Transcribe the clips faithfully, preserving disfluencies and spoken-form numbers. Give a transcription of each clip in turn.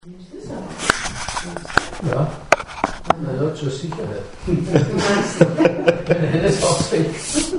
Ja, na ja, zur Sicherheit. Wenn das ausfällt.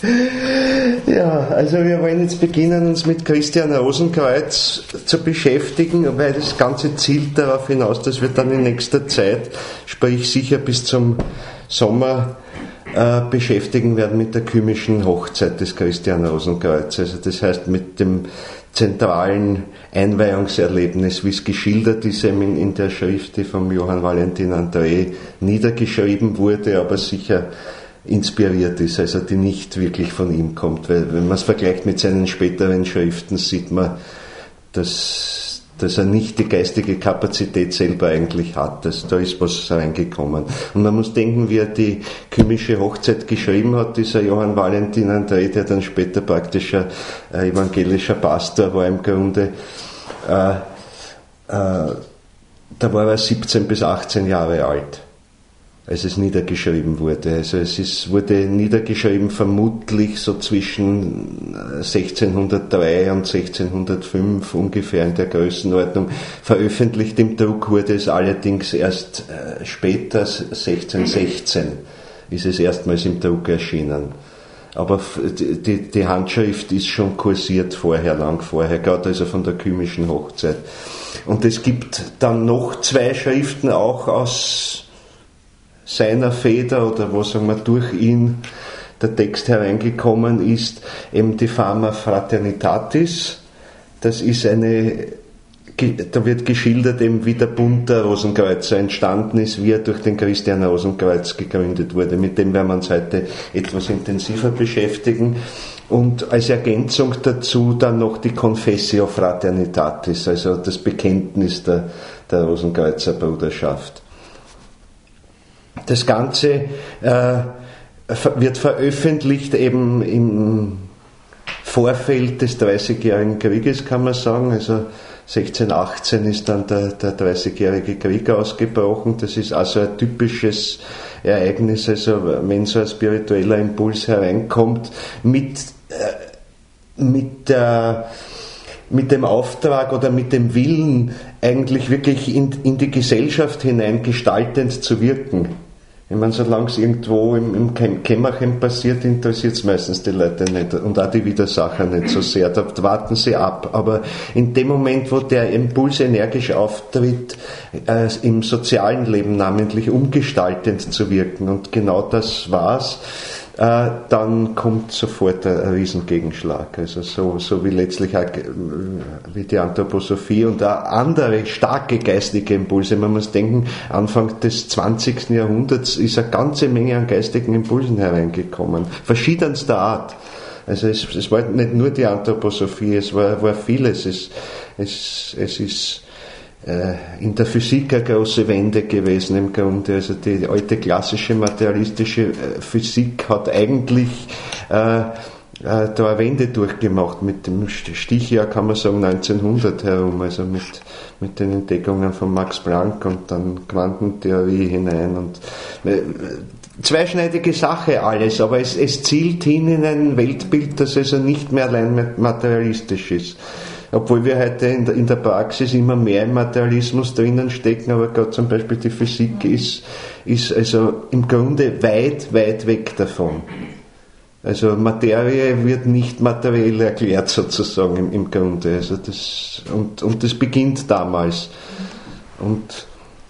Ja, also wir wollen jetzt beginnen, uns mit Christian Rosenkreuz zu beschäftigen, weil das Ganze zielt darauf hinaus, dass wir dann in nächster Zeit, sprich sicher bis zum Sommer, äh, beschäftigen werden mit der kymischen Hochzeit des Christian Rosenkreuz. Also das heißt mit dem zentralen Einweihungserlebnis, wie es geschildert ist in, in der Schrift, die vom Johann Valentin André niedergeschrieben wurde, aber sicher inspiriert ist, also die nicht wirklich von ihm kommt, weil wenn man es vergleicht mit seinen späteren Schriften, sieht man, dass, dass er nicht die geistige Kapazität selber eigentlich hat. Das, da ist was reingekommen. Und man muss denken, wie er die kymische Hochzeit geschrieben hat, dieser Johann Valentin André, der dann später praktischer äh, evangelischer Pastor war im Grunde, äh, äh, da war er siebzehn bis achtzehn Jahre alt, als es niedergeschrieben wurde. Also es ist, wurde niedergeschrieben vermutlich so zwischen sechzehnhundertdrei und sechzehnhundertfünf ungefähr in der Größenordnung. Veröffentlicht im Druck wurde es allerdings erst äh, später, sechzehnhundertsechzehn, ist es erstmals im Druck erschienen. Aber die, die Handschrift ist schon kursiert vorher, lang vorher, gerade also von der kymischen Hochzeit. Und es gibt dann noch zwei Schriften auch aus seiner Feder oder wo sagen wir durch ihn der Text hereingekommen ist, eben die Fama Fraternitatis. Das ist eine, da wird geschildert eben, wie der Bund der Rosenkreuzer entstanden ist, wie er durch den Christian Rosenkreuz gegründet wurde. Mit dem werden wir uns heute etwas intensiver beschäftigen. Und als Ergänzung dazu dann noch die Confessio Fraternitatis, also das Bekenntnis der, der Rosenkreuzer Bruderschaft. Das Ganze äh, wird veröffentlicht eben im Vorfeld des Dreißigjährigen Krieges, kann man sagen. Also sechzehnhundertachtzehn ist dann der, der Dreißigjährige Krieg ausgebrochen. Das ist also ein typisches Ereignis, also wenn so ein spiritueller Impuls hereinkommt, mit, äh, mit der mit dem Auftrag oder mit dem Willen, eigentlich wirklich in, in die Gesellschaft hinein gestaltend zu wirken. Ich meine, solange es irgendwo im, im Kämmerchen passiert, interessiert es meistens die Leute nicht und auch die Widersacher nicht so sehr. Da warten sie ab. Aber in dem Moment, wo der Impuls energisch auftritt, äh, im sozialen Leben namentlich umgestaltend zu wirken, und genau das war's, äh, dann kommt sofort ein, ein Riesengegenschlag. Also so, so wie letztlich auch, wie die Anthroposophie und auch andere starke geistige Impulse. Man muss denken, Anfang des zwanzigsten Jahrhunderts ist eine ganze Menge an geistigen Impulsen hereingekommen, verschiedenster Art. Also es, es war nicht nur die Anthroposophie, es war, war vieles. Es, es, es ist in der Physik eine große Wende gewesen im Grunde. Also die alte klassische materialistische Physik hat eigentlich äh, äh, da eine Wende durchgemacht. Mit dem Stichjahr kann man sagen neunzehnhundert herum, also mit, mit den Entdeckungen von Max Planck und dann Quantentheorie hinein. Und äh, zweischneidige Sache alles, aber es, es zielt hin in ein Weltbild, das also nicht mehr allein materialistisch ist. Obwohl wir heute in der, in der Praxis immer mehr im Materialismus drinnen stecken, aber gerade zum Beispiel die Physik ist, ist also im Grunde weit, weit weg davon. Also Materie wird nicht materiell erklärt sozusagen im, im Grunde. Also das, und, und das beginnt damals. Und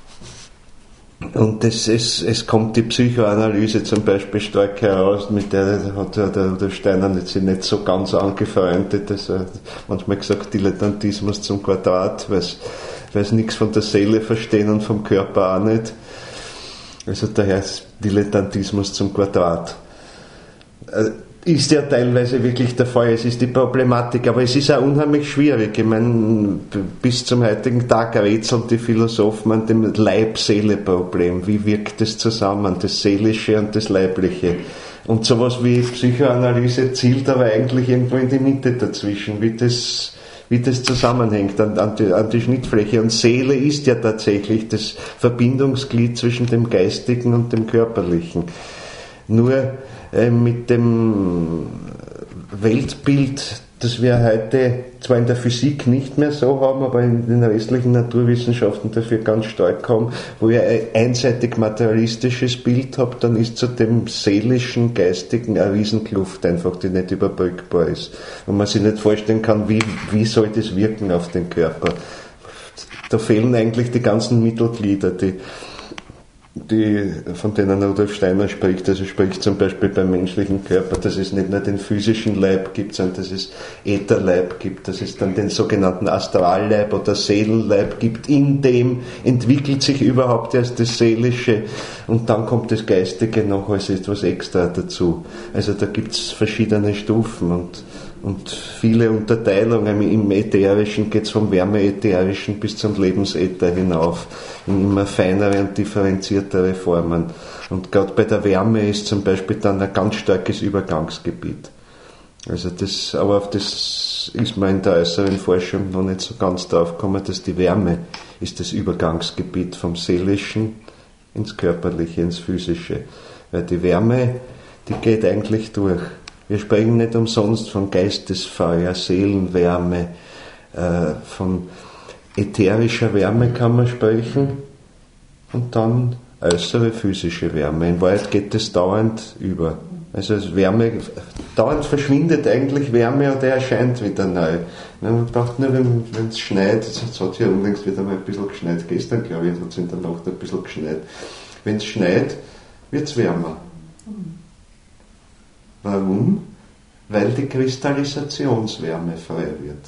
Und es, es, es kommt die Psychoanalyse zum Beispiel stark heraus, mit der hat der, der Steiner sich nicht so ganz angefreundet. Also manchmal gesagt, Dilettantismus zum Quadrat, weil es nichts von der Seele verstehen und vom Körper auch nicht. Also daher ist Dilettantismus zum Quadrat. Ist ja teilweise wirklich der Fall, es ist die Problematik, aber es ist auch unheimlich schwierig. Ich meine, bis zum heutigen Tag rätseln die Philosophen an dem Leib-Seele-Problem. Wie wirkt das zusammen, das Seelische und das Leibliche? Und sowas wie Psychoanalyse zielt aber eigentlich irgendwo in die Mitte dazwischen, wie das, wie das zusammenhängt an, an, die, an die Schnittfläche. Und Seele ist ja tatsächlich das Verbindungsglied zwischen dem Geistigen und dem Körperlichen. Nur mit dem Weltbild das wir heute zwar in der Physik nicht mehr so haben, aber in den restlichen Naturwissenschaften dafür ganz stark haben, wo ihr ein einseitig materialistisches Bild habt, dann ist zu dem seelischen, geistigen eine Riesenkluft einfach, die nicht überbrückbar ist. Und man sich nicht vorstellen kann, wie, wie soll das wirken auf den Körper. Da fehlen eigentlich die ganzen Mittelglieder, die Die, von denen Rudolf Steiner spricht, also spricht zum Beispiel beim menschlichen Körper, dass es nicht nur den physischen Leib gibt, sondern dass es Ätherleib gibt, dass es dann den sogenannten Astralleib oder Seelenleib gibt, in dem entwickelt sich überhaupt erst das Seelische und dann kommt das Geistige noch als etwas extra dazu. Also da gibt es verschiedene Stufen und Und viele Unterteilungen. Im Ätherischen geht es vom Wärmeätherischen bis zum Lebensäther hinauf, in immer feinere und differenziertere Formen. Und gerade bei der Wärme ist zum Beispiel dann ein ganz starkes Übergangsgebiet. Also das, aber auf das ist man in der äußeren Forschung noch nicht so ganz drauf gekommen, dass die Wärme ist das Übergangsgebiet vom Seelischen ins Körperliche, ins Physische. Weil die Wärme, die geht eigentlich durch. Wir sprechen nicht umsonst von Geistesfeuer, Seelenwärme, äh, von ätherischer Wärme kann man sprechen und dann äußere physische Wärme. In Wahrheit geht es dauernd über. Also als Wärme, dauernd verschwindet eigentlich Wärme und er erscheint wieder neu. Man braucht nur, wenn es schneit, es hat hier unlängst wieder mal ein bisschen geschneit, gestern glaube ich hat es in der Nacht ein bisschen geschneit. Wenn es schneit, wird es wärmer. Warum? Weil die Kristallisationswärme frei wird.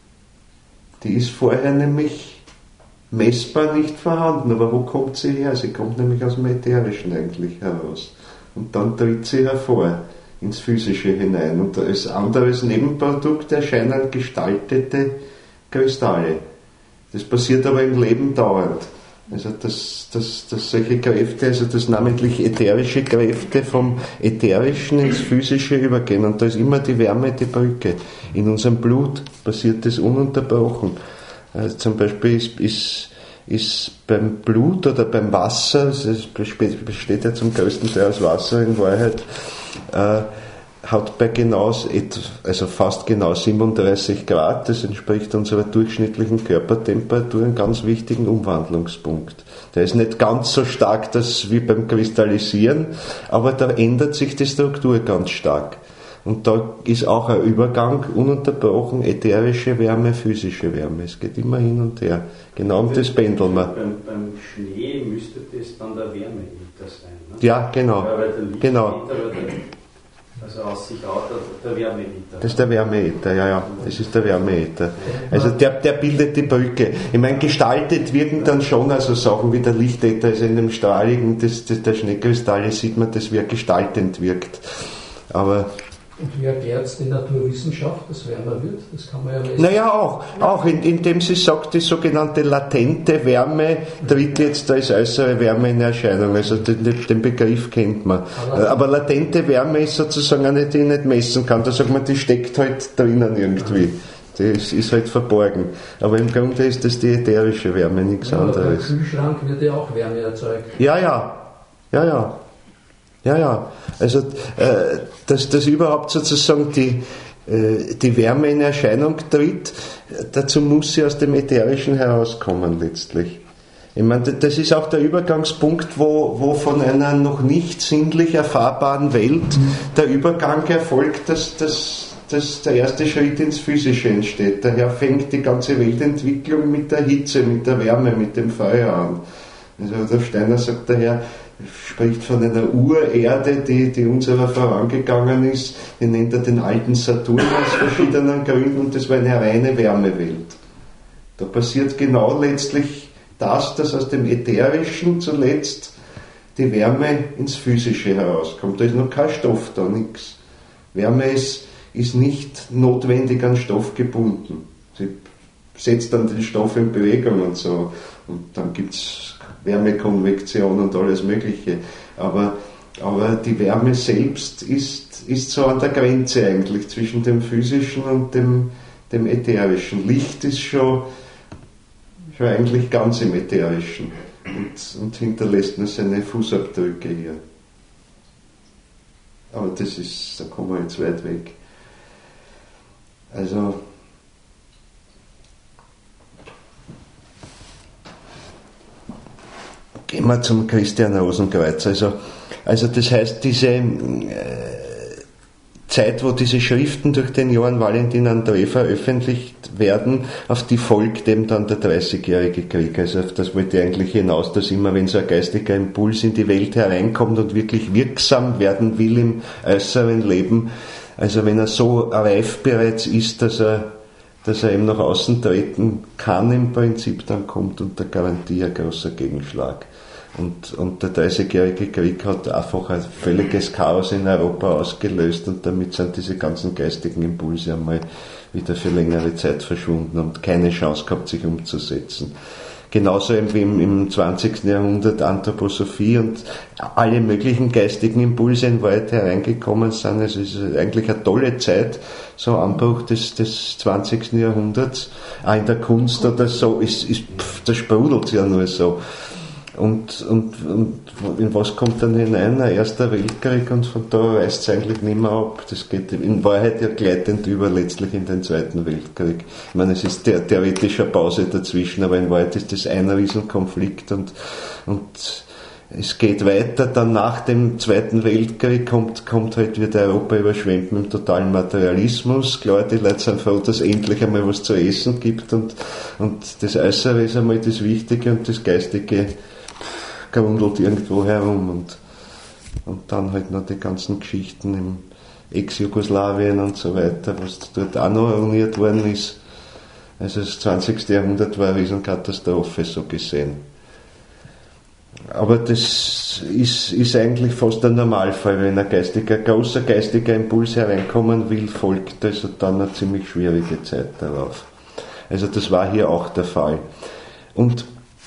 Die ist vorher nämlich messbar nicht vorhanden. Aber wo kommt sie her? Sie kommt nämlich aus dem Ätherischen eigentlich heraus. Und dann tritt sie hervor ins Physische hinein. Und als anderes Nebenprodukt erscheinen gestaltete Kristalle. Das passiert aber im Leben dauernd. Also dass, dass, dass solche Kräfte, also dass namentlich ätherische Kräfte vom Ätherischen ins Physische übergehen. Und da ist immer die Wärme die Brücke. In unserem Blut passiert das ununterbrochen. Also zum Beispiel ist, ist, ist beim Blut oder beim Wasser, es besteht ja zum größten Teil aus Wasser in Wahrheit, äh, hat bei genau, also fast genau siebenunddreißig Grad, das entspricht unserer durchschnittlichen Körpertemperatur, einen ganz wichtigen Umwandlungspunkt. Der ist nicht ganz so stark das wie beim Kristallisieren, aber da ändert sich die Struktur ganz stark. Und da ist auch ein Übergang ununterbrochen, ätherische Wärme, physische Wärme. Es geht immer hin und her. Genau um das pendeln wir. Beim, beim Schnee müsste das dann der Wärmeäther sein, ne? Ja, genau. Ja, weil der Licht genau. Äther, also aus sich auch der, der Wärmeäther. Das ist der Wärmeäther, ja, ja. Das ist der Wärmeäther. Also der, der bildet die Brücke. Ich meine, gestaltet wirken dann schon also Sachen wie der Lichtäther, also in dem Strahligen des, des, der Schneekristalle sieht man, dass wie gestaltend wirkt. Aber und wie erklärt es die Naturwissenschaft, dass wärmer wird? Das kann man ja messen. Naja, auch, auch in, indem sie sagt, die sogenannte latente Wärme tritt jetzt als äußere Wärme in Erscheinung. Also den, den Begriff kennt man. Aber latente Wärme ist sozusagen eine, die ich nicht messen kann. Da sagt man, die steckt halt drinnen irgendwie. Die ist, ist halt verborgen. Aber im Grunde ist das die ätherische Wärme, nichts ja, anderes. Im Kühlschrank wird ja auch Wärme erzeugt. Ja, ja. Ja, ja. Ja, ja, also äh, dass, dass überhaupt sozusagen die, äh, die Wärme in Erscheinung tritt, dazu muss sie aus dem Ätherischen herauskommen letztlich. Ich meine, das ist auch der Übergangspunkt, wo, wo von einer noch nicht sinnlich erfahrbaren Welt der Übergang erfolgt, dass, dass, dass der erste Schritt ins Physische entsteht. Daher fängt die ganze Weltentwicklung mit der Hitze, mit der Wärme, mit dem Feuer an. Also der Steiner sagt daher, spricht von einer Urerde, die, die unserer vorangegangen ist, die nennt er den alten Saturn aus verschiedenen Gründen und das war eine reine Wärmewelt. Da passiert genau letztlich das, dass aus dem Ätherischen zuletzt die Wärme ins Physische herauskommt. Da ist noch kein Stoff da, nichts. Wärme ist, ist nicht notwendig an Stoff gebunden. Sie setzt dann den Stoff in Bewegung und so und dann gibt es Wärmekonvektion und alles Mögliche. Aber, aber die Wärme selbst ist, ist so an der Grenze eigentlich zwischen dem Physischen und dem, dem Ätherischen. Licht ist schon, schon eigentlich ganz im Ätherischen und, und hinterlässt nur seine Fußabdrücke hier. Aber das ist, da kommen wir jetzt weit weg. Also gehen wir zum Christian Rosenkreuz. Also, also das heißt, diese äh, Zeit, wo diese Schriften durch den Johann Valentin André veröffentlicht werden, auf die folgt eben dann der dreißigjährige Krieg. Also auf das wollte ich eigentlich hinaus, dass immer, wenn so ein geistiger Impuls in die Welt hereinkommt und wirklich wirksam werden will im äußeren Leben, also wenn er so reif bereits ist, dass er, dass er eben nach außen treten kann im Prinzip, dann kommt unter Garantie ein großer Gegenschlag. Und, und der dreißigjährige Krieg hat einfach ein völliges Chaos in Europa ausgelöst und damit sind diese ganzen geistigen Impulse einmal wieder für längere Zeit verschwunden und keine Chance gehabt, sich umzusetzen. Genauso eben wie im, im zwanzigsten Jahrhundert Anthroposophie und alle möglichen geistigen Impulse in Wahrheit hereingekommen sind. Also es ist eigentlich eine tolle Zeit, so Anbruch des, des zwanzigsten Jahrhunderts. Auch in der Kunst oder so, ist, ist, pff, da sprudelt ja nur so. Und, und, und in was kommt dann hinein? Ein Erster Weltkrieg und von da reißt es eigentlich nicht mehr ab. Das geht in Wahrheit ja gleitend über letztlich in den Zweiten Weltkrieg. Ich meine, es ist der, theoretisch eine Pause dazwischen, aber in Wahrheit ist das ein Riesenkonflikt und, und es geht weiter. Dann nach dem Zweiten Weltkrieg kommt, kommt halt wieder Europa überschwemmt mit dem totalen Materialismus. Klar, die Leute sind froh, dass es endlich einmal was zu essen gibt und, und das Äußere ist einmal das Wichtige und das Geistige grundelt irgendwo herum und, und dann halt noch die ganzen Geschichten im Ex-Jugoslawien und so weiter, was dort auch noch ruiniert worden ist. Also das zwanzigste Jahrhundert war eine Riesenkatastrophe, so gesehen. Aber das ist, ist eigentlich fast ein Normalfall, wenn ein geistiger, großer geistiger Impuls hereinkommen will, folgt also dann eine ziemlich schwierige Zeit darauf. Also das war hier auch der Fall. Und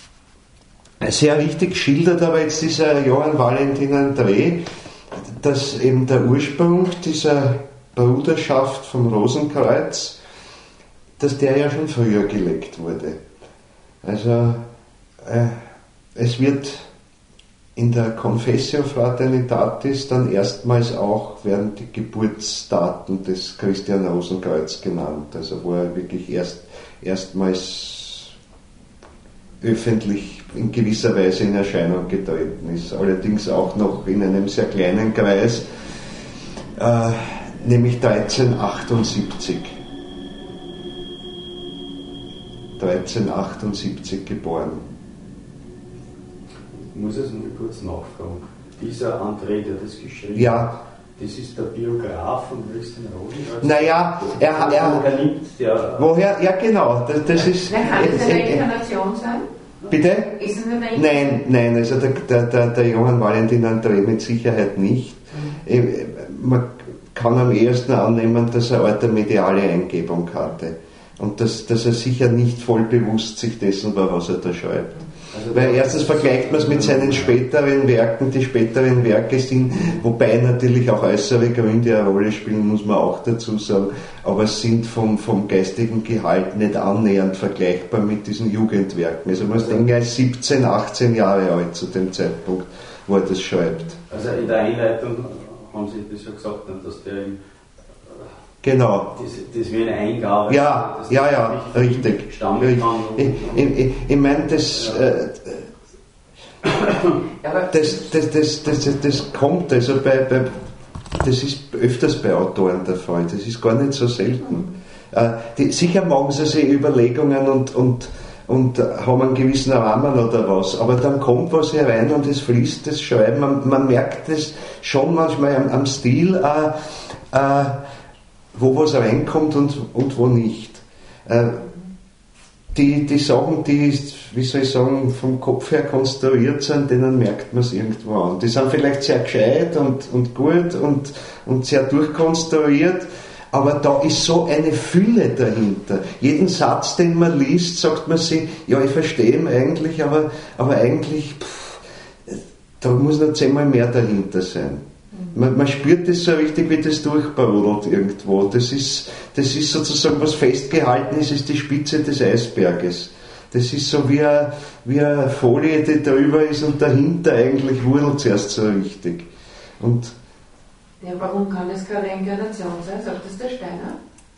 sehr richtig schildert aber jetzt dieser Johann Valentin André, dass eben der Ursprung dieser Bruderschaft vom Rosenkreuz, dass der ja schon früher gelegt wurde. Also äh, es wird in der Confessio Fraternitatis dann erstmals auch, werden die Geburtsdaten des Christian Rosenkreuz genannt, also wo er wirklich erst erstmals öffentlich in gewisser Weise in Erscheinung getreten ist, allerdings auch noch in einem sehr kleinen Kreis, äh, nämlich dreizehnhundertachtundsiebzig. dreizehnhundertachtundsiebzig geboren. Ich muss es nur kurz nachfragen. Dieser André, der das geschrieben ja. hat, das ist der Biograf von Christian Rosenkreuz? Naja, er, er, er nimmt der... Woher? Ja, genau. Das, das ist, Nein, kann das eine Inkarnation sein? Bitte? Ist es eine Nein, nein, also der, der, der, der Johann Valentin André mit Sicherheit nicht. Mhm. Man kann am ehesten annehmen, dass er eine mediale Eingebung hatte. Und dass, dass er sicher nicht voll bewusst sich dessen war, was er da schreibt. Also weil erstens vergleicht man es mit seinen späteren Werken, die späteren Werke sind, wobei natürlich auch äußere Gründe eine Rolle spielen, muss man auch dazu sagen, aber es sind vom, vom geistigen Gehalt nicht annähernd vergleichbar mit diesen Jugendwerken. Also man denkt, er ist siebzehn, achtzehn Jahre alt zu dem Zeitpunkt, wo er das schreibt. Also in der Einleitung haben Sie das ja gesagt, dass der im Genau. Das, das wäre eine Eingabe. Ja, dass ja, ja, richtig. richtig. Ich, ich, ich, ich meine, das, ja. äh, das, das, das, das, das, das kommt, also bei, bei, das ist öfters bei Autoren der Fall, das ist gar nicht so selten. Äh, die, sicher machen sie sich Überlegungen und, und, und haben einen gewissen Rahmen oder was, aber dann kommt was herein und es fließt das Schreiben, man, man merkt das schon manchmal am, am Stil, äh, äh, wo was reinkommt und, und wo nicht. Äh, die, die Sachen, die, wie soll ich sagen, vom Kopf her konstruiert sind, denen merkt man es irgendwo an. Die sind vielleicht sehr gescheit und, und gut und, und sehr durchkonstruiert, aber da ist so eine Fülle dahinter. Jeden Satz, den man liest, sagt man sich, ja, ich verstehe ihn eigentlich, aber, aber eigentlich, pff, da muss noch zehnmal mehr dahinter sein. Man, man spürt das so richtig, wie das durchbrodelt irgendwo. Das ist, das ist sozusagen, was festgehalten ist, ist die Spitze des Eisberges. Das ist so wie eine, wie eine Folie, die drüber ist und dahinter eigentlich wurdelt es erst so richtig. Und ja, warum kann das keine Reinkarnation sein? Sagt das der Steiner?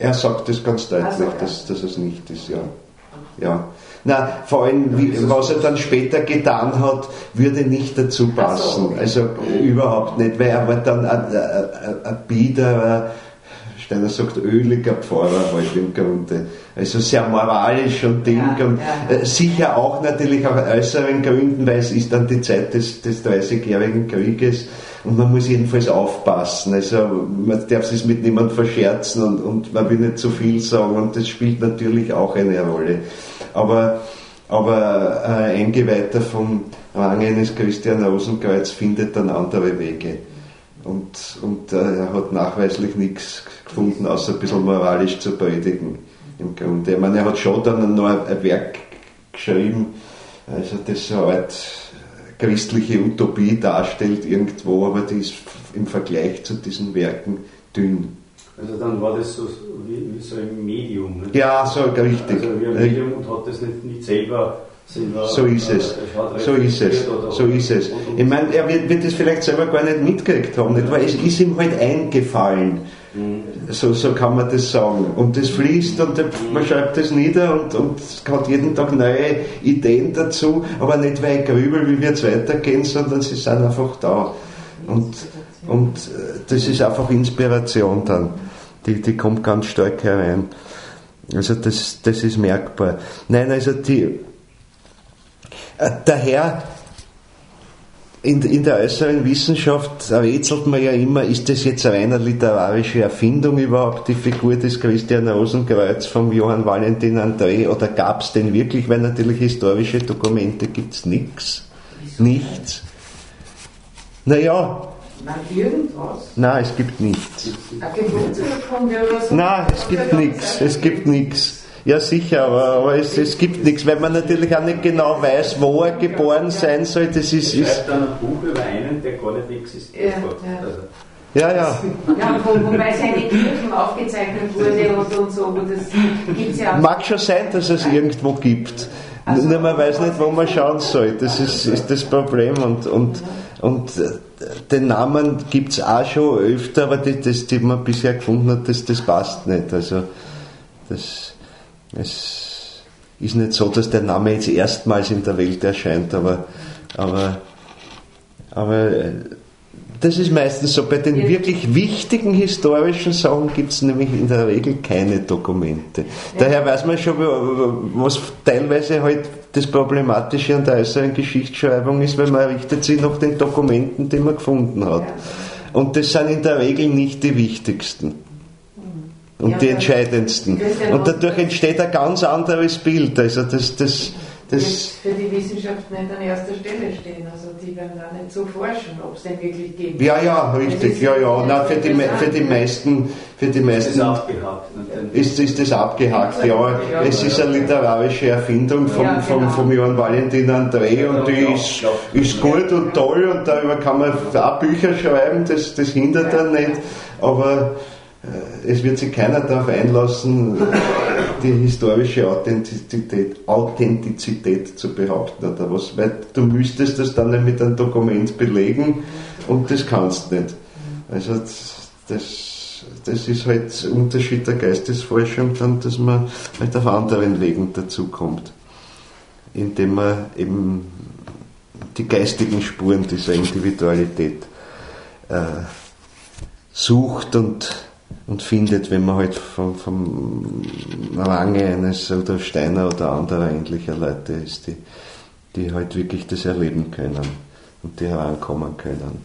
Er sagt das ganz deutlich, so, ja. dass, dass es nicht ist, ja. ja. Na, vor allem, wie, was er dann später getan hat, würde nicht dazu passen. So, okay. Also überhaupt nicht, weil er war dann ein, ein, ein biederer, Steiner sagt, öliger Pfarrer halt im Grunde. Also sehr moralisch und Ding ja, und ja, ja. sicher auch natürlich aus äußeren Gründen, weil es ist dann die Zeit des, des dreißigjährigen Krieges und man muss jedenfalls aufpassen. Also man darf sich mit niemandem verscherzen und, und man will nicht zu viel sagen und das spielt natürlich auch eine Rolle. Aber, aber ein Eingeweihter vom Rang eines Christian Rosenkreuz findet dann andere Wege. Und, und äh, er hat nachweislich nichts gefunden, außer ein bisschen moralisch zu predigen. Im Grunde. Ich meine, er hat schon dann noch ein, ein Werk geschrieben, also das so eine Art christliche Utopie darstellt irgendwo, aber die ist im Vergleich zu diesen Werken dünn. Also dann war das so wie, wie so ein Medium. Nicht? Ja, so richtig. Also wie ein Medium und hat das nicht, nicht selber. selber so ist äh, es. So ist es. So ist es. Ich meine, er wird, wird das vielleicht selber gar nicht mitgekriegt haben, nicht? Weil es ist ihm halt eingefallen. Mhm. So, so kann man das sagen. Und das fließt und man schreibt das nieder und, und hat jeden Tag neue Ideen dazu, aber nicht weil ich grübel, wie wird es weitergehen, sondern sie sind einfach da. Und, und das ist einfach Inspiration dann. Die, die kommt ganz stark herein. Also das, das ist merkbar. Nein, also die, äh, daher in, in der äußeren Wissenschaft rätselt man ja immer, ist das jetzt eine reine literarische Erfindung überhaupt, die Figur des Christian Rosenkreuz vom Johann Valentin André, oder gab es denn wirklich, weil natürlich historische Dokumente gibt es nichts. Nichts. Naja, Nein, irgendwas? Nein, es gibt nichts. Eine Geburtsurkunde oder so? Nein, es gibt nichts. Es gibt nichts. Ja, sicher, aber, aber es, es gibt nichts, weil man natürlich auch nicht genau weiß, wo er geboren sein soll. Das ist. Er schreibt dann ein Buch über einen, der gar nicht existiert ja, hat. Ja. Also. Ja, ja. Ja, wo, wobei seine Kirchen aufgezeichnet wurde und, und so, aber das gibt es ja auch. Mag schon sein, dass es irgendwo gibt. Also, nur man weiß nicht, wo man schauen soll. Das ist, ist das Problem. Und, und, und den Namen gibt es auch schon öfter, aber die, das, die man bisher gefunden hat, das, das passt nicht. Also das, es ist nicht so, dass der Name jetzt erstmals in der Welt erscheint, aber, aber, aber das ist meistens so. Bei den wirklich wichtigen historischen Sachen gibt es nämlich in der Regel keine Dokumente. Ja. Daher weiß man schon, was teilweise halt das Problematische an der äußeren Geschichtsschreibung ist, weil man richtet sich nach den Dokumenten, die man gefunden hat. Ja. Und das sind in der Regel nicht die wichtigsten. Und ja, die entscheidendsten. Und dadurch entsteht ein ganz anderes Bild. Also das, das, das für die Wissenschaft nicht an erster Stelle stehen. Also die werden da nicht so forschen, ob es denn wirklich geht. Ja, ja, richtig. Ja, ja. Nein, für, die, für die meisten, für die meisten ist das abgehakt. Ist, ist das abgehakt, ja. Es ist eine literarische Erfindung vom, ja, genau. vom, vom Johann Valentin André und die ist, ist gut und toll und darüber kann man auch Bücher schreiben, das, das hindert dann nicht. Aber es wird sich keiner darauf einlassen, die historische Authentizität, Authentizität zu behaupten oder was, weil du müsstest das dann mit einem Dokument belegen und das kannst nicht. Also das, das ist halt der Unterschied der Geistesforschung dann, dass man halt auf anderen Wegen dazu kommt, indem man eben die geistigen Spuren dieser Individualität äh, sucht und und findet, wenn man halt vom, vom Range eines oder Steiner oder anderer ähnlicher Leute ist, die, die halt wirklich das erleben können und die herankommen können.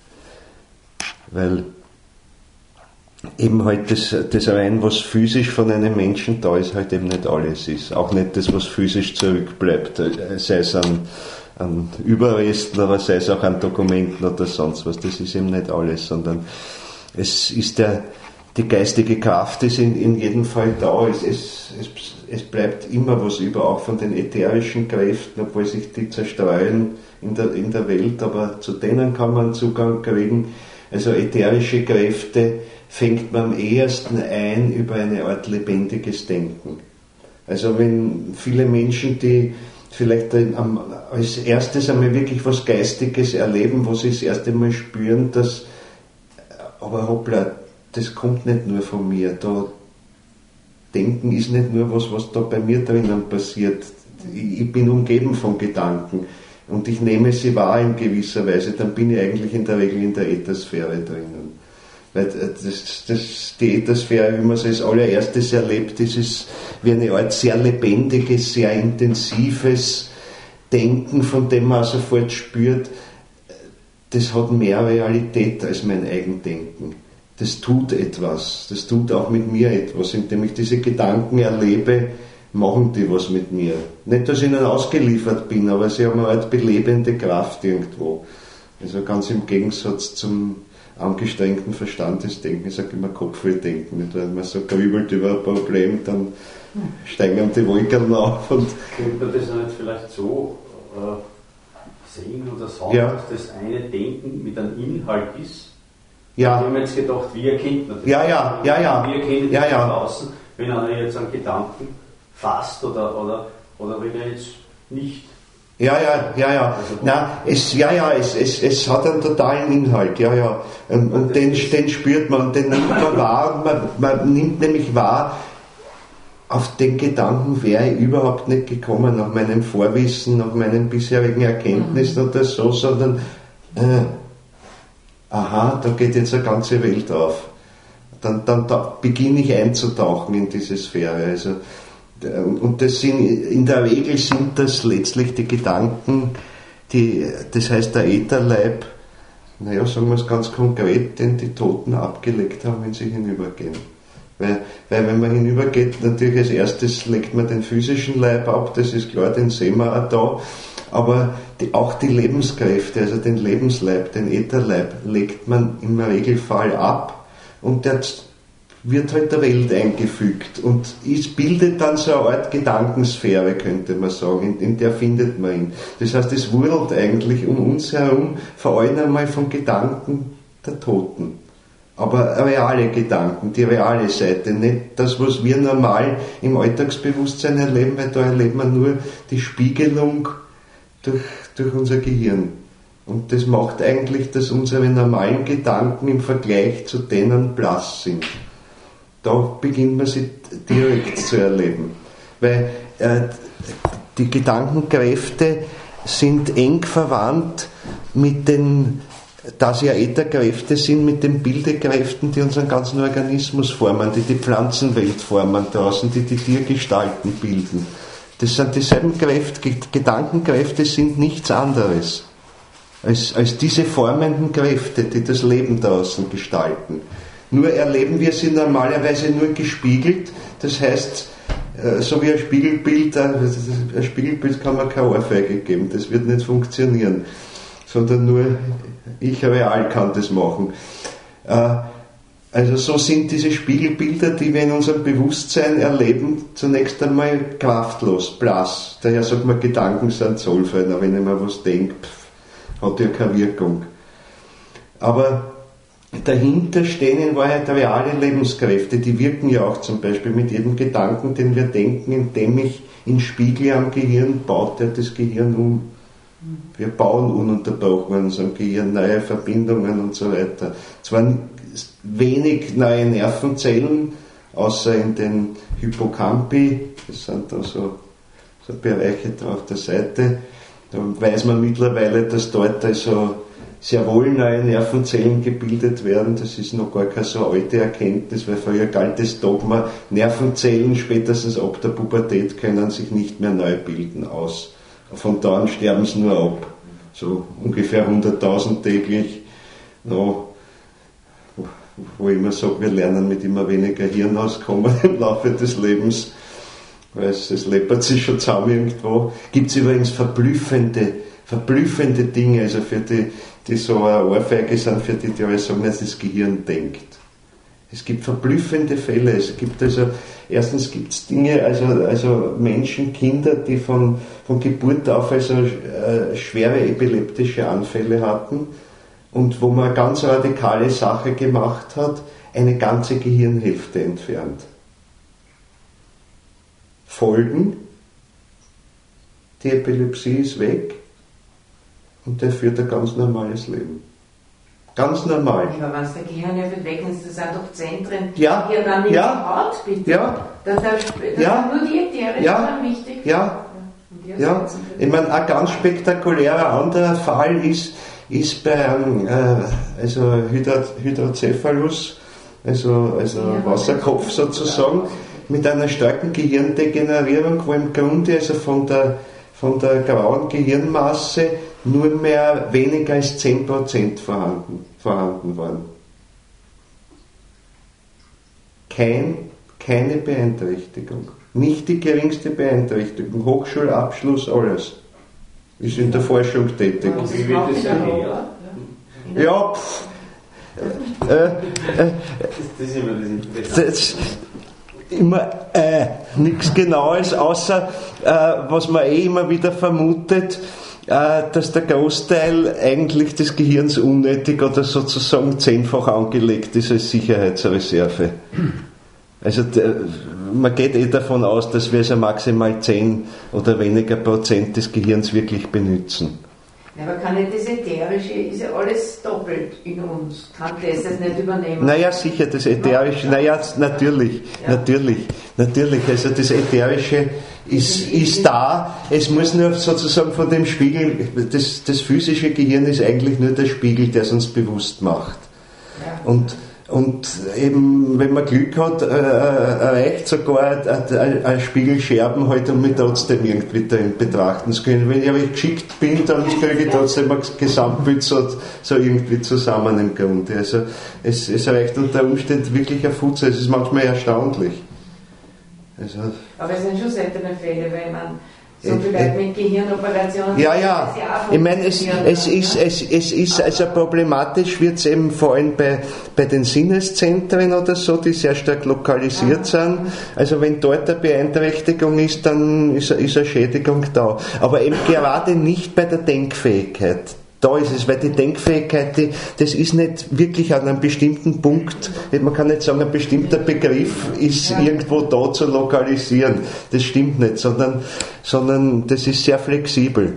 Weil eben halt das, das rein, was physisch von einem Menschen da ist, halt eben nicht alles ist. Auch nicht das, was physisch zurückbleibt, sei es an, an Überresten oder sei es auch an Dokumenten oder sonst was. Das ist eben nicht alles, sondern es ist der Die geistige Kraft ist in, in jedem Fall da. Es, es, es, es bleibt immer was über, auch von den ätherischen Kräften, obwohl sich die zerstreuen in der, in der Welt, aber zu denen kann man Zugang kriegen. Also ätherische Kräfte fängt man am ehesten ein über eine Art lebendiges Denken. Also wenn viele Menschen, die vielleicht als erstes einmal wirklich was Geistiges erleben, wo sie das erste Mal spüren, dass, aber hoppla, das kommt nicht nur von mir, da, Denken ist nicht nur was, was da bei mir drinnen passiert. Ich bin umgeben von Gedanken und ich nehme sie wahr in gewisser Weise, dann bin ich eigentlich in der Regel in der Äthersphäre drinnen. Weil das, das, die Äthersphäre, wie man es als allererstes erlebt, ist es wie eine Art sehr lebendiges, sehr intensives Denken, von dem man sofort spürt, das hat mehr Realität als mein Eigendenken. Das tut etwas, das tut auch mit mir etwas, indem ich diese Gedanken erlebe, machen die was mit mir. Nicht, dass ich ihnen ausgeliefert bin, aber sie haben eine Art belebende Kraft irgendwo. Also ganz im Gegensatz zum angestrengten Verstandesdenken, ich sage immer Kopfwehdenken. Nicht? Wenn man so grübelt über ein Problem, dann steigen die Wolken auf. Und könnte man das nicht vielleicht so äh, sehen oder sagen, ja. dass das eine Denken mit einem Inhalt ist? Ja. Wir haben jetzt gedacht, wie erkennt man das? Ja, ja, ja, ja. Wie erkennt ja, das ja. von außen, wenn einer jetzt einen Gedanken fasst oder, oder, oder wenn er jetzt nicht. Ja, ja, ja, ja. Nein, es, ja, ja, es, es, es hat einen totalen Inhalt, ja, ja. Und, und den, den spürt man, den nimmt man wahr. Man, man nimmt nämlich wahr, auf den Gedanken wäre ich überhaupt nicht gekommen, nach meinem Vorwissen, nach meinen bisherigen Erkenntnissen oder so, sondern, äh, aha, da geht jetzt eine ganze Welt auf. Dann, dann da beginne ich einzutauchen in diese Sphäre. Also, und das sind, in der Regel sind das letztlich die Gedanken, die, das heißt der Ätherleib, naja, sagen wir es ganz konkret, den die Toten abgelegt haben, wenn sie hinübergehen. Weil, weil wenn man hinübergeht, natürlich als erstes legt man den physischen Leib ab, das ist klar, den sehen wir auch da, aber die, auch die Lebenskräfte, also den Lebensleib, den Ätherleib, legt man im Regelfall ab und der wird halt der Welt eingefügt und es bildet dann so eine Art Gedankensphäre, könnte man sagen, in, in der findet man ihn. Das heißt, es wurdelt eigentlich um uns herum vor allem einmal von Gedanken der Toten. Aber reale Gedanken, die reale Seite, nicht das, was wir normal im Alltagsbewusstsein erleben, weil da erlebt man nur die Spiegelung durch, durch unser Gehirn. Und das macht eigentlich, dass unsere normalen Gedanken im Vergleich zu denen blass sind. Da beginnt man sie direkt zu erleben. Weil äh, die Gedankenkräfte sind eng verwandt mit den, da sie ja Ätherkräfte sind, mit den Bildekräften, die unseren ganzen Organismus formen, die die Pflanzenwelt formen draußen, die die Tiergestalten bilden. Das sind dieselben Kräfte, Gedankenkräfte sind nichts anderes als, als diese formenden Kräfte, die das Leben draußen gestalten. Nur erleben wir sie normalerweise nur gespiegelt, das heißt, so wie ein Spiegelbild, ein Spiegelbild kann man keine Ohrfeige geben, das wird nicht funktionieren, sondern nur ich real kann das machen. Also so sind diese Spiegelbilder, die wir in unserem Bewusstsein erleben, zunächst einmal kraftlos, blass. Daher sagt man, Gedanken sind Zollfeiner, wenn ich mir was denke, hat ja keine Wirkung. Aber dahinter stehen in Wahrheit reale Lebenskräfte, die wirken ja auch zum Beispiel mit jedem Gedanken, den wir denken, indem ich ihn spiegle am Gehirn, baut er das Gehirn um. Wir bauen ununterbrochen in unserem Gehirn neue Verbindungen und so weiter. Zwar wenig neue Nervenzellen, außer in den Hippocampi, das sind da so, so Bereiche da auf der Seite, da weiß man mittlerweile, dass dort also sehr wohl neue Nervenzellen gebildet werden. Das ist noch gar keine so alte Erkenntnis, weil früher galt das Dogma, Nervenzellen spätestens ab der Pubertät können sich nicht mehr neu bilden aus. Von da an sterben sie nur ab. So ungefähr hunderttausend täglich. No, wo ich immer sage, wir lernen mit immer weniger Hirn auskommen im Laufe des Lebens, weil es, es läppert sich schon zusammen irgendwo. Gibt es übrigens verblüffende, verblüffende Dinge, also für die, die so eine Ohrfeige sind, für die, die alle sagen, dass das Gehirn denkt. Es gibt verblüffende Fälle. Es gibt also, erstens gibt es Dinge, also, also Menschen, Kinder, die von, von Geburt auf also äh, schwere epileptische Anfälle hatten und wo man eine ganz radikale Sache gemacht hat, eine ganze Gehirnhälfte entfernt. Folgen, die Epilepsie ist weg und der führt ein ganz normales Leben. Ganz normal. Aber wenn es der Gehirnhälfte wegnimmst, das sind doch Zentren, Ja. die dann nicht Ja. Haut, bitte. Ja. Das, das, das Ja. sind nur die ätherischen Ja. dann wichtig. Ja. Und die Ja, ersetzen für ich meine, ein ganz spektakulärer anderer Fall ist, ist bei einem äh, also Hydro, Hydrocephalus, also, also Wasserkopf sozusagen, mit einer starken Gehirndegenerierung, wo im Grunde also von der, von der grauen Gehirnmasse nur mehr weniger als zehn Prozent vorhanden, vorhanden waren. Kein, keine Beeinträchtigung. Nicht die geringste Beeinträchtigung. Hochschulabschluss, alles. Ist in der Forschung tätig. Und wie wird das erklärt? Ja, pff, äh, äh, Das ist immer das Interessante. das, immer äh, nichts Genaues, außer äh, was man eh immer wieder vermutet, äh, dass der Großteil eigentlich des Gehirns unnötig oder sozusagen zehnfach angelegt ist als Sicherheitsreserve. Also der, man geht eh davon aus, dass wir also maximal zehn oder weniger Prozent des Gehirns wirklich benutzen. Ja, aber kann nicht das Ätherische, ist ja alles doppelt in uns. Kann das das nicht übernehmen? Naja, sicher, das Ätherische, naja, natürlich, Ja. natürlich, natürlich, also das Ätherische ist, ist da, es muss nur sozusagen von dem Spiegel, das, das physische Gehirn ist eigentlich nur der Spiegel, der es uns bewusst macht. Ja. Und, und eben, wenn man Glück hat, äh, erreicht sogar ein Spiegelscherben halt, um mich trotzdem irgendwie darin betrachten zu können. Wenn ich aber geschickt bin, dann kriege ich trotzdem ein Gesamtbild so, so irgendwie zusammen im Grunde. Also es, es erreicht unter Umständen wirklich ein Futzer, es ist manchmal erstaunlich. Also, Aber es sind schon seltene Fälle, wenn man so Äh, vielleicht äh, mit Gehirnoperationen... Ja, das ja. ist auch Ich meine, es, es, ist, es, es ist, also problematisch wird es eben vor allem bei, bei den Sinneszentren oder so, die sehr stark lokalisiert sind. Also wenn dort eine Beeinträchtigung ist, dann ist, ist eine Schädigung da. Aber eben gerade nicht bei der Denkfähigkeit. Da ist es, weil die Denkfähigkeit, die, das ist nicht wirklich an einem bestimmten Punkt, man kann nicht sagen, ein bestimmter Begriff ist irgendwo da zu lokalisieren. Das stimmt nicht, sondern, sondern das ist sehr flexibel.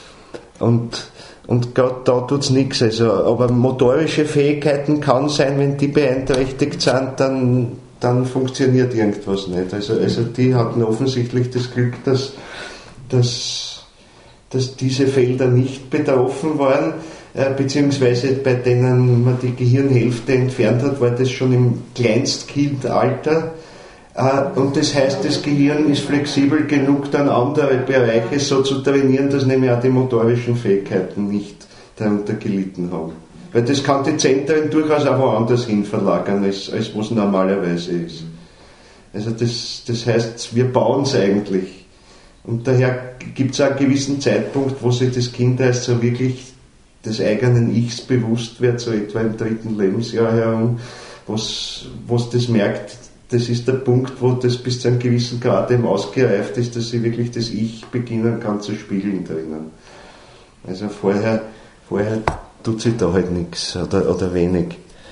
Und, und gerade da tut es nichts. Also, aber motorische Fähigkeiten kann sein, wenn die beeinträchtigt sind, dann, dann funktioniert irgendwas nicht. Also, also die hatten offensichtlich das Glück, dass, dass dass diese Felder nicht betroffen waren, äh, beziehungsweise bei denen man die Gehirnhälfte entfernt hat, war das schon im Kleinstkindalter. Äh, und das heißt, das Gehirn ist flexibel genug, dann andere Bereiche so zu trainieren, dass nämlich auch die motorischen Fähigkeiten nicht darunter gelitten haben. Weil das kann die Zentren durchaus auch woanders hin verlagern, als, als was normalerweise ist. Also das, das heißt, wir bauen es eigentlich. Und daher gibt es auch einen gewissen Zeitpunkt, wo sich das Kind erst so wirklich des eigenen Ichs bewusst wird, so etwa im dritten Lebensjahr herum, was, was das merkt, das ist der Punkt, wo das bis zu einem gewissen Grad eben ausgereift ist, dass sie wirklich das Ich beginnen kann zu spiegeln drinnen. Also vorher, vorher tut sich da halt nichts oder, oder wenig.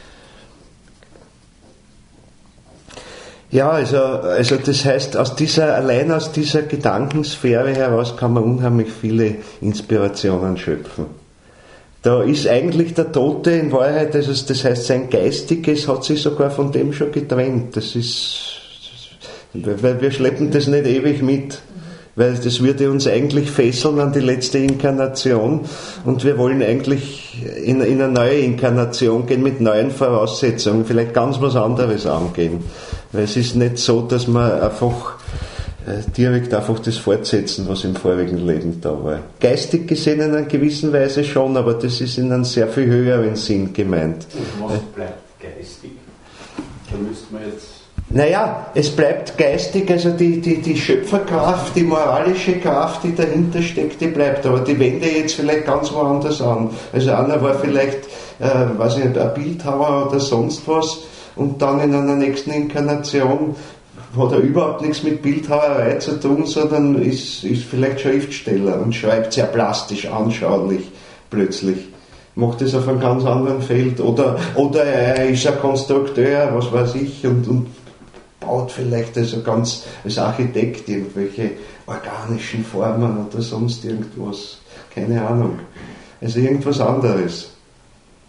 Ja, also, also das heißt, aus dieser, allein aus dieser Gedankensphäre heraus kann man unheimlich viele Inspirationen schöpfen. Da ist eigentlich der Tote in Wahrheit, also das heißt, sein Geistiges hat sich sogar von dem schon getrennt. Das ist, weil wir schleppen das nicht ewig mit, weil das würde uns eigentlich fesseln an die letzte Inkarnation und wir wollen eigentlich in, in eine neue Inkarnation gehen mit neuen Voraussetzungen, vielleicht ganz was anderes angehen. Weil es ist nicht so, dass man einfach äh, direkt einfach das fortsetzen, was im vorigen Leben da war. Geistig gesehen in einer gewissen Weise schon, aber das ist in einem sehr viel höheren Sinn gemeint. Und was bleibt geistig? Da müsste man jetzt... Naja, es bleibt geistig, also die, die, die Schöpferkraft, die moralische Kraft, die dahinter steckt, die bleibt, aber die wende jetzt vielleicht ganz woanders an. Also einer war vielleicht, äh, weiß ich nicht, ein Bildhauer oder sonst was, und dann in einer nächsten Inkarnation hat er überhaupt nichts mit Bildhauerei zu tun, sondern ist, ist vielleicht Schriftsteller und schreibt sehr plastisch, anschaulich plötzlich. Macht das auf einem ganz anderen Feld. Oder, oder er ist ein Konstrukteur, was weiß ich, und, und baut vielleicht also ganz als Architekt irgendwelche organischen Formen oder sonst irgendwas. Keine Ahnung. Also irgendwas anderes.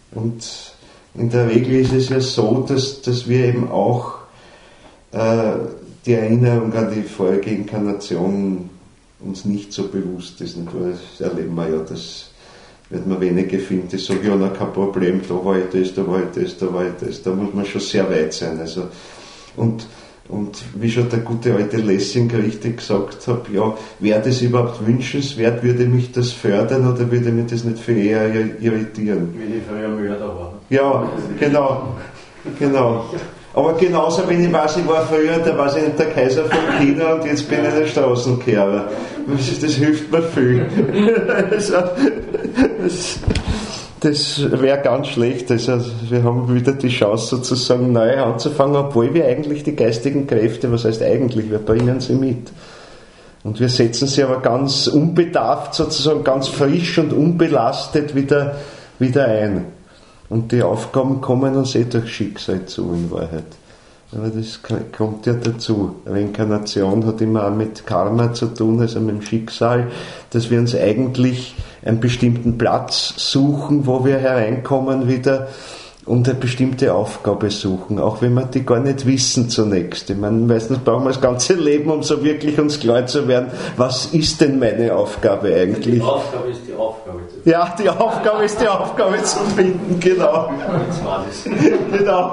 Und in der Regel ist es ja so, dass, dass wir eben auch äh, die Erinnerung an die vorige Inkarnation uns nicht so bewusst ist. Nicht? Das erleben wir ja, das wird man wenige finden, die sagen, ja, na, kein Problem, da war ich das, da war ich das, da war ich das. Da muss man schon sehr weit sein. Also, und, und wie schon der gute alte Lessing richtig gesagt hat, ja, wäre das überhaupt wünschenswert, würde mich das fördern oder würde mich das nicht viel eher irritieren? Wenn ich früher Mörder war. Ja, genau, genau. Aber genauso, wenn ich weiß, ich war früher, da war ich nicht der Kaiser von China und jetzt bin ich der Straßenkehrer. Das, das hilft mir viel. Also, das das wäre ganz schlecht. Also, wir haben wieder die Chance, sozusagen neu anzufangen, obwohl wir eigentlich die geistigen Kräfte, was heißt eigentlich, wir bringen sie mit. Und wir setzen sie aber ganz unbedarft, sozusagen ganz frisch und unbelastet wieder, wieder ein. Und die Aufgaben kommen uns eh durch Schicksal zu, in Wahrheit. Aber das kommt ja dazu. Reinkarnation hat immer auch mit Karma zu tun, also mit dem Schicksal, dass wir uns eigentlich einen bestimmten Platz suchen, wo wir hereinkommen wieder und eine bestimmte Aufgabe suchen, auch wenn wir die gar nicht wissen zunächst. Ich meine, meistens brauchen wir das ganze Leben, um so wirklich uns klar zu werden, was ist denn meine Aufgabe eigentlich? Die Aufgabe ist die Aufgabe zu finden. Ja, die Aufgabe ist die Aufgabe zu finden, genau. Jetzt war das. Genau.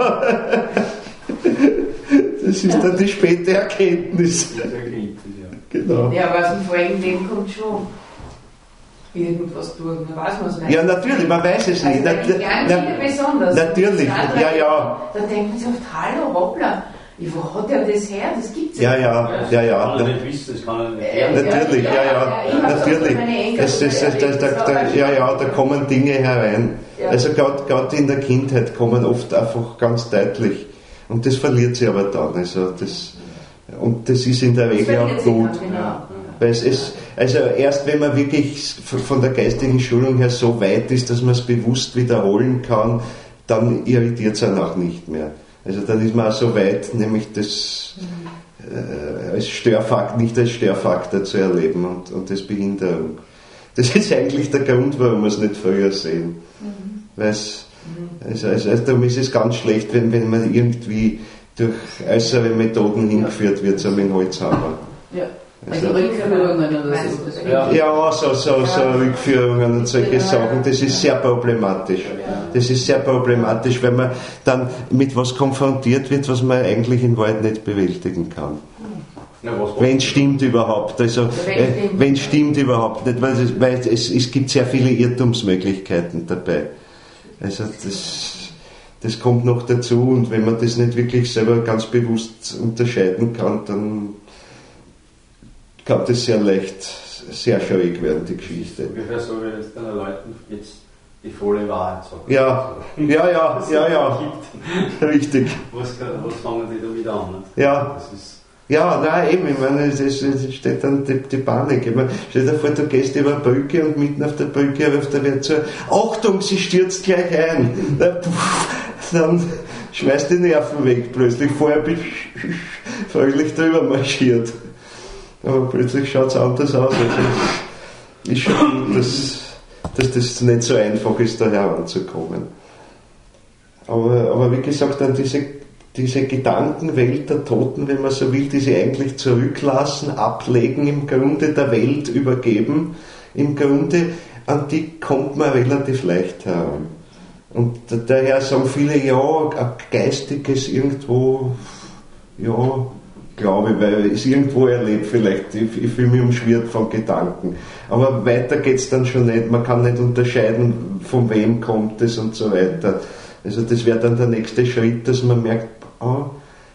Das ist dann die späte Erkenntnis. Die Erkenntnis, ja. Genau. Ja, aber aus dem vorigen Leben kommt schon irgendwas durch, dann weiß man es nicht. Ja, natürlich, man weiß es nicht. Also, Nat- ganz na- viele besonders. Natürlich, Das ja, ja. Da denkt man sich oft, hallo, hoppla, wo hat der das her? Das gibt's Ja, ja, ja, ja. Das kann er nicht wissen, das kann er nicht lernen. Natürlich, ja, ja, ich hab's auch natürlich. von meinen Enkeln Es ist, erlebt, da, da, das war da, auch ja, schon- ja, da kommen Dinge herein. Ja. Also gerade in der Kindheit kommen oft einfach ganz deutlich. Und das verliert sie aber dann. Also das, und das ist in der Das Regel auch verliert sich gut. dann, genau. Weil es ist, also erst wenn man wirklich von der geistigen Schulung her so weit ist, dass man es bewusst wiederholen kann, dann irritiert es einen auch nicht mehr. Also dann ist man auch so weit, nämlich das äh, als Störfaktor, nicht als Störfaktor zu erleben und, und als Behinderung. Das ist eigentlich der Grund, warum wir es nicht früher sehen. Mhm. Weil es, also, also, also darum ist es ganz schlecht, wenn, wenn man irgendwie durch äußere Methoden hingeführt wird, so mit dem Holzhammer. Ja. Also Rückführungen oder so. Ja. Ja, so, so, so Rückführungen und solche Sachen, das ist sehr problematisch. Das ist sehr problematisch, wenn man dann mit was konfrontiert wird, was man eigentlich in Wahrheit nicht bewältigen kann. Ja, was Wenn es stimmt überhaupt, also äh, wenn es stimmt überhaupt nicht, weil, es, weil es, es gibt sehr viele Irrtumsmöglichkeiten dabei. Also das, das kommt noch dazu und wenn man das nicht wirklich selber ganz bewusst unterscheiden kann, dann kann das sehr leicht, sehr schwierig werden, die Geschichte. Ungefähr so, wie jetzt den Leuten jetzt die volle Wahrheit sagen. Ja, ja, ja, ja, ja, richtig. Was, was fangen die da wieder an? Ja. Das ist Ja, nein, eben, ich meine, es, es, es steht dann die, die Panik. Ich meine, stell dir vor, du gehst über eine Brücke und mitten auf der Brücke ruft der Wirt zu, Achtung, sie stürzt gleich ein. Dann schmeißt die Nerven weg plötzlich. Vorher bist du fröhlich drüber marschiert. Aber plötzlich schaut es anders aus. Also ist schon, dass, dass das nicht so einfach ist, da heranzukommen. Aber, aber wie gesagt, dann diese, diese Gedankenwelt der Toten, wenn man so will, die sie eigentlich zurücklassen, ablegen, im Grunde der Welt übergeben, im Grunde, an die kommt man relativ leicht heran. Und daher sagen viele, ja, ein geistiges irgendwo, ja, glaube ich, weil ich es irgendwo erlebt vielleicht, ich, ich fühle mich umschwirrt von Gedanken. Aber weiter geht es dann schon nicht, man kann nicht unterscheiden, von wem kommt es und so weiter. Also das wäre dann der nächste Schritt, dass man merkt, oh,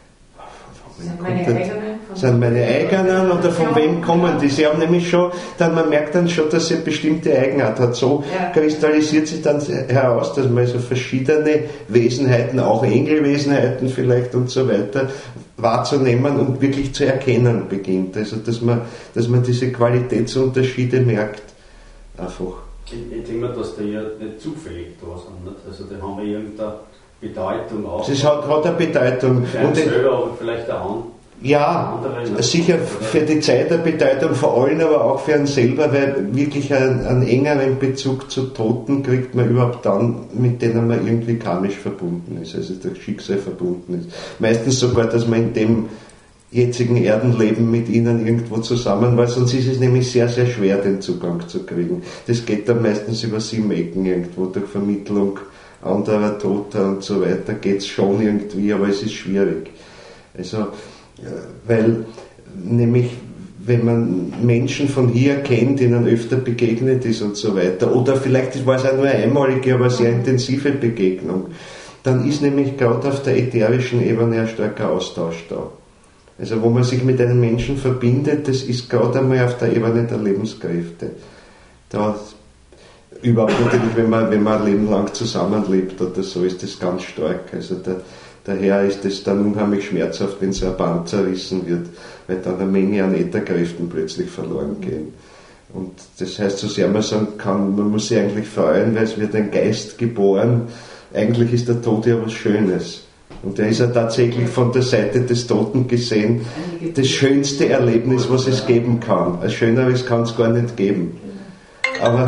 Sind meine eigenen? sind meine eigenen oder von wem kommen die? Sie haben nämlich schon, dann, man merkt dann schon, dass sie eine bestimmte Eigenart hat. So Ja. kristallisiert sich dann heraus, dass man so verschiedene Wesenheiten, auch Engelwesenheiten vielleicht und so weiter, wahrzunehmen und wirklich zu erkennen beginnt. Also dass man, dass man diese Qualitätsunterschiede merkt. Einfach. Ich, ich denke mir, dass die ja nicht zufällig da sind. Nicht? Also die haben ja irgendeine Bedeutung auch. Es hat, hat eine Bedeutung. Für einen Und den, selber, aber vielleicht auch an. Ja, andere, sicher für die Zeit eine Bedeutung, vor allem aber auch für einen selber, weil wirklich einen, einen engeren Bezug zu Toten kriegt man überhaupt dann, mit denen man irgendwie karmisch verbunden ist, also durch Schicksal verbunden ist. Meistens sogar, dass man in dem jetzigen Erdenleben mit ihnen irgendwo zusammen war, sonst ist es nämlich sehr, sehr schwer, den Zugang zu kriegen. Das geht dann meistens über sieben Ecken irgendwo, durch Vermittlung anderer Toter und so weiter, geht es schon irgendwie, aber es ist schwierig. Also, weil nämlich, wenn man Menschen von hier kennt, denen öfter begegnet ist und so weiter, oder vielleicht war es auch nur eine einmalige, aber sehr intensive Begegnung, dann ist nämlich gerade auf der ätherischen Ebene ein starker Austausch da. Also wo man sich mit einem Menschen verbindet, das ist gerade einmal auf der Ebene der Lebenskräfte. Da überhaupt natürlich, wenn man, wenn man ein Leben lang zusammenlebt oder so, ist das ganz stark. Also der, daher ist es dann unheimlich schmerzhaft, wenn so ein Band zerrissen wird, weil dann eine Menge an Ätherkräften plötzlich verloren gehen. Und das heißt, so sehr man sagen kann, man muss sich eigentlich freuen, weil es wird ein Geist geboren. Eigentlich ist der Tod ja was Schönes. Und der ist ja tatsächlich von der Seite des Toten gesehen das schönste Erlebnis, was es geben kann. Ein schöneres kann es gar nicht geben. Aber,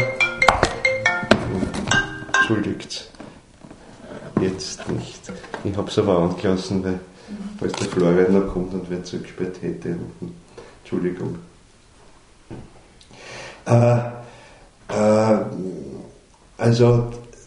entschuldigt, jetzt nicht. Ich habe es aber angelassen, weil falls der Florian noch kommt und wer zugesperrt hätte. Entschuldigung. Äh, äh, also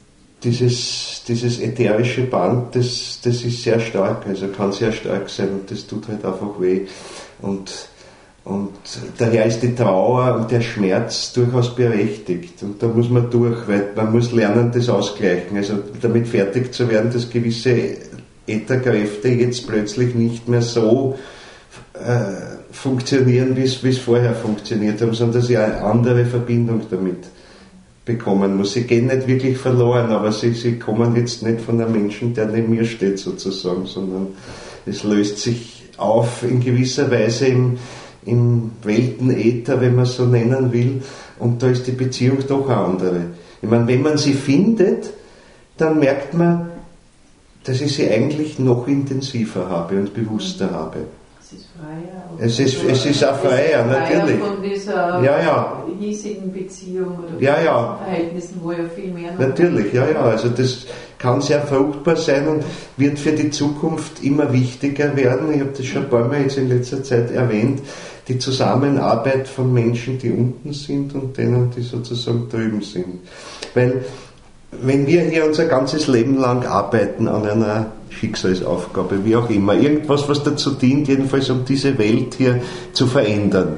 dieses, dieses ätherische Band, das, das ist sehr stark, also kann sehr stark sein und das tut halt einfach weh. Und, und daher ist die Trauer und der Schmerz durchaus berechtigt und da muss man durch, weil man muss lernen, das ausgleichen, also damit fertig zu werden, dass gewisse Ätherkräfte jetzt plötzlich nicht mehr so äh, funktionieren, wie es vorher funktioniert haben, sondern dass sie eine andere Verbindung damit bekommen muss. Sie gehen nicht wirklich verloren, aber sie, sie kommen jetzt nicht von einem Menschen, der neben mir steht sozusagen, sondern es löst sich auf in gewisser Weise im, im Weltenäther, wenn man es so nennen will, und da ist die Beziehung doch eine andere. Ich meine, wenn man sie findet, dann merkt man, dass ich sie eigentlich noch intensiver habe und bewusster habe. Es ist freier. Es ist, es ist auch freier, natürlich. Von dieser ja, ja. hiesigen Beziehung oder ja, ja. Verhältnissen, wo ja viel mehr noch natürlich, ja, ja. Also das kann sehr fruchtbar sein und wird für die Zukunft immer wichtiger werden. Ich habe das schon ein paar Mal jetzt in letzter Zeit erwähnt, die Zusammenarbeit von Menschen, die unten sind und denen, die sozusagen drüben sind. Weil wenn wir hier unser ganzes Leben lang arbeiten an einer Schicksalsaufgabe, wie auch immer, irgendwas, was dazu dient, jedenfalls um diese Welt hier zu verändern,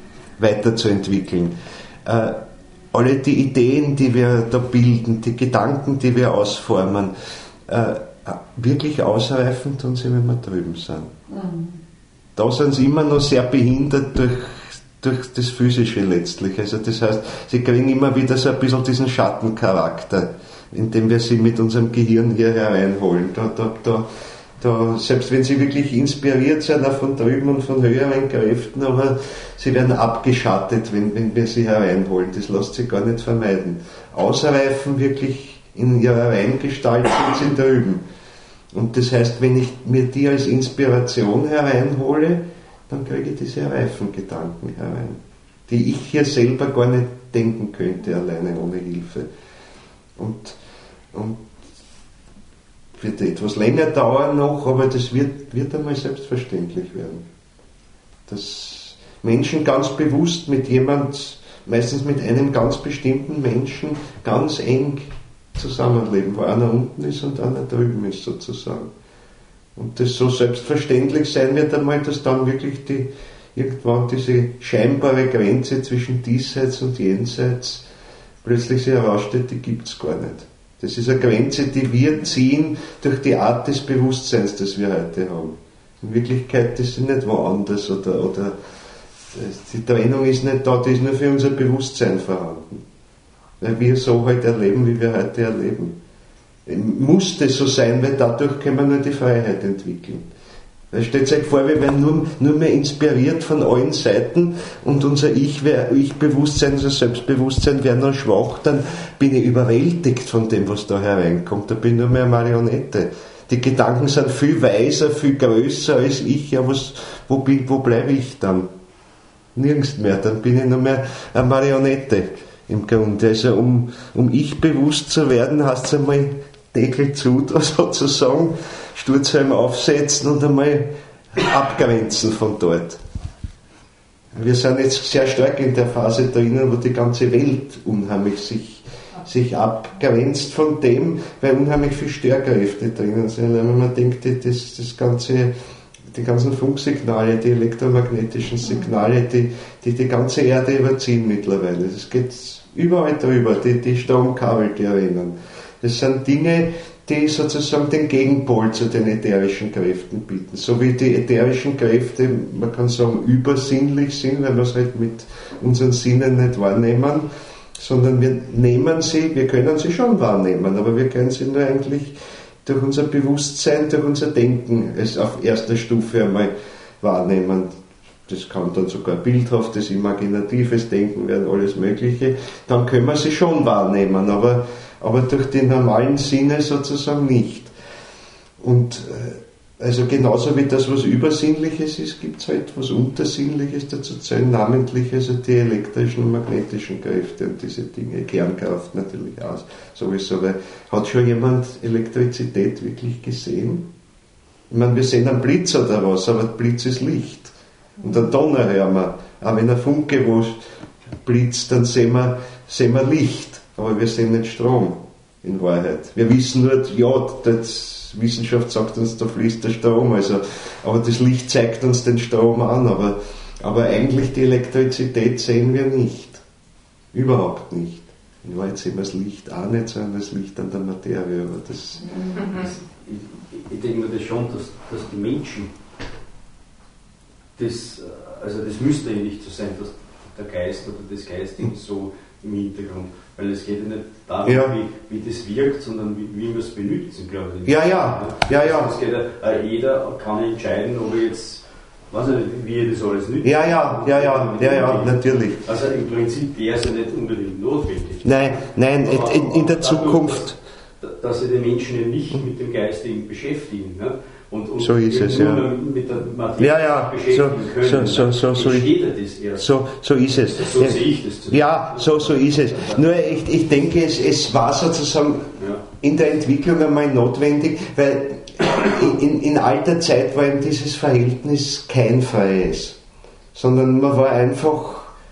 weiterzuentwickeln. Äh, alle die Ideen, die wir da bilden, die Gedanken, die wir ausformen, äh, wirklich ausreifen tun sie, wenn wir drüben sind. Mhm. Da sind sie immer noch sehr behindert durch durch das Physische letztlich. Also das heißt, sie kriegen immer wieder so ein bisschen diesen Schattencharakter, indem wir sie mit unserem Gehirn hier hereinholen. Da, da, da, da, selbst wenn sie wirklich inspiriert sind, auch von drüben und von höheren Kräften, aber sie werden abgeschattet, wenn, wenn wir sie hereinholen. Das lässt sich gar nicht vermeiden. Ausreifen wirklich in ihrer Reingestalt sind sie drüben. Und das heißt, wenn ich mir die als Inspiration hereinhole, dann kriege ich diese reifen Gedanken herein, die ich hier selber gar nicht denken könnte, alleine ohne Hilfe. Und, und wird etwas länger dauern noch, aber das wird, wird einmal selbstverständlich werden. Dass Menschen ganz bewusst mit jemand, meistens mit einem ganz bestimmten Menschen, ganz eng zusammenleben, wo einer unten ist und einer drüben ist sozusagen. Und das so selbstverständlich sein wird einmal, dass dann wirklich die, irgendwann diese scheinbare Grenze zwischen diesseits und jenseits plötzlich sich herausstellt, die gibt es gar nicht. Das ist eine Grenze, die wir ziehen durch die Art des Bewusstseins, das wir heute haben. In Wirklichkeit, das ist nicht woanders oder, oder die Trennung ist nicht da, die ist nur für unser Bewusstsein vorhanden. Weil wir so halt erleben, wie wir heute erleben. Muss das so sein, weil dadurch können wir nur die Freiheit entwickeln. Weil stellt euch vor, wir werden nur, nur mehr inspiriert von allen Seiten und unser Ich, Ich-Bewusstsein, unser Selbstbewusstsein wäre noch schwach, dann bin ich überwältigt von dem, was da hereinkommt. Da bin ich nur mehr eine Marionette. die Gedanken sind viel weiser, viel größer als ich, ja, was, wo, bin, wo bleibe ich dann? Nirgends mehr, dann bin ich nur mehr eine Marionette im Grunde. Also um, um ich bewusst zu werden, heißt es einmal Deckel zu, sozusagen, Sturzhelm aufsetzen und einmal abgrenzen von dort. Wir sind jetzt sehr stark in der Phase drinnen, wo die ganze Welt unheimlich sich, sich abgrenzt von dem, weil unheimlich viele Störkräfte drinnen sind. Wenn man denkt, das, das ganze, die ganzen Funksignale, die elektromagnetischen Signale, die, die die ganze Erde überziehen mittlerweile. Das geht überall drüber, die, die Stromkabel, die erinnern. Das sind Dinge, die sozusagen den Gegenpol zu den ätherischen Kräften bieten. So wie die ätherischen Kräfte, man kann sagen, übersinnlich sind, weil wir es halt mit unseren Sinnen nicht wahrnehmen, sondern wir nehmen sie, wir können sie schon wahrnehmen, aber wir können sie nur eigentlich durch unser Bewusstsein, durch unser Denken es auf erster Stufe einmal wahrnehmen. Das kann dann sogar bildhaftes, imaginatives Denken werden, alles Mögliche. Dann können wir sie schon wahrnehmen, aber aber durch die normalen Sinne sozusagen nicht. Und also genauso wie das, was Übersinnliches ist, gibt es halt was Untersinnliches dazu zählen, namentlich also die elektrischen und magnetischen Kräfte und diese Dinge, Kernkraft natürlich auch sowieso, weil hat schon jemand Elektrizität wirklich gesehen? Ich meine, wir sehen einen Blitz oder was, aber Blitz ist Licht. Und einen Donner hören wir, auch wenn ein Funke wo blitzt, dann sehen wir, sehen wir Licht. Aber wir sehen nicht Strom, in Wahrheit. Wir wissen nur, ja, die Wissenschaft sagt uns, da fließt der Strom, also, aber das Licht zeigt uns den Strom an, aber, aber eigentlich die Elektrizität sehen wir nicht. Überhaupt nicht. In Wahrheit sehen wir das Licht auch nicht, sondern das Licht an der Materie. Aber das ich, ich denke mir das schon, dass, dass die Menschen, das, also das müsste ja nicht so sein, dass der Geist oder das Geistige so im Hintergrund, weil es geht ja nicht darum, ja. wie, wie das wirkt, sondern wie, wie wir es benutzen, glaube ich. Ja, ja, ja, ja. Also es geht ja, äh, jeder kann entscheiden, ob er jetzt, weiß ich nicht, wie er das alles nützt. Ja, ja, ja, ja, ja, ja, natürlich. Also im Prinzip wäre es ja nicht unbedingt notwendig. Nein, nein, aber, in, in der aber Zukunft. Dass, dass sich die Menschen ja nicht mit dem Geistigen beschäftigen. Ne? Und, und so ist es, ja. Mit der Materie ja, ja, beschäftigen so, können. So, so, so, so, das erst. So, so ist es. So ja, sehe ich das. Ja, so, so ist es. Nur ich, ich denke, es, es war sozusagen ja. in der Entwicklung einmal notwendig, weil in, in alter Zeit war eben dieses Verhältnis kein freies, sondern man war einfach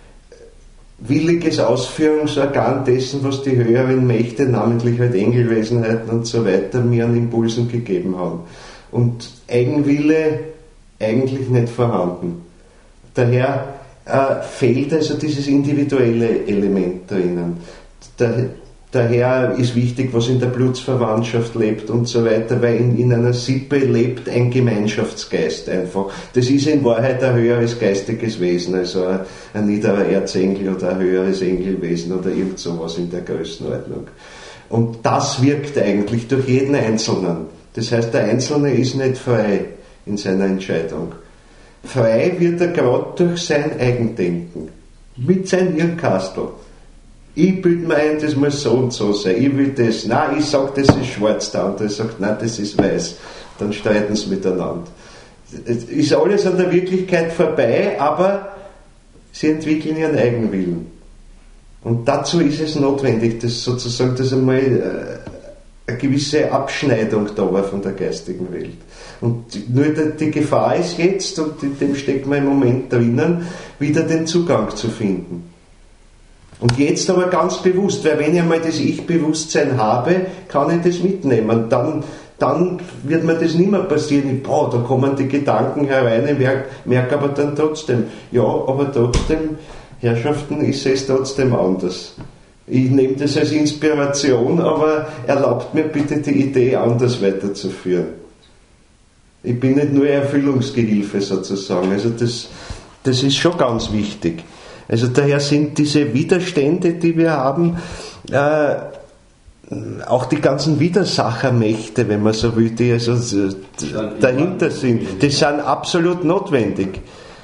williges Ausführungsorgan dessen, was die höheren Mächte, namentlich halt Engelwesenheiten und so weiter, mir an Impulsen gegeben haben. Und Eigenwille eigentlich nicht vorhanden. Daher äh, fehlt also dieses individuelle Element drinnen. Da, daher ist wichtig, was in der Blutsverwandtschaft lebt und so weiter, weil in, in einer Sippe lebt ein Gemeinschaftsgeist einfach. Das ist in Wahrheit ein höheres geistiges Wesen, also ein, ein niederer Erzengel oder ein höheres Engelwesen oder irgend sowas in der Größenordnung. Und das wirkt eigentlich durch jeden Einzelnen. Das heißt, der Einzelne ist nicht frei in seiner Entscheidung. Frei wird er gerade durch sein Eigendenken. Mit seinem Hirnkastel. Ich bilde mir ein, das muss so und so sein. Ich will das. Nein, ich sage, das ist schwarz. Der andere sagt, nein, das ist weiß. Dann streiten sie miteinander. Es ist alles an der Wirklichkeit vorbei, aber sie entwickeln ihren Eigenwillen. Und dazu ist es notwendig, dass sozusagen das einmal äh, eine gewisse Abschneidung da war von der geistigen Welt. Und nur die Gefahr ist jetzt, und dem steckt man im Moment drinnen, wieder den Zugang zu finden. Und jetzt aber ganz bewusst, weil wenn ich einmal das Ich-Bewusstsein habe, kann ich das mitnehmen. Dann, dann wird mir das nicht mehr passieren. Boah, da kommen die Gedanken herein, ich merke, merke aber dann trotzdem, ja, aber trotzdem, Herrschaften, ich sehe es trotzdem anders. Ich nehme das als Inspiration, aber erlaubt mir bitte die Idee anders weiterzuführen. Ich bin nicht nur Erfüllungsgehilfe sozusagen. Also das, das ist schon ganz wichtig. Also daher sind diese Widerstände, die wir haben, äh, auch die ganzen Widersachermächte, wenn man so will, die also dahinter sind, die sind absolut notwendig.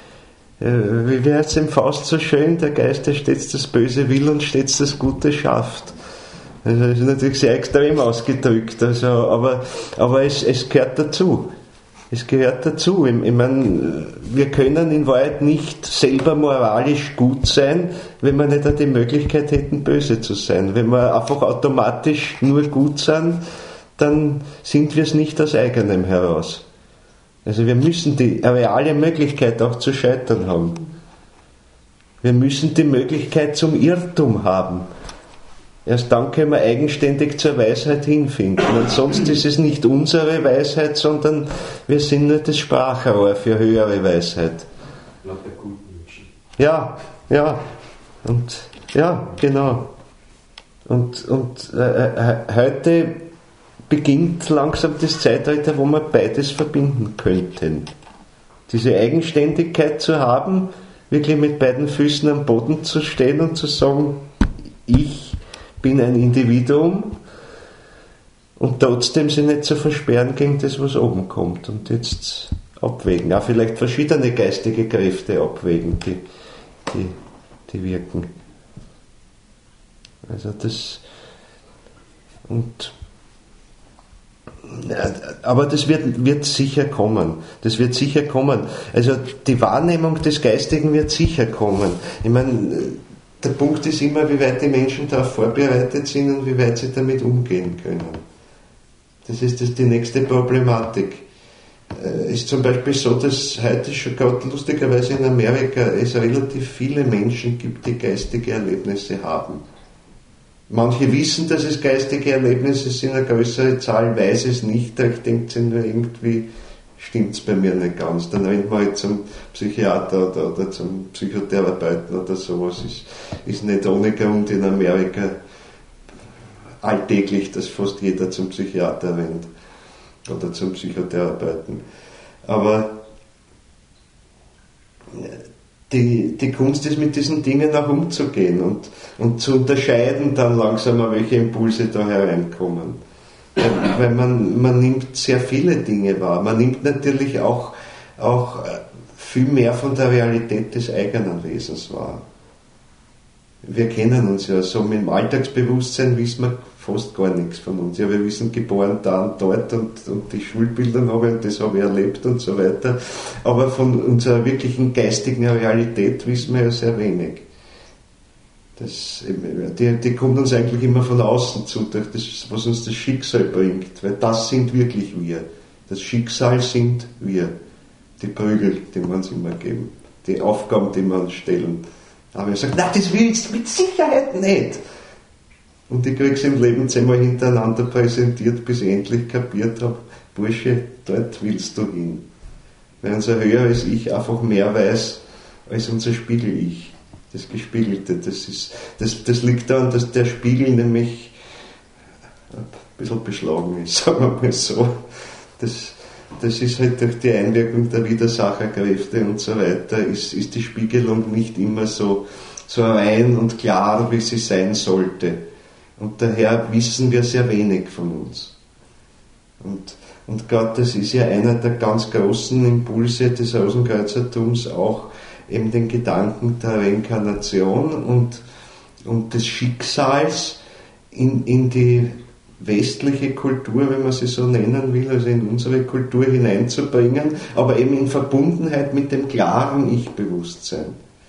Wie heißt es im Faust so schön, der Geist, der stets das Böse will und stets das Gute schafft. Also das ist natürlich sehr extrem ausgedrückt, also, aber, aber es, es gehört dazu. Es gehört dazu. Ich, ich meine, wir können in Wahrheit nicht selber moralisch gut sein, wenn wir nicht die Möglichkeit hätten, böse zu sein. Wenn wir einfach automatisch nur gut sind, dann sind wir es nicht aus eigenem heraus. Also wir müssen die reale Möglichkeit auch zu scheitern haben. Wir müssen die Möglichkeit zum Irrtum haben. Erst dann können wir eigenständig zur Weisheit hinfinden. Und sonst ist es nicht unsere Weisheit, sondern wir sind nur das Sprachrohr für höhere Weisheit. Nach der guten Menschen. Ja, ja. Und ja, genau. Und, und äh, heute beginnt langsam das Zeitalter, wo wir beides verbinden könnten. Diese Eigenständigkeit zu haben, wirklich mit beiden Füßen am Boden zu stehen und zu sagen, ich bin ein Individuum und trotzdem sich nicht zu versperren gegen das, was oben kommt und jetzt abwägen. Auch vielleicht verschiedene geistige Kräfte abwägen, die, die, die wirken. Also das und aber das wird, wird sicher kommen. Das wird sicher kommen. Also die Wahrnehmung des Geistigen wird sicher kommen. Ich meine, der Punkt ist immer, wie weit die Menschen darauf vorbereitet sind und wie weit sie damit umgehen können. Das ist das die nächste Problematik. Es ist zum Beispiel so, dass heute schon gerade lustigerweise in Amerika es relativ viele Menschen gibt, die geistige Erlebnisse haben. Manche wissen, dass es geistige Erlebnisse sind, eine größere Zahl weiß es nicht, ich denke nur irgendwie, stimmt es bei mir nicht ganz. Dann rennt man halt zum Psychiater oder, oder zum Psychotherapeuten oder sowas. Ist, ist nicht ohne Grund in Amerika alltäglich, dass fast jeder zum Psychiater rennt oder zum Psychotherapeuten. Aber Die, die Kunst ist, mit diesen Dingen auch umzugehen und, und zu unterscheiden dann langsam, welche Impulse da hereinkommen. Weil, weil man, man nimmt sehr viele Dinge wahr. Man nimmt natürlich auch, auch viel mehr von der Realität des eigenen Wesens wahr. Wir kennen uns ja so, mit dem Alltagsbewusstsein wissen wir fast gar nichts von uns. Ja, wir wissen, geboren da und dort und, und die Schulbilder habe ich und das habe ich erlebt und so weiter. Aber von unserer wirklichen geistigen Realität wissen wir ja sehr wenig. Das, die, die kommt uns eigentlich immer von außen zu, durch das, was uns das Schicksal bringt. Weil das sind wirklich wir. Das Schicksal sind wir. Die Prügel, die wir uns immer geben. Die Aufgaben, die wir uns stellen. Aber ich sage, nein, das willst du mit Sicherheit nicht. Und ich kriege es im Leben zehnmal hintereinander präsentiert, bis ich endlich kapiert habe, Bursche, dort willst du hin. Weil unser höheres Ich einfach mehr weiß als unser Spiegel-Ich. Das Gespiegelte, das, ist, das, das liegt daran, dass der Spiegel nämlich ein bisschen beschlagen ist, sagen wir mal so. Das, das ist halt durch die Einwirkung der Widersacherkräfte und so weiter, ist, ist die Spiegelung nicht immer so, so rein und klar, wie sie sein sollte. Und daher wissen wir sehr wenig von uns. Und, und gerade das ist ja einer der ganz großen Impulse des Rosenkreuzertums, auch eben den Gedanken der Reinkarnation und, und des Schicksals in, in die westliche Kultur, wenn man sie so nennen will, also in unsere Kultur hineinzubringen, aber eben in Verbundenheit mit dem klaren Ich-Bewusstsein.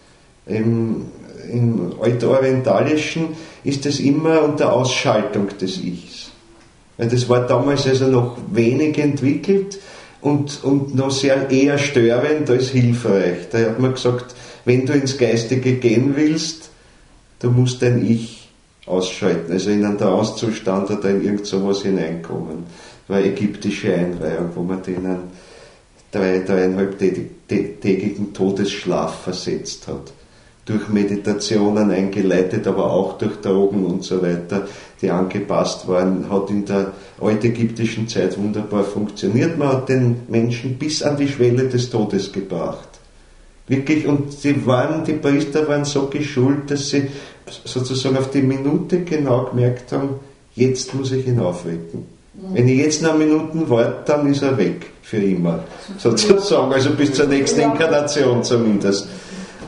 Im, im Altorientalischen ist es immer unter Ausschaltung des Ichs. Weil das war damals also noch wenig entwickelt und, und noch sehr eher störend als hilfreich. Da hat man gesagt, wenn du ins Geistige gehen willst, du musst dein Ich ausschalten, also in einen Trancezustand oder in irgend sowas hineinkommen. Das war eine ägyptische Einweihung, wo man den einen drei, dreieinhalbtägigen Todesschlaf versetzt hat. Durch Meditationen eingeleitet, aber auch durch Drogen und so weiter, die angepasst waren, hat in der altägyptischen Zeit wunderbar funktioniert. Man hat den Menschen bis an die Schwelle des Todes gebracht. Wirklich, und die, waren, die Priester waren so geschult, dass sie sozusagen auf die Minute genau gemerkt haben, jetzt muss ich ihn aufwecken. Mhm. Wenn ich jetzt noch Minuten warte, dann ist er weg, für immer, sozusagen, also bis zur nächsten Inkarnation zumindest.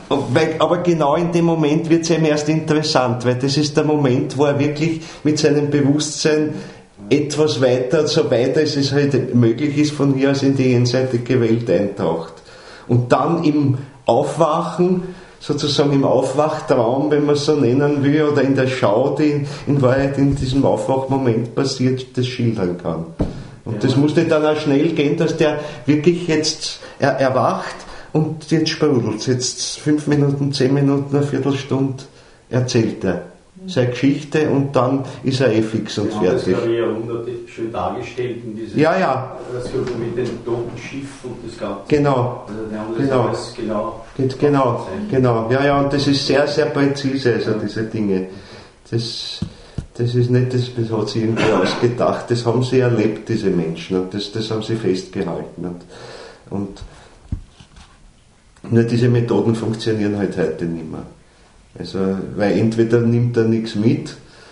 weil, aber genau in dem Moment wird es ihm erst interessant, weil das ist der Moment, wo er wirklich mit seinem Bewusstsein etwas weiter, so weiter es es halt möglich ist, von hier aus in die jenseitige Welt eintaucht. Und dann im Aufwachen, sozusagen im Aufwachtraum, wenn man es so nennen will, oder in der Schau, die in Wahrheit in diesem Aufwachmoment passiert, das schildern kann. Und ja, das musste dann auch schnell gehen, dass der wirklich jetzt er, erwacht und jetzt sprudelt. Jetzt fünf Minuten, zehn Minuten, eine Viertelstunde erzählt er seine Geschichte und dann ist er eh fix und fertig. Das habe ich ja wunderlich schön dargestellt in diesem ja, ja. Das mit dem toten Schiff und das Ganze. Genau. Also die haben das genau. alles genau. Geht, genau, genau. Ja, ja, und das ist sehr, sehr präzise, also diese Dinge. Das, das ist nicht, das, das hat sich irgendwie ausgedacht, das haben sie erlebt, diese Menschen, und das, das haben sie festgehalten. Und, und nur diese Methoden funktionieren halt heute nicht mehr. Also, weil entweder nimmt er nichts mit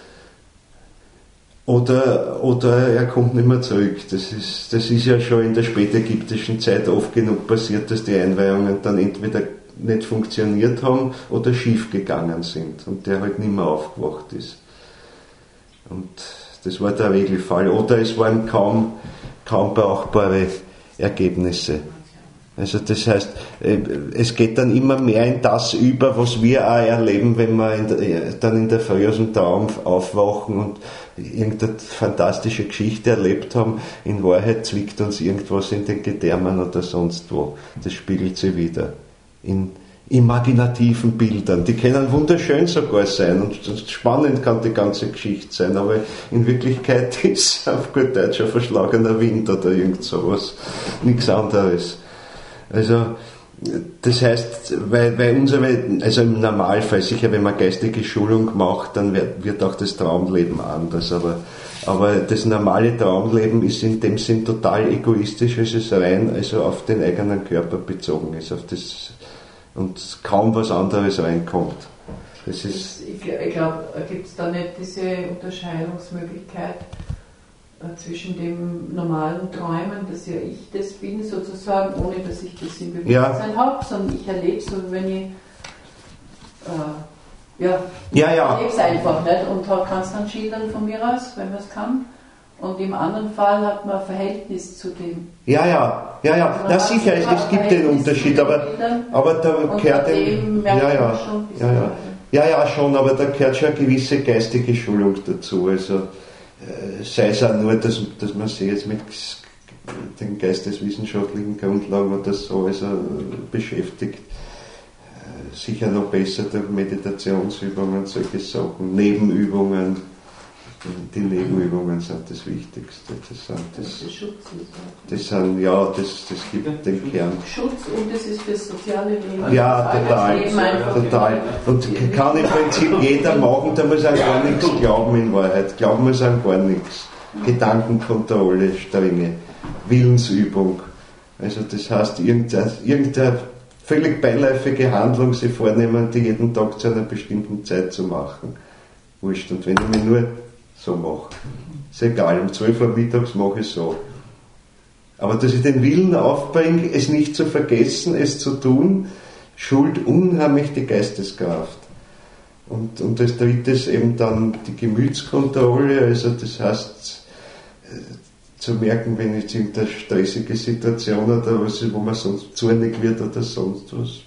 oder, oder er kommt nicht mehr zurück. Das ist, das ist ja schon in der spätägyptischen Zeit oft genug passiert, dass die Einweihungen dann entweder nicht funktioniert haben oder schief gegangen sind und der halt nicht mehr aufgewacht ist. Und das war der Regelfall. Oder es waren kaum, kaum brauchbare Ergebnisse. Also das heißt, es geht dann immer mehr in das über, was wir auch erleben, wenn wir in der, dann in der Früh aus dem Traum aufwachen und irgendeine fantastische Geschichte erlebt haben. In Wahrheit zwickt uns irgendwas in den Gedärmen oder sonst wo. Das spiegelt sich wieder in imaginativen Bildern. Die können wunderschön sogar sein und spannend kann die ganze Geschichte sein, aber in Wirklichkeit ist auf gut Deutsch ein verschlagener Wind oder irgend sowas. Nichts anderes. Also, das heißt, weil, weil unsere, also im Normalfall, sicher wenn man geistige Schulung macht, dann wird, wird auch das Traumleben anders, aber, aber das normale Traumleben ist in dem Sinn total egoistisch, es ist rein, also auf den eigenen Körper bezogen ist, auf das, und kaum was anderes reinkommt. Das ist ich ich glaube, gibt es da nicht diese Unterscheidungsmöglichkeit zwischen dem normalen Träumen, dass ja ich das bin sozusagen, ohne dass ich das im Bewusstsein ja. habe, sondern ich erlebe es, und wenn ich äh, ja, ja, ja. ich erlebe es einfach nicht und kann es dann schildern von mir aus, wenn man es kann. Und im anderen Fall hat man ein Verhältnis zu dem. Ja, ja, ja, ja, na sicher, es, es gibt den Unterschied, aber, aber da gehört dem, ja, ja, ja, ja, ja, ja, schon, aber da gehört schon eine gewisse geistige Schulung dazu, also sei es auch nur, dass, dass man sich jetzt mit den geisteswissenschaftlichen Grundlagen oder so also beschäftigt. Sicher noch besser durch Meditationsübungen, solche Sachen, Nebenübungen. Die Nebenübungen sind das Wichtigste. Das sind, das, das sind ja, das, das gibt den Kern. Schutz, und das ist fürs soziale Leben. Ja, total. total. Und kann im Prinzip jeder machen, der muss an gar nichts glauben in Wahrheit. Glauben muss an gar nichts. Gedankenkontrolle, strenge, Willensübung. Also das heißt, irgendeine, irgendeine völlig beiläufige Handlung sich vornehmen, die jeden Tag zu einer bestimmten Zeit zu machen. Wurscht. Und wenn ich mich nur so mache. Ist egal, um zwölf Uhr mittags mache ich so. Aber dass ich den Willen aufbringe, es nicht zu vergessen, es zu tun, schult unheimlich die Geisteskraft. Und, und als drittes eben dann die Gemütskontrolle, also das heißt, zu merken, wenn jetzt irgendeine stressige Situation oder was, wo man sonst zornig wird oder sonst was,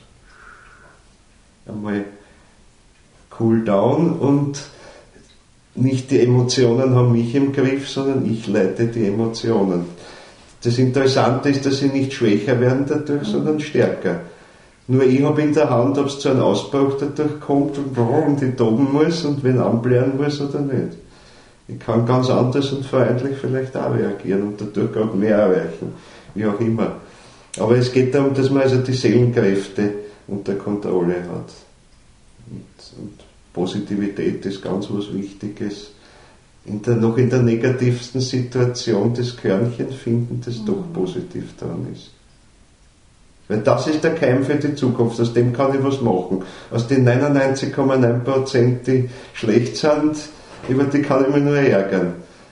einmal cool down und nicht die Emotionen haben mich im Griff, sondern ich leite die Emotionen. Das Interessante ist, dass sie nicht schwächer werden dadurch, sondern stärker. Nur ich habe in der Hand, ob es zu einem Ausbruch dadurch kommt und, und ich toben muss und wen anblären muss oder nicht. Ich kann ganz anders und freundlich vielleicht auch reagieren und dadurch auch mehr erreichen, wie auch immer. Aber es geht darum, dass man also die Seelenkräfte unter Kontrolle hat. Und, und Positivität ist ganz was Wichtiges. In der, noch in der negativsten Situation das Körnchen finden, das doch positiv dran ist. Weil das ist der Keim für die Zukunft, aus dem kann ich was machen. Aus den neunundneunzig Komma neun Prozent, die schlecht sind, über die kann ich mich nur ärgern.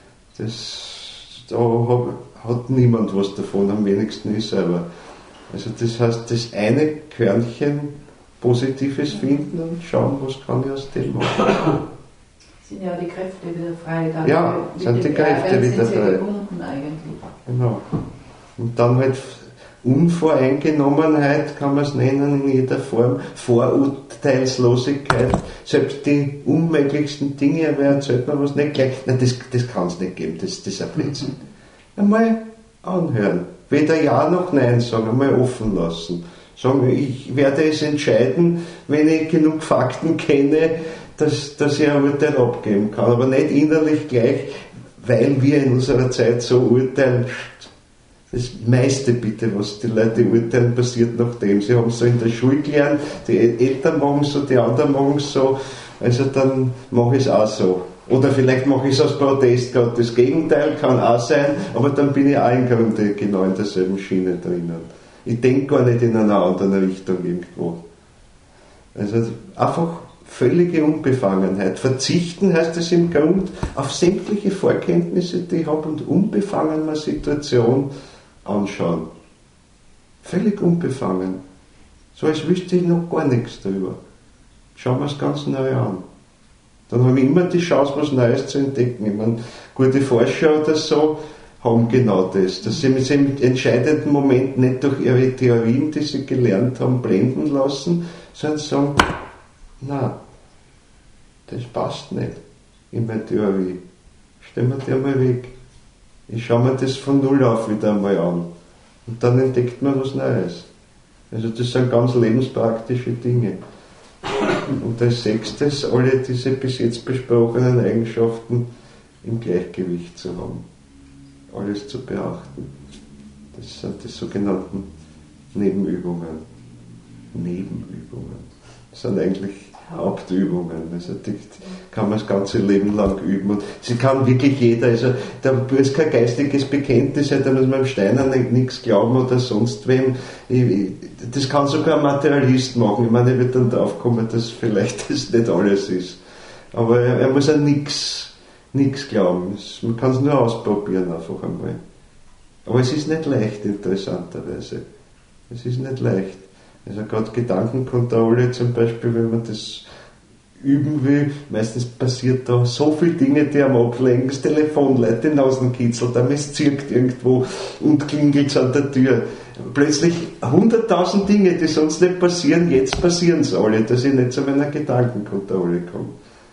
Das, da hat niemand was davon, am wenigsten ich selber. Also das heißt, das eine Körnchen Positives finden und schauen, was kann ich aus dem machen. Sind ja die Kräfte wieder frei. Dann ja, sind die Kräfte wieder frei. Gebunden eigentlich. Genau. Und dann halt Unvoreingenommenheit, kann man es nennen, in jeder Form, Vorurteilslosigkeit, selbst die unmöglichsten Dinge, wer erzählt mir was nicht gleich, nein, das, das kann es nicht geben, das, das ist ein Blödsinn. Einmal anhören, weder Ja noch Nein sagen, einmal offen lassen. Sagen, ich werde es entscheiden, wenn ich genug Fakten kenne, dass, dass ich ein Urteil abgeben kann, aber nicht innerlich gleich, weil wir in unserer Zeit so urteilen. Das meiste bitte, was die Leute urteilen, passiert nachdem. Sie haben es so in der Schule gelernt, die Eltern machen es so, die anderen machen es so, also dann mache ich es auch so. Oder vielleicht mache ich es aus Protest gerade das Gegenteil, kann auch sein, aber dann bin ich auch im Grunde genau in derselben Schiene drinnen. Ich denke gar nicht in einer anderen Richtung irgendwo. Also einfach völlige Unbefangenheit. Verzichten heißt es im Grund auf sämtliche Vorkenntnisse, die ich habe, und unbefangen eine Situation anschauen. Völlig unbefangen. So als wüsste ich noch gar nichts darüber. Schauen wir es ganz neu an. Dann habe ich immer die Chance, was Neues zu entdecken. Ich meine, gute Forscher oder so haben genau das, dass sie mit dem entscheidenden Moment nicht durch ihre Theorien, die sie gelernt haben, blenden lassen, sondern sagen, na, das passt nicht in meine Theorie. Stellen wir die einmal weg. Ich schaue mir das von Null auf wieder einmal an. Und dann entdeckt man was Neues. Also das sind ganz lebenspraktische Dinge. Und als sechstes, alle diese bis jetzt besprochenen Eigenschaften im Gleichgewicht zu haben. Alles zu beachten. Das sind die sogenannten Nebenübungen. Nebenübungen. Das sind eigentlich Hauptübungen. Also die kann man das ganze Leben lang üben. Und sie kann wirklich jeder, also da ist kein geistiges Bekenntnis, da muss man dem Steiner nichts glauben oder sonst wem. Das kann sogar ein Materialist machen. Ich meine, er wird dann drauf kommen, dass vielleicht das nicht alles ist. Aber er, er muss an nichts nichts glauben. Man kann es nur ausprobieren einfach einmal. Aber es ist nicht leicht, interessanterweise. Es ist nicht leicht. Also gerade Gedankenkontrolle zum Beispiel, wenn man das üben will, meistens passiert da so viele Dinge, die am ablenken, das Telefon, Leute, die Nasen kitzelt, dann es zirkt irgendwo und klingelt an der Tür. Plötzlich hunderttausend Dinge, die sonst nicht passieren, jetzt passieren es alle, dass ich nicht zu meiner Gedankenkontrolle komme.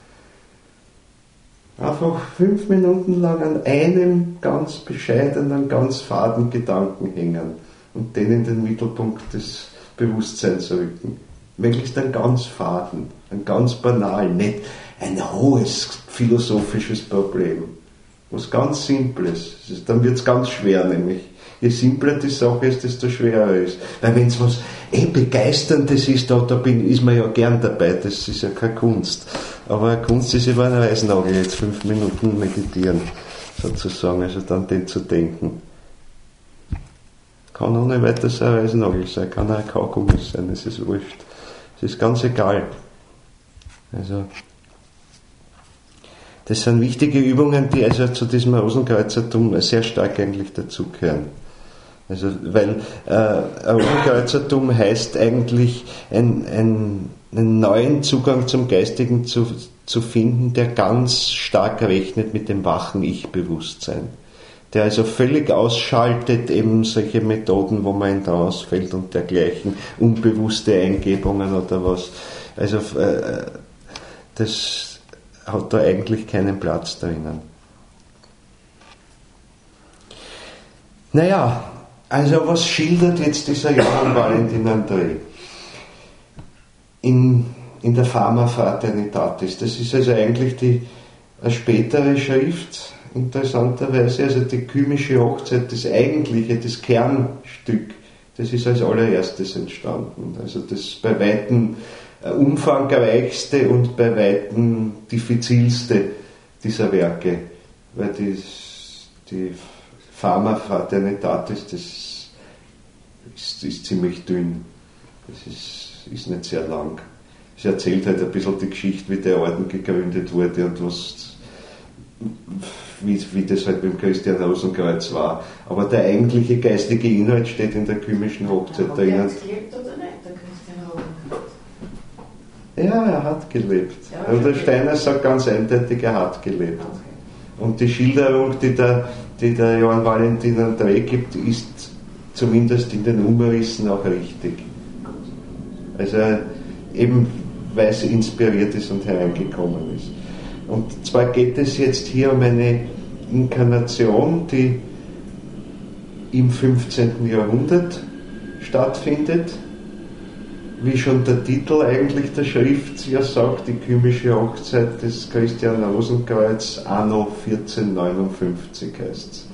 Einfach fünf Minuten lang an einem ganz bescheidenen, ganz faden Gedanken hängen und den in den Mittelpunkt des Bewusstseins rücken. Möglichst ein ganz faden, ein ganz banal, nicht ein hohes philosophisches Problem. Was ganz Simples. Dann wird es ganz schwer, nämlich. Je simpler die Sache ist, desto schwerer ist. Weil wenn es was eh Begeisterndes ist, da, da bin, ist man ja gern dabei, das ist ja keine Kunst. Aber Kunst ist über einen Reisnagel, jetzt fünf Minuten meditieren, sozusagen, also dann den zu denken. Kann ohne weiteres ein Reisnagel sein, kann auch ein Kaugummi sein, es ist wurscht. Es ist ganz egal. Also, das sind wichtige Übungen, die also zu diesem Rosenkreuzertum sehr stark eigentlich dazugehören. Also, weil äh, Rosenkreuzertum heißt eigentlich, ein, ein, einen neuen Zugang zum Geistigen zu, zu finden, der ganz stark rechnet mit dem wachen Ich-Bewusstsein. Der also völlig ausschaltet eben solche Methoden, wo man in Trance fällt und dergleichen, unbewusste Eingebungen oder was. Also äh, das hat da eigentlich keinen Platz drinnen. Naja, also was schildert jetzt dieser Johann Valentin André in, in der Fama Fraternitatis? Das ist also eigentlich die eine spätere Schrift, interessanterweise, also die kymische Hochzeit, das eigentliche, das Kernstück, das ist als allererstes entstanden. Also das bei weitem umfangreichste und bei weitem diffizilste dieser Werke, weil die, die Fama Fraternitatis, das ist, ist ziemlich dünn, das ist, ist nicht sehr lang. Es erzählt halt ein bisschen die Geschichte, wie der Orden gegründet wurde und was, wie, wie das halt beim Christian Rosenkreuz war. Aber der eigentliche geistige Inhalt steht in der kymischen Hochzeit drinnen. Hat der jetzt gelebt oder nicht, der Christian Rosenkreuz? Ja, er hat gelebt. Ja, der Steiner sagt ganz eindeutig, er hat gelebt. Okay. Und die Schilderung, die der, die der Johann Valentin André gibt, ist zumindest in den Umrissen auch richtig. Also eben, weil sie inspiriert ist und hereingekommen ist. Und zwar geht es jetzt hier um eine Inkarnation, die im fünfzehnten Jahrhundert stattfindet. Wie schon der Titel eigentlich der Schrift ja sagt, die kymische Hochzeit des Christian Rosenkreuz anno vierzehnhundertneunundfünfzig heißt es.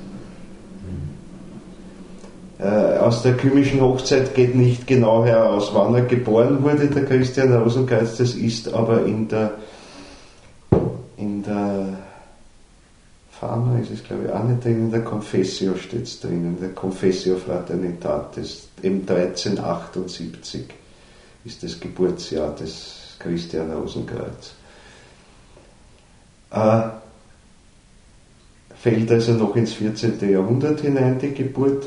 Äh, aus der kymischen Hochzeit geht nicht genau heraus, wann er geboren wurde, der Christian Rosenkreuz, das ist aber in der in der Fama ist es glaube ich auch nicht drin, in der Confessio steht es drin, in der Confessio Fraternitatis, im dreizehnhundertachtundsiebzig ist das Geburtsjahr des Christian Rosenkreuz. Äh, fällt also noch ins vierzehnten Jahrhundert hinein, die Geburt.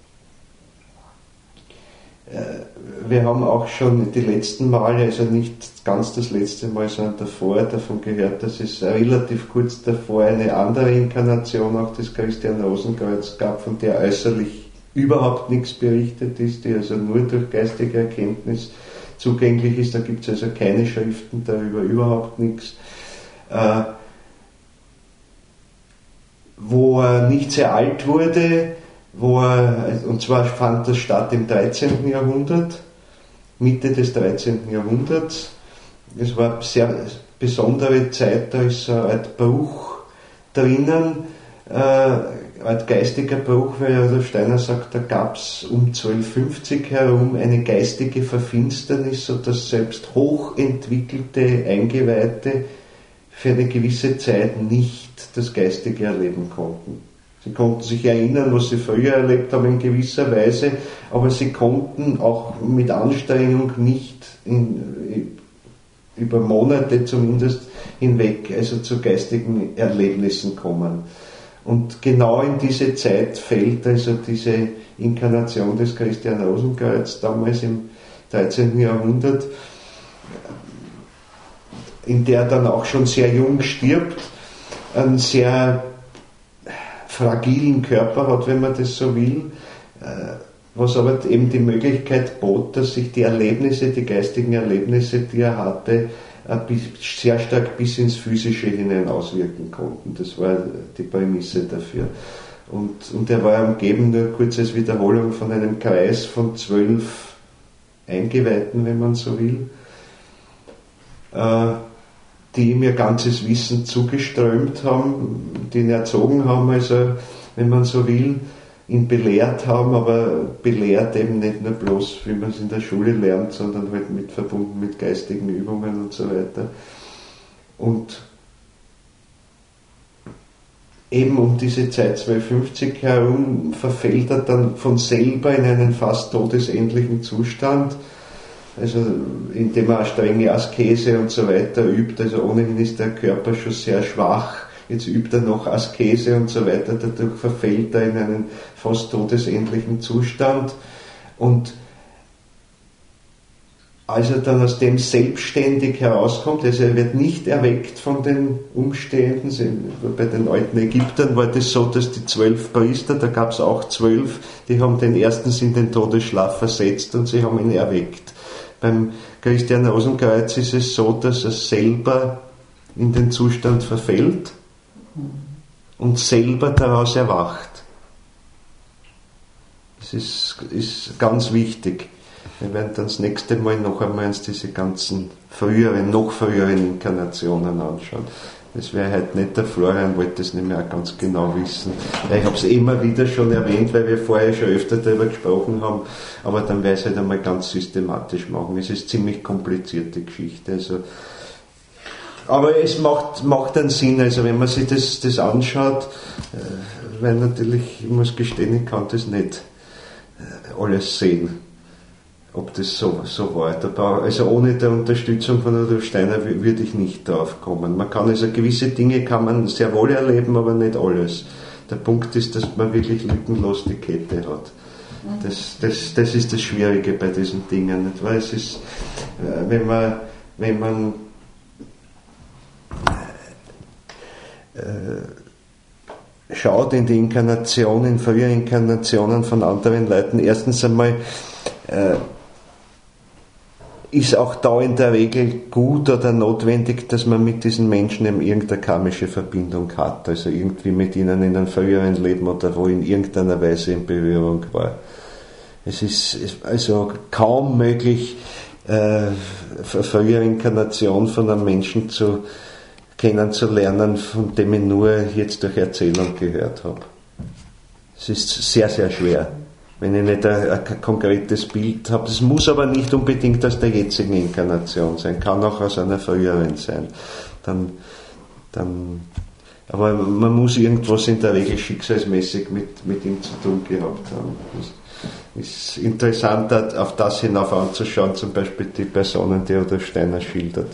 Äh, wir haben auch schon die letzten Male, also nicht ganz das letzte Mal, sondern davor davon gehört, dass es relativ kurz davor eine andere Inkarnation auch des Christian Rosenkreuz gab, von der äußerlich überhaupt nichts berichtet ist, die also nur durch geistige Erkenntnis zugänglich ist. Da gibt es also keine Schriften darüber, überhaupt nichts. Äh, wo er nicht sehr alt wurde, wo er, und zwar fand das statt im dreizehnten Jahrhundert, Mitte des dreizehnten Jahrhunderts. Es war eine sehr besondere Zeit, da ist so eine Art Bruch drinnen, äh, eine Art geistiger Bruch, weil ja der Steiner sagt, da gab es um zwölfhundertfünfzig herum eine geistige Verfinsternis, sodass selbst hochentwickelte Eingeweihte für eine gewisse Zeit nicht das Geistige erleben konnten. Sie konnten sich erinnern, was sie früher erlebt haben in gewisser Weise, aber sie konnten auch mit Anstrengung nicht in, über Monate zumindest hinweg, also zu geistigen Erlebnissen kommen. Und genau in diese Zeit fällt also diese Inkarnation des Christian Rosenkreuz damals im dreizehnten Jahrhundert, in der er dann auch schon sehr jung stirbt, einen sehr fragilen Körper hat, wenn man das so will, was aber eben die Möglichkeit bot, dass sich die Erlebnisse, die geistigen Erlebnisse, die er hatte, sehr stark bis ins Physische hinein auswirken konnten. Das war die Prämisse dafür. Und, und er war umgeben, nur kurz als Wiederholung, von einem Kreis von zwölf Eingeweihten, wenn man so will, die ihm ihr ganzes Wissen zugeströmt haben, die ihn erzogen haben, also wenn man so will, ihn belehrt haben, aber belehrt eben nicht nur bloß, wie man es in der Schule lernt, sondern halt mit verbunden mit geistigen Übungen und so weiter. Und eben um diese Zeit zwölfhundertfünfzig herum verfällt er dann von selber in einen fast todesähnlichen Zustand, also indem er eine strenge Askese und so weiter übt, also ohnehin ist der Körper schon sehr schwach, jetzt übt er noch Askese und so weiter, dadurch verfällt er in einen fast todesähnlichen Zustand. Und als er dann aus dem selbstständig herauskommt, also er wird nicht erweckt von den Umstehenden, bei den alten Ägyptern war das so, dass die zwölf Priester, da gab es auch zwölf, die haben den erstens in den Todesschlaf versetzt und sie haben ihn erweckt. Beim Christian Rosenkreuz ist es so, dass er selber in den Zustand verfällt und selber daraus erwacht. Das ist, ist ganz wichtig. Wir werden dann das nächste Mal noch einmal uns diese ganzen früheren, noch früheren Inkarnationen anschauen. Das wäre halt nicht der Florian, wollte das nämlich auch ganz genau wissen. Ich habe es immer wieder schon erwähnt, weil wir vorher schon öfter darüber gesprochen haben, aber dann werde ich es halt einmal ganz systematisch machen. Es ist ziemlich komplizierte Geschichte. Also, aber es macht, macht einen Sinn, also wenn man sich das, das anschaut, weil natürlich, ich muss gestehen, ich kann das nicht alles sehen, ob das so, so war. Also ohne der Unterstützung von Rudolf Steiner würde ich nicht drauf kommen. Man kann also gewisse Dinge kann man sehr wohl erleben, aber nicht alles. Der Punkt ist, dass man wirklich lückenlos die Kette hat. Das, das, das ist das Schwierige bei diesen Dingen. Nicht wahr? Es ist, wenn man wenn man äh, schaut in die Inkarnation, in frühere Inkarnationen von anderen Leuten, erstens einmal äh, ist auch da in der Regel gut oder notwendig, dass man mit diesen Menschen eben irgendeine karmische Verbindung hat, also irgendwie mit ihnen in einem früheren Leben oder wo in irgendeiner Weise in Berührung war. Es ist also kaum möglich, äh, frühere Inkarnation von einem Menschen zu kennenzulernen, von dem ich nur jetzt durch Erzählung gehört habe. Es ist sehr, sehr schwer, wenn ich nicht ein, ein konkretes Bild habe. Es muss aber nicht unbedingt aus der jetzigen Inkarnation sein, kann auch aus einer früheren sein. Dann, dann, aber man muss irgendwas in der Regel schicksalsmäßig mit, mit ihm zu tun gehabt haben. Es ist interessant, auf das hinauf anzuschauen, zum Beispiel die Personen, die Rudolf Steiner schildert.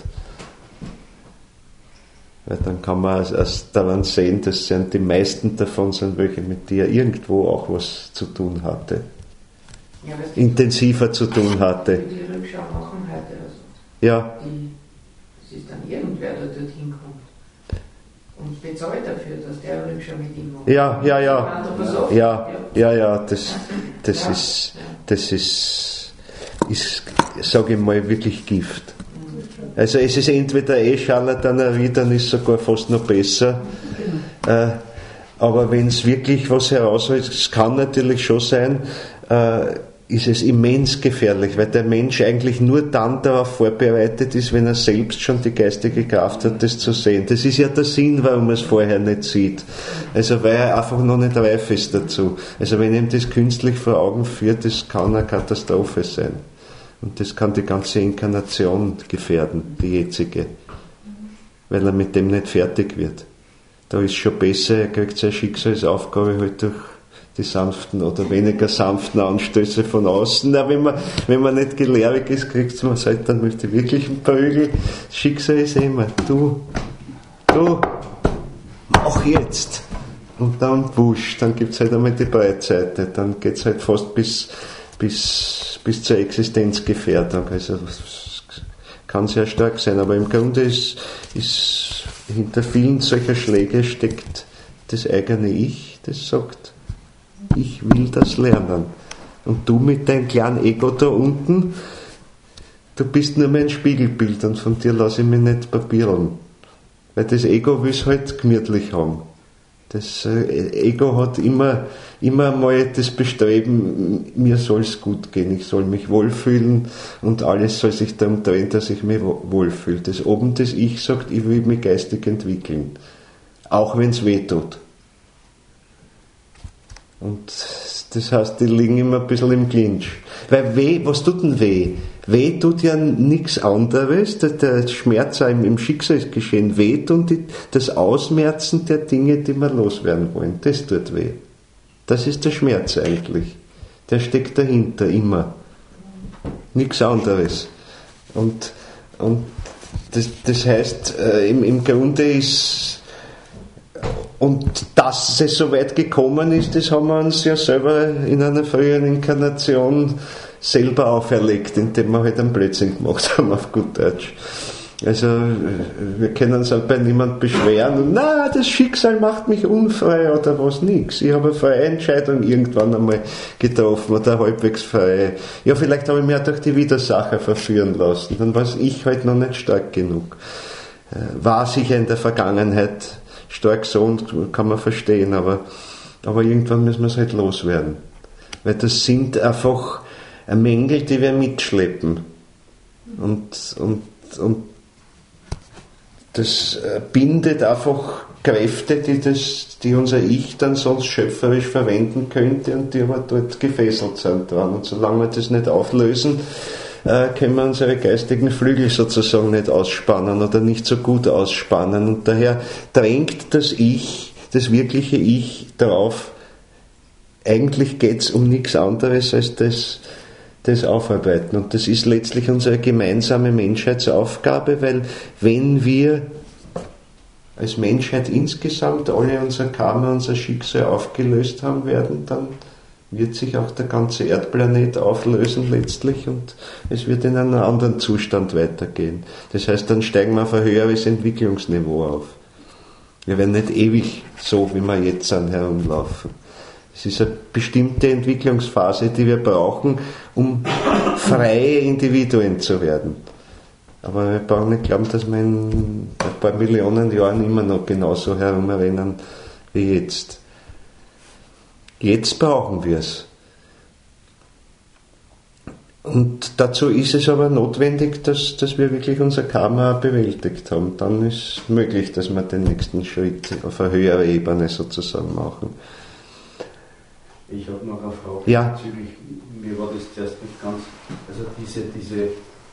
Weil dann kann man daran sehen, dass die meisten davon sind welche, mit denen er irgendwo auch was zu tun hatte. Ja, intensiver zu tun hatte. Die Rückschau machen heute. Also ja. Die, es ist dann irgendwer, der dorthin kommt und bezahlt dafür, dass der Rückschau mit ihm macht. Ja, ja, ja. Ja, ja, ja, das, das ja. ist, das ist, ist, sage ich mal, wirklich Gift. Also es ist entweder eh Scharlatanerie, dann ist es sogar fast noch besser. Äh, aber wenn es wirklich was herausholt, es kann natürlich schon sein, äh, ist es immens gefährlich, weil der Mensch eigentlich nur dann darauf vorbereitet ist, wenn er selbst schon die geistige Kraft hat, das zu sehen. Das ist ja der Sinn, warum er es vorher nicht sieht. Also weil er einfach noch nicht reif ist dazu. Also wenn ihm das künstlich vor Augen führt, das kann eine Katastrophe sein. Und das kann die ganze Inkarnation gefährden, die jetzige, weil er mit dem nicht fertig wird. Da ist schon besser, er kriegt seine Schicksalsaufgabe halt durch die sanften oder weniger sanften Anstöße von außen. Na, wenn man, wenn man nicht gelehrig ist, kriegt man halt dann mit den wirklichen Prügel. Das Schicksal ist immer, du, du, mach jetzt. Und dann wusch, dann gibt es halt einmal die Breitseite, dann geht es halt fast bis, bis, bis zur Existenzgefährdung. Also das kann sehr stark sein, aber im Grunde ist, ist hinter vielen solcher Schläge steckt das eigene Ich, das sagt, ich will das lernen. Und du mit deinem kleinen Ego da unten, du bist nur mein Spiegelbild und von dir lasse ich mich nicht papieren. Weil das Ego will es halt gemütlich haben. Das Ego hat immer, immer mal das Bestreben, mir soll es gut gehen, ich soll mich wohlfühlen und alles soll sich darum drehen, dass ich mich wohlfühle. Das oben das Ich sagt, ich will mich geistig entwickeln. Auch wenn es weh tut. Und das heißt, die liegen immer ein bisschen im Clinch. Weil weh, was tut denn weh? Weh tut ja nichts anderes, der, der Schmerz im, im Schicksalsgeschehen weh tut, die, das Ausmerzen der Dinge, die wir loswerden wollen, das tut weh. Das ist der Schmerz eigentlich. Der steckt dahinter, immer. Nichts anderes. Und, und das, das heißt, äh, im, im Grunde ist, und dass es so weit gekommen ist, das haben wir uns ja selber in einer früheren Inkarnation selber auferlegt, indem wir halt einen Blödsinn gemacht haben, auf gut Deutsch. Also, wir können uns halt bei niemandem beschweren und, na, das Schicksal macht mich unfrei oder was, nix. Ich habe eine freie Entscheidung irgendwann einmal getroffen oder halbwegs frei. Ja, vielleicht habe ich mich auch durch die Widersacher verführen lassen, dann war ich halt noch nicht stark genug. War sicher in der Vergangenheit stark so und kann man verstehen, aber, aber irgendwann müssen wir es halt loswerden. Weil das sind einfach Mängel, die wir mitschleppen. Und, und, und das bindet einfach Kräfte, die, das, die unser Ich dann sonst schöpferisch verwenden könnte und die aber dort gefesselt sind dran. Und solange wir das nicht auflösen, äh, können wir unsere geistigen Flügel sozusagen nicht ausspannen oder nicht so gut ausspannen. Und daher drängt das Ich, das wirkliche Ich darauf, eigentlich geht es um nichts anderes als das, das Aufarbeiten. Und das ist letztlich unsere gemeinsame Menschheitsaufgabe, weil wenn wir als Menschheit insgesamt alle unser Karma, unser Schicksal aufgelöst haben werden, dann wird sich auch der ganze Erdplanet auflösen letztlich und es wird in einen anderen Zustand weitergehen. Das heißt, dann steigen wir auf ein höheres Entwicklungsniveau auf. Wir werden nicht ewig so, wie wir jetzt sind, herumlaufen. Es ist eine bestimmte Entwicklungsphase, die wir brauchen, um freie Individuen zu werden. Aber wir brauchen nicht glauben, dass wir in ein paar Millionen Jahren immer noch genauso herumrennen wie jetzt. Jetzt brauchen wir es. Und dazu ist es aber notwendig, dass, dass wir wirklich unser Karma bewältigt haben. Dann ist möglich, dass wir den nächsten Schritt auf eine höhere Ebene sozusagen machen. Ich habe noch eine Frage ja. bezüglich, mir war das zuerst nicht ganz, also diese, diese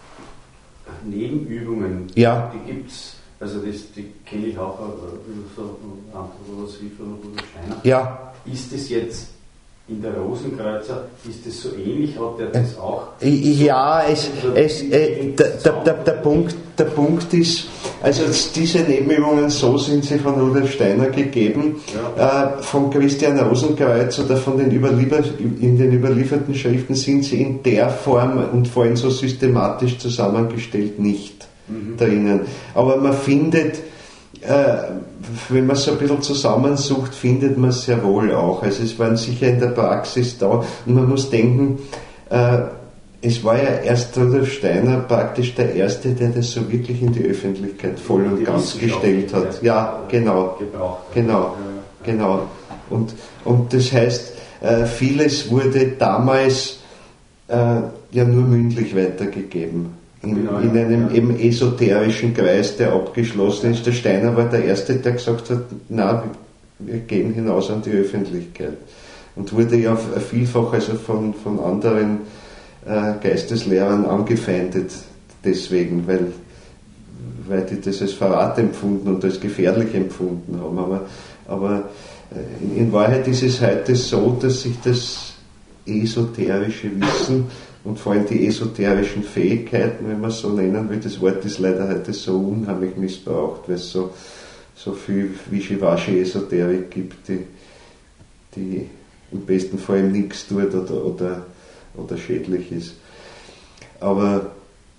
Nebenübungen, ja. die gibt es, also das, die kenne ich auch, so Bruder Swiffer oder Bruder Steiner. Ja. Ist das jetzt in der Rosenkreuzer, ist das so ähnlich, hat der das auch? Ja, es, es, äh, der, der, der, Punkt, der Punkt ist, also diese Nebenübungen, so sind sie von Rudolf Steiner gegeben, ja. äh, von Christian Rosenkreuz oder von den Überliefer, in den überlieferten Schriften sind sie in der Form und vor allem so systematisch zusammengestellt nicht mhm. drinnen. Aber man findet, äh, wenn man so ein bisschen zusammensucht, findet man es sehr wohl auch. Also es waren sicher in der Praxis da und man muss denken, äh, es war ja erst Rudolf Steiner praktisch der Erste, der das so wirklich in die Öffentlichkeit voll und ganz gestellt hat. Ja, genau, genau, genau. Und, und das heißt, äh, vieles wurde damals äh, ja nur mündlich weitergegeben. In, genau, in einem ja. eben esoterischen Kreis, der abgeschlossen ist. Der Steiner war der Erste, der gesagt hat, na, wir gehen hinaus an die Öffentlichkeit. Und wurde ja vielfach also von, von anderen äh, Geisteslehrern angefeindet deswegen, weil, weil die das als Verrat empfunden und als gefährlich empfunden haben. Aber, aber in, in Wahrheit ist es heute so, dass sich das esoterische Wissen und vor allem die esoterischen Fähigkeiten, wenn man es so nennen will, das Wort ist leider heute so unheimlich missbraucht, weil es so, so viel Wischiwaschi-Esoterik gibt, die, die im besten Fall nichts tut oder, oder, oder schädlich ist. Aber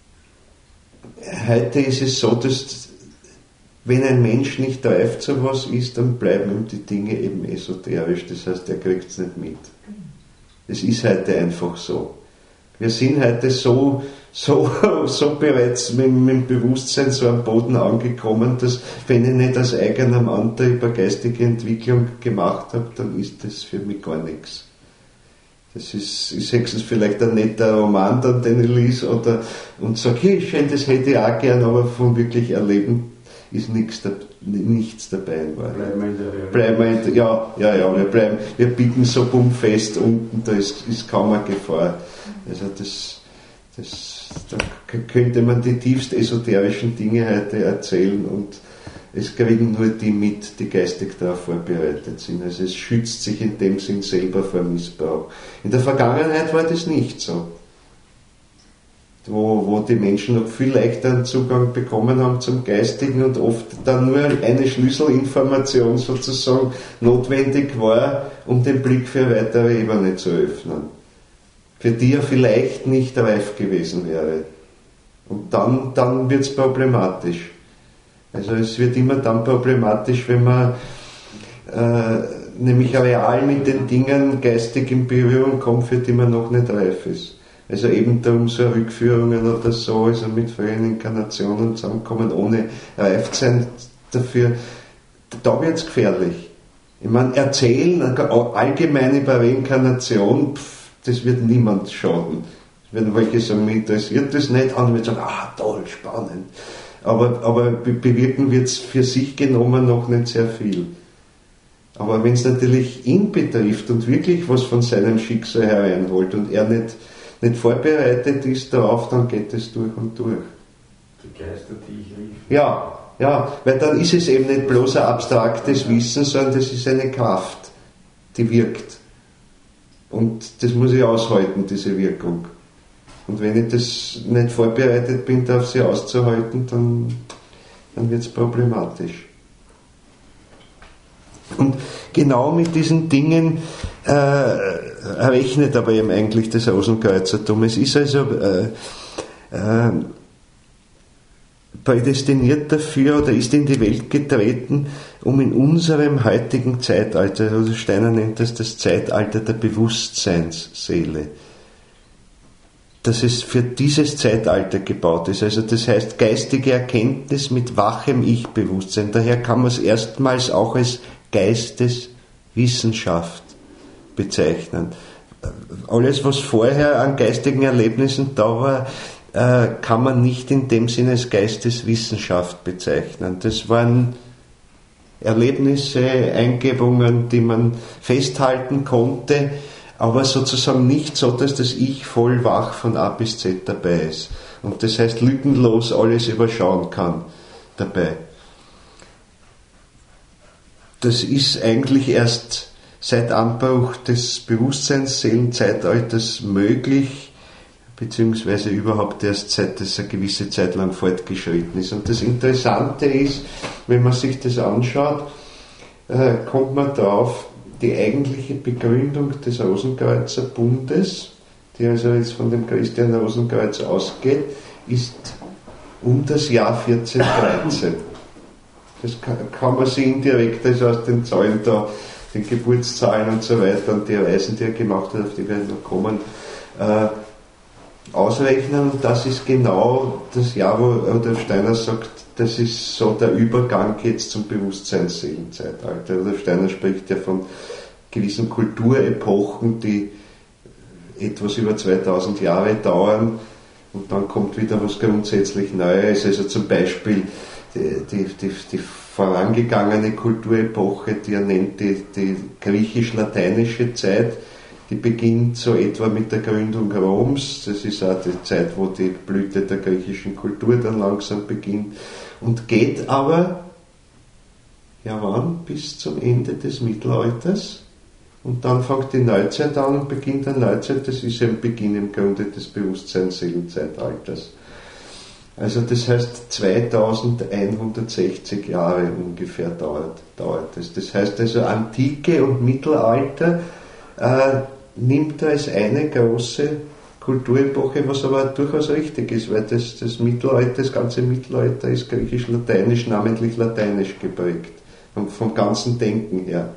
heute ist es so, dass wenn ein Mensch nicht reif zu was ist, dann bleiben ihm die Dinge eben esoterisch, das heißt, er kriegt es nicht mit. Es ist heute einfach so. Wir sind heute so, so, so bereits mit, mit dem Bewusstsein so am Boden angekommen, dass wenn ich nicht aus eigener Mantra über geistige Entwicklung gemacht habe, dann ist das für mich gar nichts. Das ist, ist höchstens vielleicht ein netter Roman, dann, den ich lese oder, und sage, hey, schön, das hätte ich auch gern, aber von wirklich erleben ist nichts, da, nichts dabei. Bleiben wir in der Realität. Bleiben wir in der, ja, ja, ja, wir bleiben, wir biegen so bummfest unten, da ist, ist kaum eine Gefahr. Also das, das, da könnte man die tiefst esoterischen Dinge heute erzählen und es kriegen nur die mit, die geistig darauf vorbereitet sind. Also es schützt sich in dem Sinn selber vor Missbrauch. In der Vergangenheit war das nicht so. Wo, wo die Menschen noch viel leichter einen Zugang bekommen haben zum Geistigen und oft dann nur eine Schlüsselinformation sozusagen notwendig war, um den Blick für eine weitere Ebene zu öffnen, für die er vielleicht nicht reif gewesen wäre. Und dann, dann wird es problematisch. Also es wird immer dann problematisch, wenn man äh, nämlich real mit den Dingen geistig in Berührung kommt, für die man noch nicht reif ist. Also eben darum so Rückführungen oder so, also mit früheren Inkarnationen zusammenkommen, ohne reif sein dafür, da wird es gefährlich. Ich meine, erzählen allgemein über Reinkarnation, pff, das wird niemand schaden. Wenn welche sagen, mich interessiert das nicht, andere werden sagen, ah toll, spannend. Aber, aber bewirken wird es für sich genommen noch nicht sehr viel. Aber wenn es natürlich ihn betrifft und wirklich was von seinem Schicksal hereinholt und er nicht, nicht vorbereitet ist darauf, dann geht es durch und durch. Die Geister, die ich rief. Ja, ja, weil dann ist es eben nicht bloß ein abstraktes Wissen, sondern das ist eine Kraft, die wirkt. Und das muss ich aushalten, diese Wirkung. Und wenn ich das nicht vorbereitet bin, darauf sie auszuhalten, dann, dann wird es problematisch. Und genau mit diesen Dingen äh, errechnet aber eben eigentlich das Rosenkreuzertum. Es ist also äh, äh, prädestiniert dafür oder ist in die Welt getreten, um in unserem heutigen Zeitalter, also Steiner nennt das das Zeitalter der Bewusstseinsseele, dass es für dieses Zeitalter gebaut ist. Also das heißt geistige Erkenntnis mit wachem Ich-Bewusstsein. Daher kann man es erstmals auch als Geisteswissenschaft bezeichnen. Alles, was vorher an geistigen Erlebnissen da war, kann man nicht in dem Sinne als Geisteswissenschaft bezeichnen. Das waren Erlebnisse, Eingebungen, die man festhalten konnte, aber sozusagen nicht so, dass das Ich voll wach von A bis Z dabei ist. Und das heißt, lückenlos alles überschauen kann dabei. Das ist eigentlich erst seit Anbruch des Bewusstseinsseelenzeitalters möglich, beziehungsweise überhaupt erst seit das eine gewisse Zeit lang fortgeschritten ist. Und das Interessante ist, wenn man sich das anschaut, äh, kommt man darauf, die eigentliche Begründung des Rosenkreuzerbundes, die also jetzt von dem Christian Rosenkreuz ausgeht, ist um das Jahr vierzehnhundertdreizehn. Das kann, kann man sich indirekt also aus den Zahlen da, den Geburtszahlen und so weiter und die Reisen, die er gemacht hat, auf die werden noch kommen, äh, ausrechnen. Und das ist genau das Jahr, wo Rudolf Steiner sagt, das ist so der Übergang jetzt zum Bewusstseinsseelenzeitalter. Rudolf Steiner spricht ja von gewissen Kulturepochen, die etwas über zweitausend Jahre dauern und dann kommt wieder was grundsätzlich Neues. Also zum Beispiel die, die, die, die vorangegangene Kulturepoche, die er nennt die, die griechisch-lateinische Zeit, die beginnt so etwa mit der Gründung Roms. Das ist auch die Zeit, wo die Blüte der griechischen Kultur dann langsam beginnt und geht aber, ja wann, bis zum Ende des Mittelalters. Und dann fängt die Neuzeit an und beginnt der Neuzeit. Das ist ein Beginn im Grunde des Bewusstseinsseelenzeitalters. Also das heißt zweitausendeinhundertsechzig Jahre ungefähr dauert, dauert das. Das heißt also Antike und Mittelalter äh, nimmt er als eine große Kulturepoche, was aber durchaus richtig ist, weil das, das Mittelalter, das ganze Mittelalter ist griechisch-lateinisch, namentlich lateinisch geprägt, vom, vom ganzen Denken her.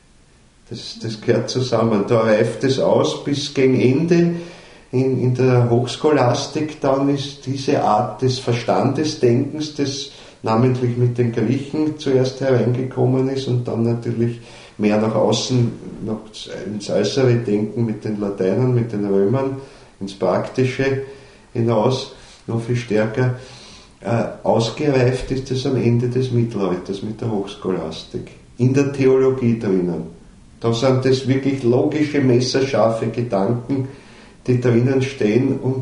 Das, das gehört zusammen. Da reift es aus bis gegen Ende. In, in der Hochscholastik dann ist diese Art des Verstandesdenkens, das namentlich mit den Griechen zuerst hereingekommen ist und dann natürlich mehr nach außen, nach, ins äußere Denken mit den Lateinern, mit den Römern, ins Praktische hinaus, noch viel stärker. Äh, ausgereift ist es am Ende des Mittelalters mit der Hochscholastik. In der Theologie drinnen. Da sind das wirklich logische, messerscharfe Gedanken, die drinnen stehen und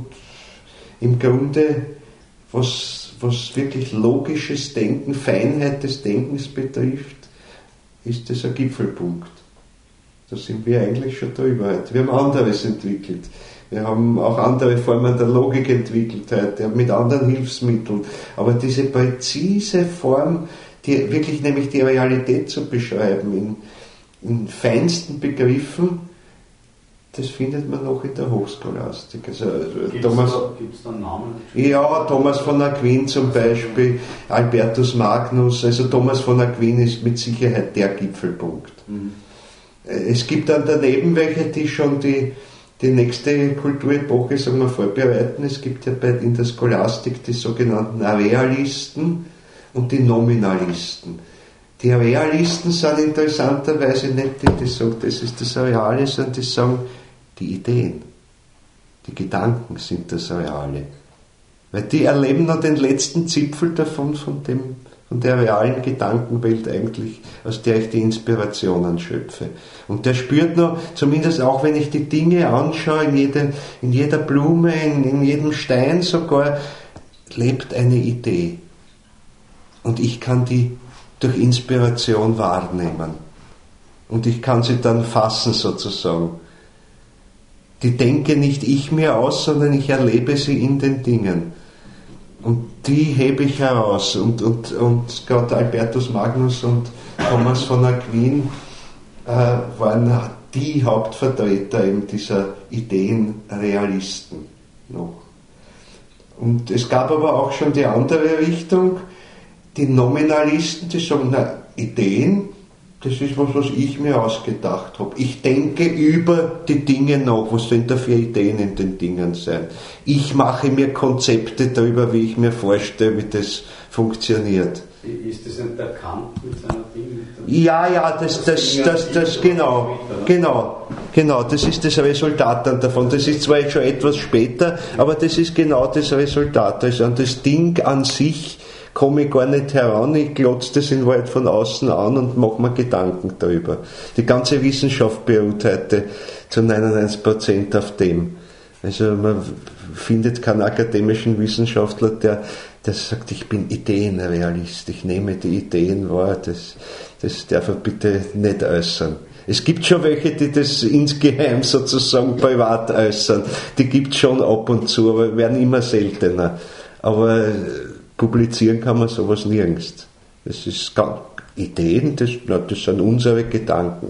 im Grunde, was, was wirklich logisches Denken, Feinheit des Denkens betrifft, ist das ein Gipfelpunkt. Da sind wir eigentlich schon drüber. Wir haben anderes entwickelt. Wir haben auch andere Formen der Logik entwickelt heute, mit anderen Hilfsmitteln. Aber diese präzise Form, die wirklich nämlich die Realität zu beschreiben, in, in feinsten Begriffen, das findet man noch in der Hochscholastik. Also, Gibt Thomas, es da, da Namen? Ja, Thomas von Aquin zum Beispiel, Albertus Magnus. Also Thomas von Aquin ist mit Sicherheit der Gipfelpunkt. Mhm. Es gibt dann daneben welche, die schon die, die nächste Kulturepoche, sagen wir, vorbereiten. Es gibt ja bei, in der Scholastik die sogenannten Realisten und die Nominalisten. Die Realisten sind interessanterweise nicht die, die sagen, das ist das Reale, sondern die sagen, die Ideen, die Gedanken sind das Reale. Weil die erleben noch den letzten Zipfel davon, von, dem, von der realen Gedankenwelt eigentlich, aus der ich die Inspirationen schöpfe. Und der spürt noch, zumindest auch wenn ich die Dinge anschaue, in, jede, in jeder Blume, in, in jedem Stein sogar, lebt eine Idee. Und ich kann die durch Inspiration wahrnehmen. Und ich kann sie dann fassen sozusagen. Die denke nicht ich mir aus, sondern ich erlebe sie in den Dingen. Und die hebe ich heraus. Und, und, und gerade Albertus Magnus und Thomas von Aquin äh, waren die Hauptvertreter eben dieser Ideenrealisten noch. Und es gab aber auch schon die andere Richtung, die Nominalisten, die sagen, na, Ideen, das ist was, was ich mir ausgedacht habe. Ich denke über die Dinge nach. Was sind da für Ideen in den Dingen sein? Ich mache mir Konzepte darüber, wie ich mir vorstelle, wie das funktioniert. Ist das nicht der Kant mit seiner Ding? Ja, ja, das, das, das, das, genau, genau, genau, das ist das Resultat dann davon. Das ist zwar schon etwas später, aber das ist genau das Resultat. Also an das Ding an sich komme ich gar nicht heran, ich glotze das in Wahrheit von außen an und mache mir Gedanken darüber. Die ganze Wissenschaft beruht heute zu neunundneunzig Prozent auf dem. Also man findet keinen akademischen Wissenschaftler, der, der sagt, ich bin Ideenrealist, ich nehme die Ideen wahr, das, das darf er bitte nicht äußern. Es gibt schon welche, die das insgeheim sozusagen privat äußern, die gibt es schon ab und zu, aber werden immer seltener. Aber publizieren kann man sowas nirgends. Das ist ganz, Ideen, das, das sind unsere Gedanken.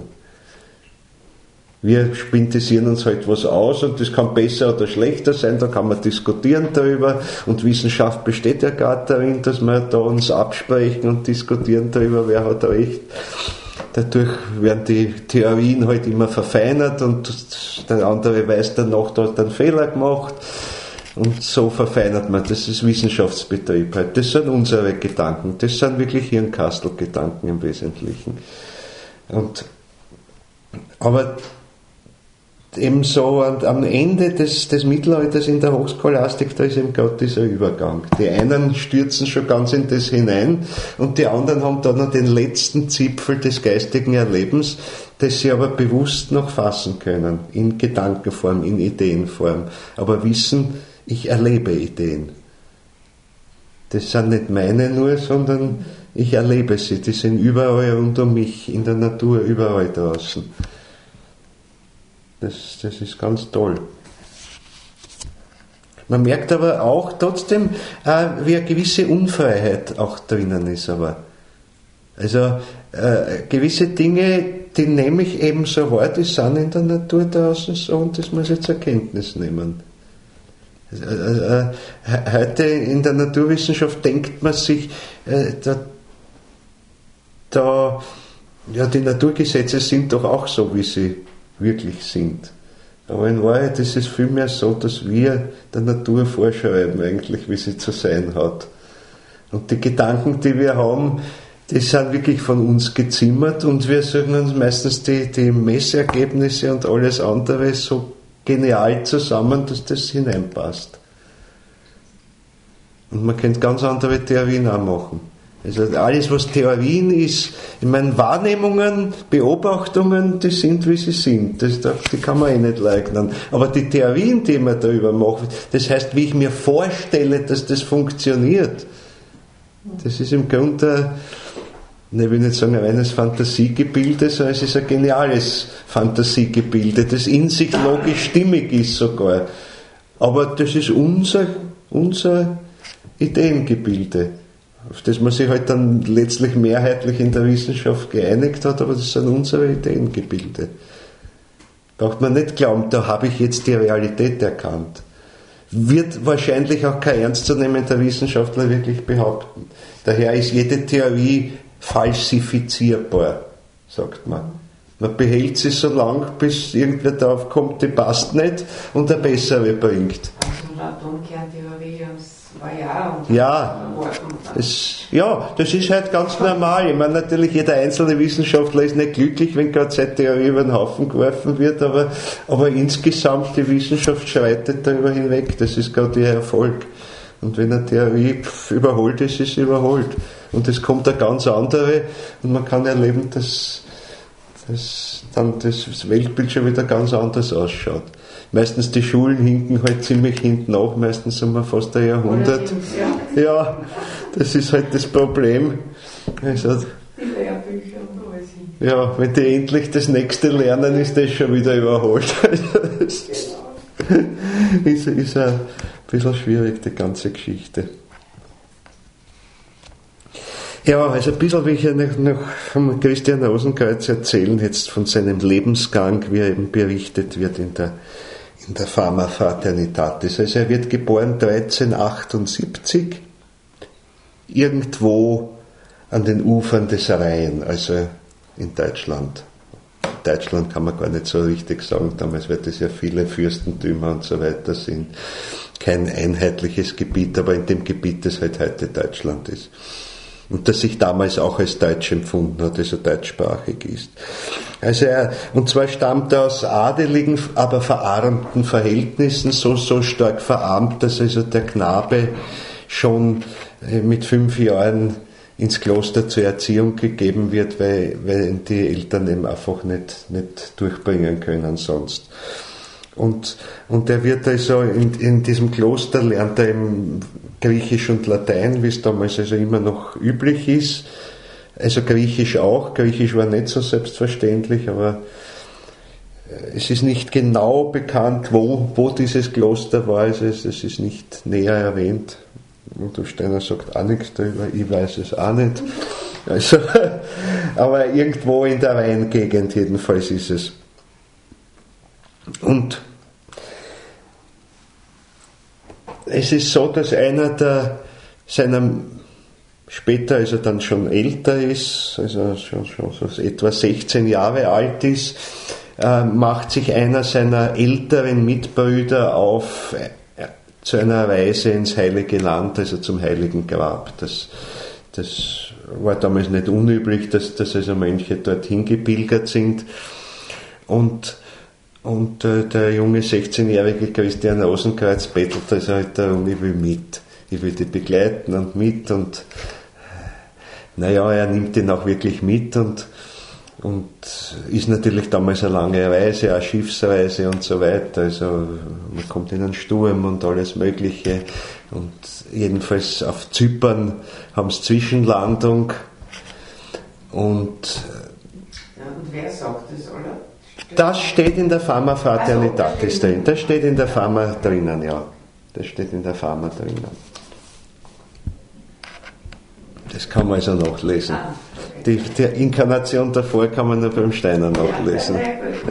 Wir spintisieren uns halt was aus und das kann besser oder schlechter sein, da kann man diskutieren darüber und Wissenschaft besteht ja gerade darin, dass wir da uns absprechen und diskutieren darüber, wer hat recht. Dadurch werden die Theorien halt immer verfeinert und der andere weiß danach, da hat er einen Fehler gemacht. Und so verfeinert man, das ist Wissenschaftsbetrieb halt. Das sind unsere Gedanken, das sind wirklich Hirnkastelgedanken im Wesentlichen. Und, aber ebenso am Ende des, des Mittelalters in der Hochscholastik, da ist eben gerade dieser Übergang. Die einen stürzen schon ganz in das hinein und die anderen haben dann noch den letzten Zipfel des geistigen Erlebens, das sie aber bewusst noch fassen können, in Gedankenform, in Ideenform, aber wissen, ich erlebe Ideen. Das sind nicht meine nur, sondern ich erlebe sie. Die sind überall rund um mich, in der Natur, überall draußen. Das, das ist ganz toll. Man merkt aber auch trotzdem, äh, wie eine gewisse Unfreiheit auch drinnen ist. Aber. Also äh, gewisse Dinge, die nehme ich eben so wahr, die sind in der Natur draußen so und das muss ich zur Kenntnis nehmen. Heute in der Naturwissenschaft denkt man sich, da, da, ja, die Naturgesetze sind doch auch so, wie sie wirklich sind. Aber in Wahrheit ist es vielmehr so, dass wir der Natur vorschreiben, eigentlich, wie sie zu sein hat. Und die Gedanken, die wir haben, die sind wirklich von uns gezimmert und wir suchen uns meistens die, die Messergebnisse und alles andere so genial zusammen, dass das hineinpasst. Und man könnte ganz andere Theorien auch machen. Also alles, was Theorien ist, ich meine, Wahrnehmungen, Beobachtungen, die sind, wie sie sind. Das, die kann man eh nicht leugnen. Aber die Theorien, die man darüber macht, das heißt, wie ich mir vorstelle, dass das funktioniert, das ist im Grunde, ich will nicht sagen ein reines Fantasiegebilde, sondern es ist ein geniales Fantasiegebilde, das in sich logisch stimmig ist sogar. Aber das ist unser, unser Ideengebilde, auf das man sich halt dann letztlich mehrheitlich in der Wissenschaft geeinigt hat, aber das sind unsere Ideengebilde. Braucht man nicht glauben, da habe ich jetzt die Realität erkannt. Wird wahrscheinlich auch kein ernstzunehmender Wissenschaftler wirklich behaupten. Daher ist jede Theorie falsifizierbar, sagt man. Man behält sie so lang, bis irgendwer drauf kommt, die passt nicht und eine bessere bringt. Also eine Atomkerntheorie, das war ja und ja, es, ja, das ist halt ganz normal. Ich meine, natürlich, jeder einzelne Wissenschaftler ist nicht glücklich, wenn gerade seine Theorie über den Haufen geworfen wird, aber, aber insgesamt die Wissenschaft schreitet darüber hinweg. Das ist gerade ihr Erfolg. Und wenn eine Theorie pf, überholt ist, ist sie überholt. Und es kommt eine ganz andere und man kann erleben, dass, dass dann das Weltbild schon wieder ganz anders ausschaut. Meistens die Schulen hinken halt ziemlich hinten nach, meistens sind wir fast ein Jahrhundert. Ja, das ist halt das Problem. Also, die Lehrbücher und alles hin. Ja, wenn die endlich das nächste lernen, ist das schon wieder überholt. Das ist, ist ein bisschen schwierig, die ganze Geschichte. Ja, also ein bisschen will ich ja noch, noch von Christian Rosenkreuz erzählen, jetzt von seinem Lebensgang, wie er eben berichtet wird in der, in der Fama Fraternitatis. Also er wird geboren dreizehnhundertachtundsiebzig, irgendwo an den Ufern des Rhein, also in Deutschland. Deutschland kann man gar nicht so richtig sagen, damals wird es ja viele Fürstentümer und so weiter sind. Kein einheitliches Gebiet, aber in dem Gebiet, das halt heute Deutschland ist. Und das sich damals auch als deutsch empfunden hat, also deutschsprachig ist. Also er, und zwar stammt er aus adeligen, aber verarmten Verhältnissen, so, so stark verarmt, dass also der Knabe schon mit fünf Jahren ins Kloster zur Erziehung gegeben wird, weil, weil die Eltern eben einfach nicht, nicht durchbringen können sonst. Und, und er wird also in, in diesem Kloster lernt er eben Griechisch und Latein, wie es damals also immer noch üblich ist. Also Griechisch auch. Griechisch war nicht so selbstverständlich, aber es ist nicht genau bekannt, wo, wo dieses Kloster war. Also es, es ist nicht näher erwähnt. Rudolf Steiner sagt auch nichts darüber, ich weiß es auch nicht. Also, aber irgendwo in der Rheingegend jedenfalls ist es. Und es ist so, dass einer der seiner später, als er dann schon älter ist, also schon, schon so etwa sechzehn Jahre alt ist, äh, macht sich einer seiner älteren Mitbrüder auf äh, zu einer Reise ins Heilige Land, also zum Heiligen Grab. Das, das war damals nicht unüblich, dass, dass also Mönche dorthin gepilgert sind. Und Und äh, der junge sechzehnjährige Christian Rosenkreuz bettelt also halt darum, ich will mit, ich will die begleiten und mit und naja, er nimmt ihn auch wirklich mit und, und ist natürlich damals eine lange Reise, eine Schiffsreise und so weiter, also man kommt in einen Sturm und alles Mögliche und jedenfalls auf Zypern haben sie Zwischenlandung und ja, und wer sagt das, oder? Das steht in der Fama Fraternitatis drin. Das steht in der Fama drinnen, ja. Das steht in der Fama drinnen. Das kann man also nachlesen. Ah, okay. Die, die Inkarnation davor kann man nur beim Steiner nachlesen. Ja,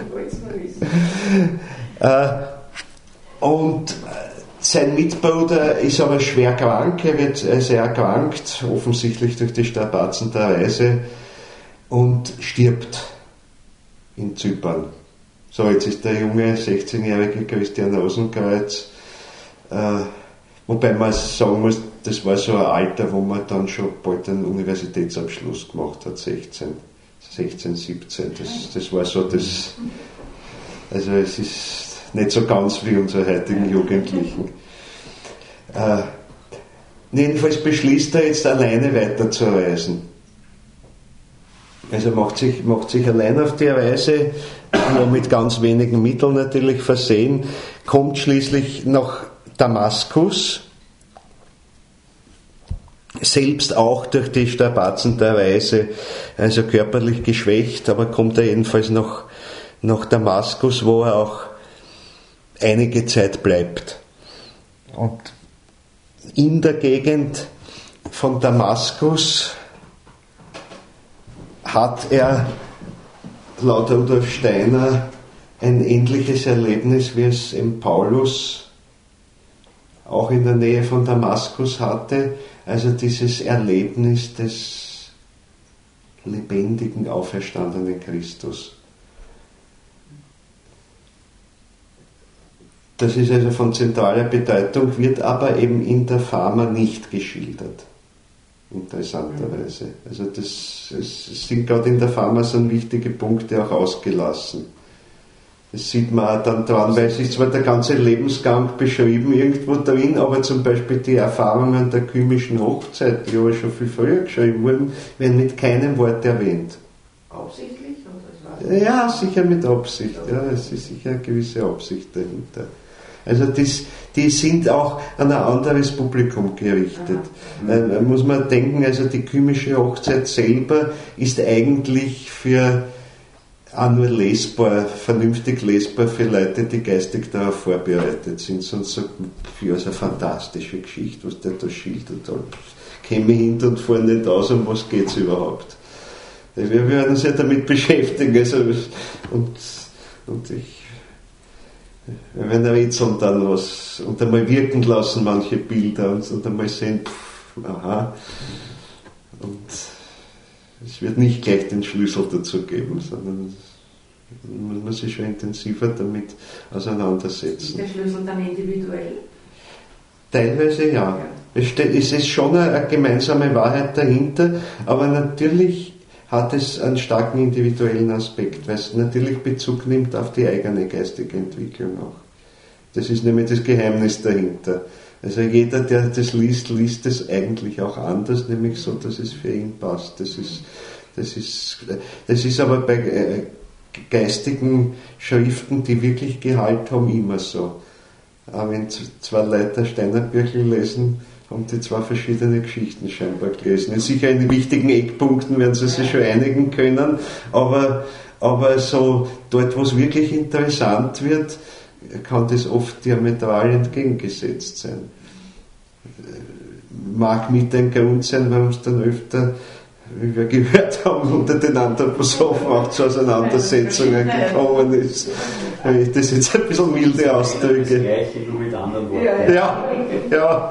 äh, und sein Mitbruder ist aber schwer krank. Er wird sehr erkrankt, offensichtlich durch die Strapazen der Reise, und stirbt in Zypern. So, jetzt ist der junge sechzehnjährige Christian Rosenkreuz, äh, wobei man sagen muss, das war so ein Alter, wo man dann schon bald einen Universitätsabschluss gemacht hat, sechzehn, sechzehn, siebzehn. Das, das war so das, also es ist nicht so ganz wie unsere heutigen Jugendlichen. Äh, jedenfalls beschließt er jetzt alleine weiterzureisen. Also macht sich, macht sich allein auf die Reise, nur mit ganz wenigen Mitteln natürlich versehen, kommt schließlich nach Damaskus, selbst auch durch die Strapazen der Reise, also körperlich geschwächt, aber kommt er jedenfalls nach, nach Damaskus, wo er auch einige Zeit bleibt. Und in der Gegend von Damaskus hat er laut Rudolf Steiner ein ähnliches Erlebnis, wie es im Paulus auch in der Nähe von Damaskus hatte, also dieses Erlebnis des lebendigen, auferstandenen Christus. Das ist also von zentraler Bedeutung, wird aber eben in der Fama nicht geschildert. Interessanterweise. Also das, es sind gerade in der Fama so wichtige Punkte auch ausgelassen. Das sieht man auch dann dran, weil es ist zwar der ganze Lebensgang beschrieben irgendwo drin, aber zum Beispiel die Erfahrungen der kymischen Hochzeit, die aber schon viel früher geschrieben wurden, werden mit keinem Wort erwähnt. Absichtlich? Oder das ja, sicher mit Absicht. Ja, es ist sicher eine gewisse Absicht dahinter. Also das, die sind auch an ein anderes Publikum gerichtet. Äh, muss man denken, also die kymische Hochzeit selber ist eigentlich für auch nur lesbar, vernünftig lesbar für Leute, die geistig darauf vorbereitet sind. Sonst sagt man, für also eine fantastische Geschichte, was der da schildert. käme ich hinten und vorne nicht aus, um was geht es überhaupt. Wir werden uns ja damit beschäftigen, also, und, und ich, wir werden rätseln dann was und einmal wirken lassen manche Bilder und, und einmal sehen, pff, aha, und es wird nicht gleich den Schlüssel dazu geben, sondern man muss sich schon intensiver damit auseinandersetzen. Ist der Schlüssel dann individuell? Teilweise ja. Es ist schon eine gemeinsame Wahrheit dahinter, aber natürlich hat es einen starken individuellen Aspekt, weil es natürlich Bezug nimmt auf die eigene geistige Entwicklung auch. Das ist nämlich das Geheimnis dahinter. Also jeder, der das liest, liest es eigentlich auch anders, nämlich so, dass es für ihn passt. Das ist, das ist, das ist aber bei geistigen Schriften, die wirklich Gehalt haben, immer so. Aber wenn zwei Leute Steinerbücher lesen, haben die zwei verschiedene Geschichten scheinbar gelesen. Sicher in wichtigen Eckpunkten werden sie sich schon einigen können, aber, aber so dort, wo es wirklich interessant wird, kann das oft diametral entgegengesetzt sein. Mag mit ein Grund sein, warum es dann öfter, wie wir gehört haben, unter den Anthroposophen auch zu Auseinandersetzungen gekommen ist. Wenn ich das jetzt ein bisschen milde ausdrücke. Das Gleiche, nur mit anderen Worten. Ja, ja.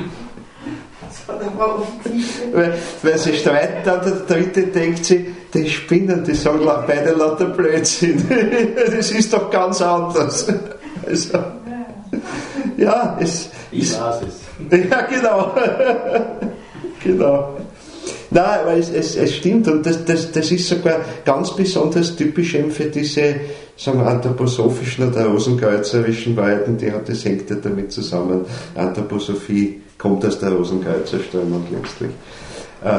Weil, weil sie streiten, dann der Dritte denkt sich, die spinnen, die sagen beide lauter Blödsinn. Das ist doch ganz anders. Also, ja, es, ich es, weiß es. Ja, genau. Genau. Nein, aber es, es, es stimmt und das, das, das ist sogar ganz besonders typisch eben für diese, sagen wir, anthroposophischen oder rosenkreuzerischen Wahrheiten, die hat, das hängt ja damit zusammen. Anthroposophie kommt aus der Rosenkreuzerströmung letztlich. Äh,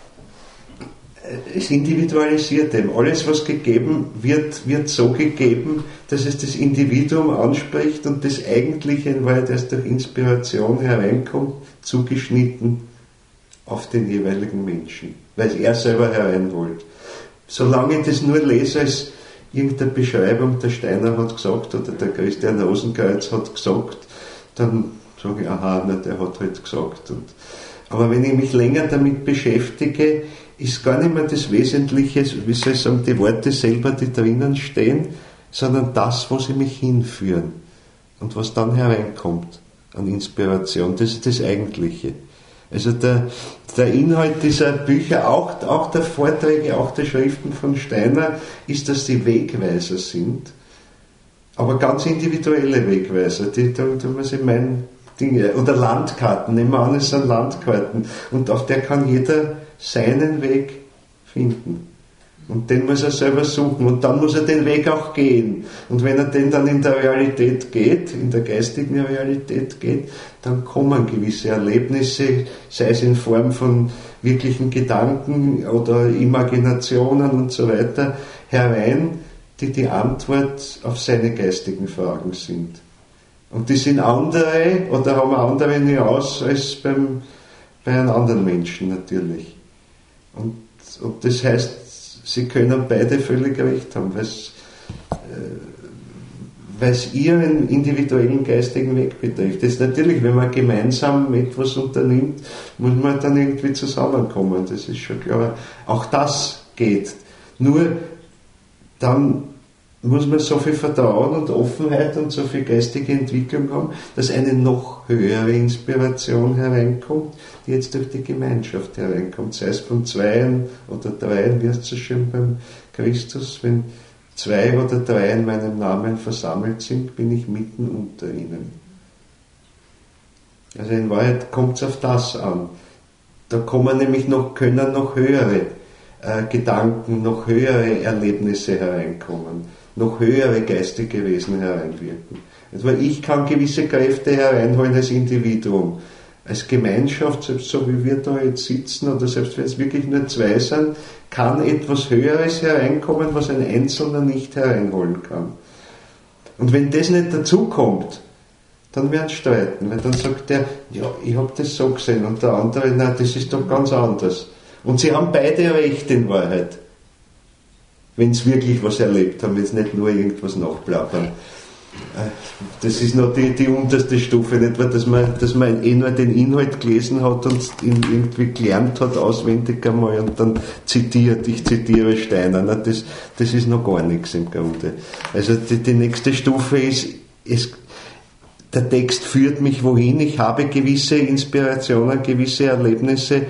es individualisiert eben. Alles, was gegeben wird, wird so gegeben, dass es das Individuum anspricht und das Eigentliche in Wahrheit erst durch Inspiration hereinkommt, zugeschnitten auf den jeweiligen Menschen, weil er selber hereinholt. Solange ich das nur lese als irgendeine Beschreibung, der Steiner hat gesagt oder der Christian Rosenkreuz hat gesagt, dann sage ich, aha, na, der hat halt gesagt. Und, aber wenn ich mich länger damit beschäftige, ist gar nicht mehr das Wesentliche, wie soll ich sagen, die Worte selber, die drinnen stehen, sondern das, wo sie mich hinführen und was dann hereinkommt an Inspiration. Das ist das Eigentliche. Also der, der Inhalt dieser Bücher, auch, auch der Vorträge, auch der Schriften von Steiner, ist, dass sie Wegweiser sind, aber ganz individuelle Wegweiser, die, da, da muss ich mein Ding, oder Landkarten, nehmen wir an, es sind Landkarten, und auf der kann jeder seinen Weg finden. Und den muss er selber suchen und dann muss er den Weg auch gehen. Und wenn er den dann in der Realität geht, in der geistigen Realität geht, dann kommen gewisse Erlebnisse, sei es in Form von wirklichen Gedanken oder Imaginationen und so weiter, herein, die die Antwort auf seine geistigen Fragen sind. Und die sind andere oder haben andere Nuancen als beim, bei einem anderen Menschen natürlich. Und, und das heißt, sie können beide völlig recht haben, weil es äh, ihren individuellen geistigen Weg betrifft. Das ist natürlich, wenn man gemeinsam etwas unternimmt, muss man dann irgendwie zusammenkommen. Das ist schon klar. Auch das geht. Nur dann muss man so viel Vertrauen und Offenheit und so viel geistige Entwicklung haben, dass eine noch höhere Inspiration hereinkommt, die jetzt durch die Gemeinschaft hereinkommt, sei es von Zweien oder Dreien, wie heißt es so schön beim Christus, wenn zwei oder drei in meinem Namen versammelt sind, bin ich mitten unter ihnen. Also in Wahrheit kommt es auf das an. Da kommen nämlich noch, können noch höhere äh, Gedanken, noch höhere Erlebnisse hereinkommen, noch höhere geistige Wesen hereinwirken. Also weil ich kann gewisse Kräfte hereinholen als Individuum. Als Gemeinschaft, selbst so wie wir da jetzt sitzen, oder selbst wenn es wirklich nur zwei sind, kann etwas Höheres hereinkommen, was ein Einzelner nicht hereinholen kann. Und wenn das nicht dazukommt, dann werden sie streiten, weil dann sagt der, ja, ich habe das so gesehen, und der andere, nein, das ist doch ganz anders. Und sie haben beide recht in Wahrheit, wenn sie wirklich was erlebt haben, wenn sie nicht nur irgendwas nachplappern. Das ist noch die, die unterste Stufe, nicht wahr? Dass man, dass man eh nur den Inhalt gelesen hat und ihn irgendwie gelernt hat, auswendig einmal und dann zitiert, ich zitiere Steiner. Na, das, das ist noch gar nichts im Grunde. Also die, die nächste Stufe ist, es, der Text führt mich wohin, ich habe gewisse Inspirationen, gewisse Erlebnisse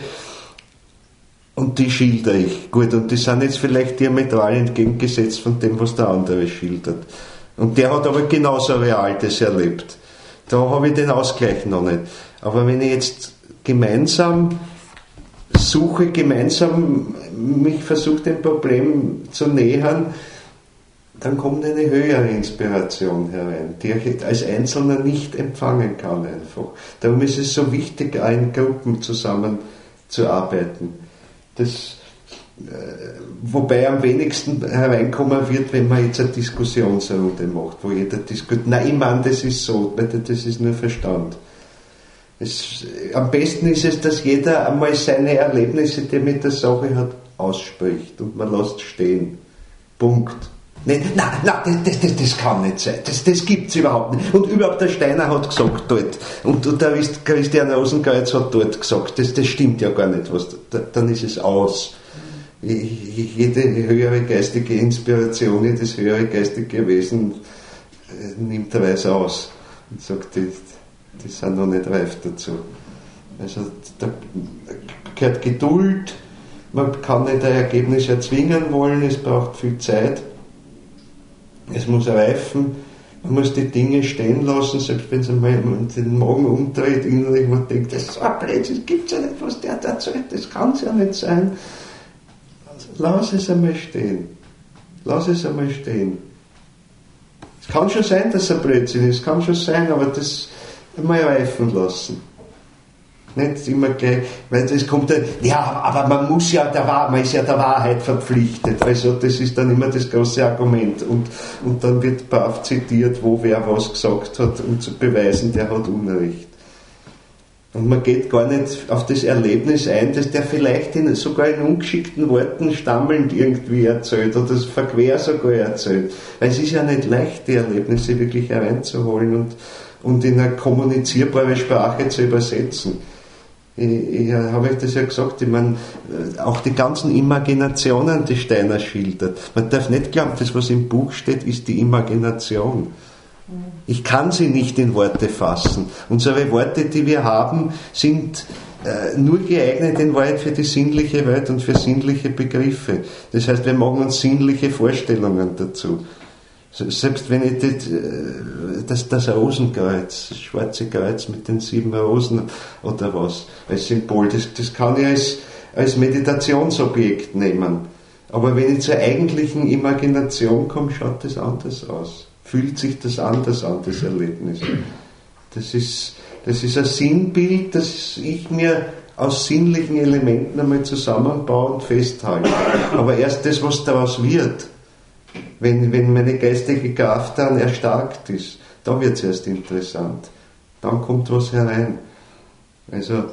und die schildere ich. Gut, und die sind jetzt vielleicht diametral entgegengesetzt von dem, was der andere schildert. Und der hat aber genauso real das erlebt. Da habe ich den Ausgleich noch nicht. Aber wenn ich jetzt gemeinsam suche, gemeinsam mich versuche, dem Problem zu nähern, dann kommt eine höhere Inspiration herein, die ich als Einzelner nicht empfangen kann einfach. Darum ist es so wichtig, auch in Gruppen zusammenzuarbeiten. Das Wobei am wenigsten hereinkommen wird, wenn man jetzt eine Diskussionsrunde macht, wo jeder diskutiert. Nein, ich meine, das ist so, das ist nur Verstand. Es, am besten ist es, dass jeder einmal seine Erlebnisse, die er mit der Sache hat, ausspricht und man lässt stehen. Punkt. Nein, nein, nein, das, das, das kann nicht sein. Das, das gibt es überhaupt nicht. Und überhaupt der Steiner hat gesagt dort. Und, und der Christian Rosenkreuz hat dort gesagt. Das, das stimmt ja gar nicht. Was, da, dann ist es aus. Jede höhere geistige Inspiration, jedes höhere geistige Wesen nimmt der Weise aus und sagt, die, die sind noch nicht reif dazu. Also da gehört Geduld, man kann nicht ein Ergebnis erzwingen wollen, es braucht viel Zeit, es muss reifen, man muss die Dinge stehen lassen, selbst wenn es einmal den Magen umdreht, innerlich man denkt, das ist so ein Blödsinn, das gibt es ja nicht, was der da erzählt, das kann es ja nicht sein. Lass es einmal stehen. Lass es einmal stehen. Es kann schon sein, dass es ein Blödsinn ist, es kann schon sein, aber das einmal reifen lassen. Nicht immer gleich, weil es kommt dann, ja, aber man muss ja, der Wahr, man ist ja der Wahrheit verpflichtet. Also das ist dann immer das große Argument. Und, und dann wird brav zitiert, wo wer was gesagt hat, um zu beweisen, der hat Unrecht. Und man geht gar nicht auf das Erlebnis ein, dass der vielleicht in, sogar in ungeschickten Worten stammelnd irgendwie erzählt oder verquer sogar erzählt. Weil es ist ja nicht leicht, die Erlebnisse wirklich hereinzuholen und, und in eine kommunizierbare Sprache zu übersetzen. Ich, ich habe euch das ja gesagt, ich meine, auch die ganzen Imaginationen, die Steiner schildert. Man darf nicht glauben, das, was im Buch steht, ist die Imagination. Ich kann sie nicht in Worte fassen. Unsere Worte, die wir haben, sind äh, nur geeignet in Wahrheit für die sinnliche Welt und für sinnliche Begriffe. Das heißt, wir machen uns sinnliche Vorstellungen dazu. Selbst wenn ich das, das, das Rosenkreuz, das schwarze Kreuz mit den sieben Rosen oder was, als Symbol, das, das kann ich als, als Meditationsobjekt nehmen. Aber wenn ich zur eigentlichen Imagination komme, schaut das anders aus. Fühlt sich das anders an, das Erlebnis. Das ist, das ist ein Sinnbild, das ich mir aus sinnlichen Elementen einmal zusammenbaue und festhalte. Aber erst das, was daraus wird, wenn, wenn meine geistige Kraft dann erstarkt ist, da wird es erst interessant. Dann kommt was herein. Also,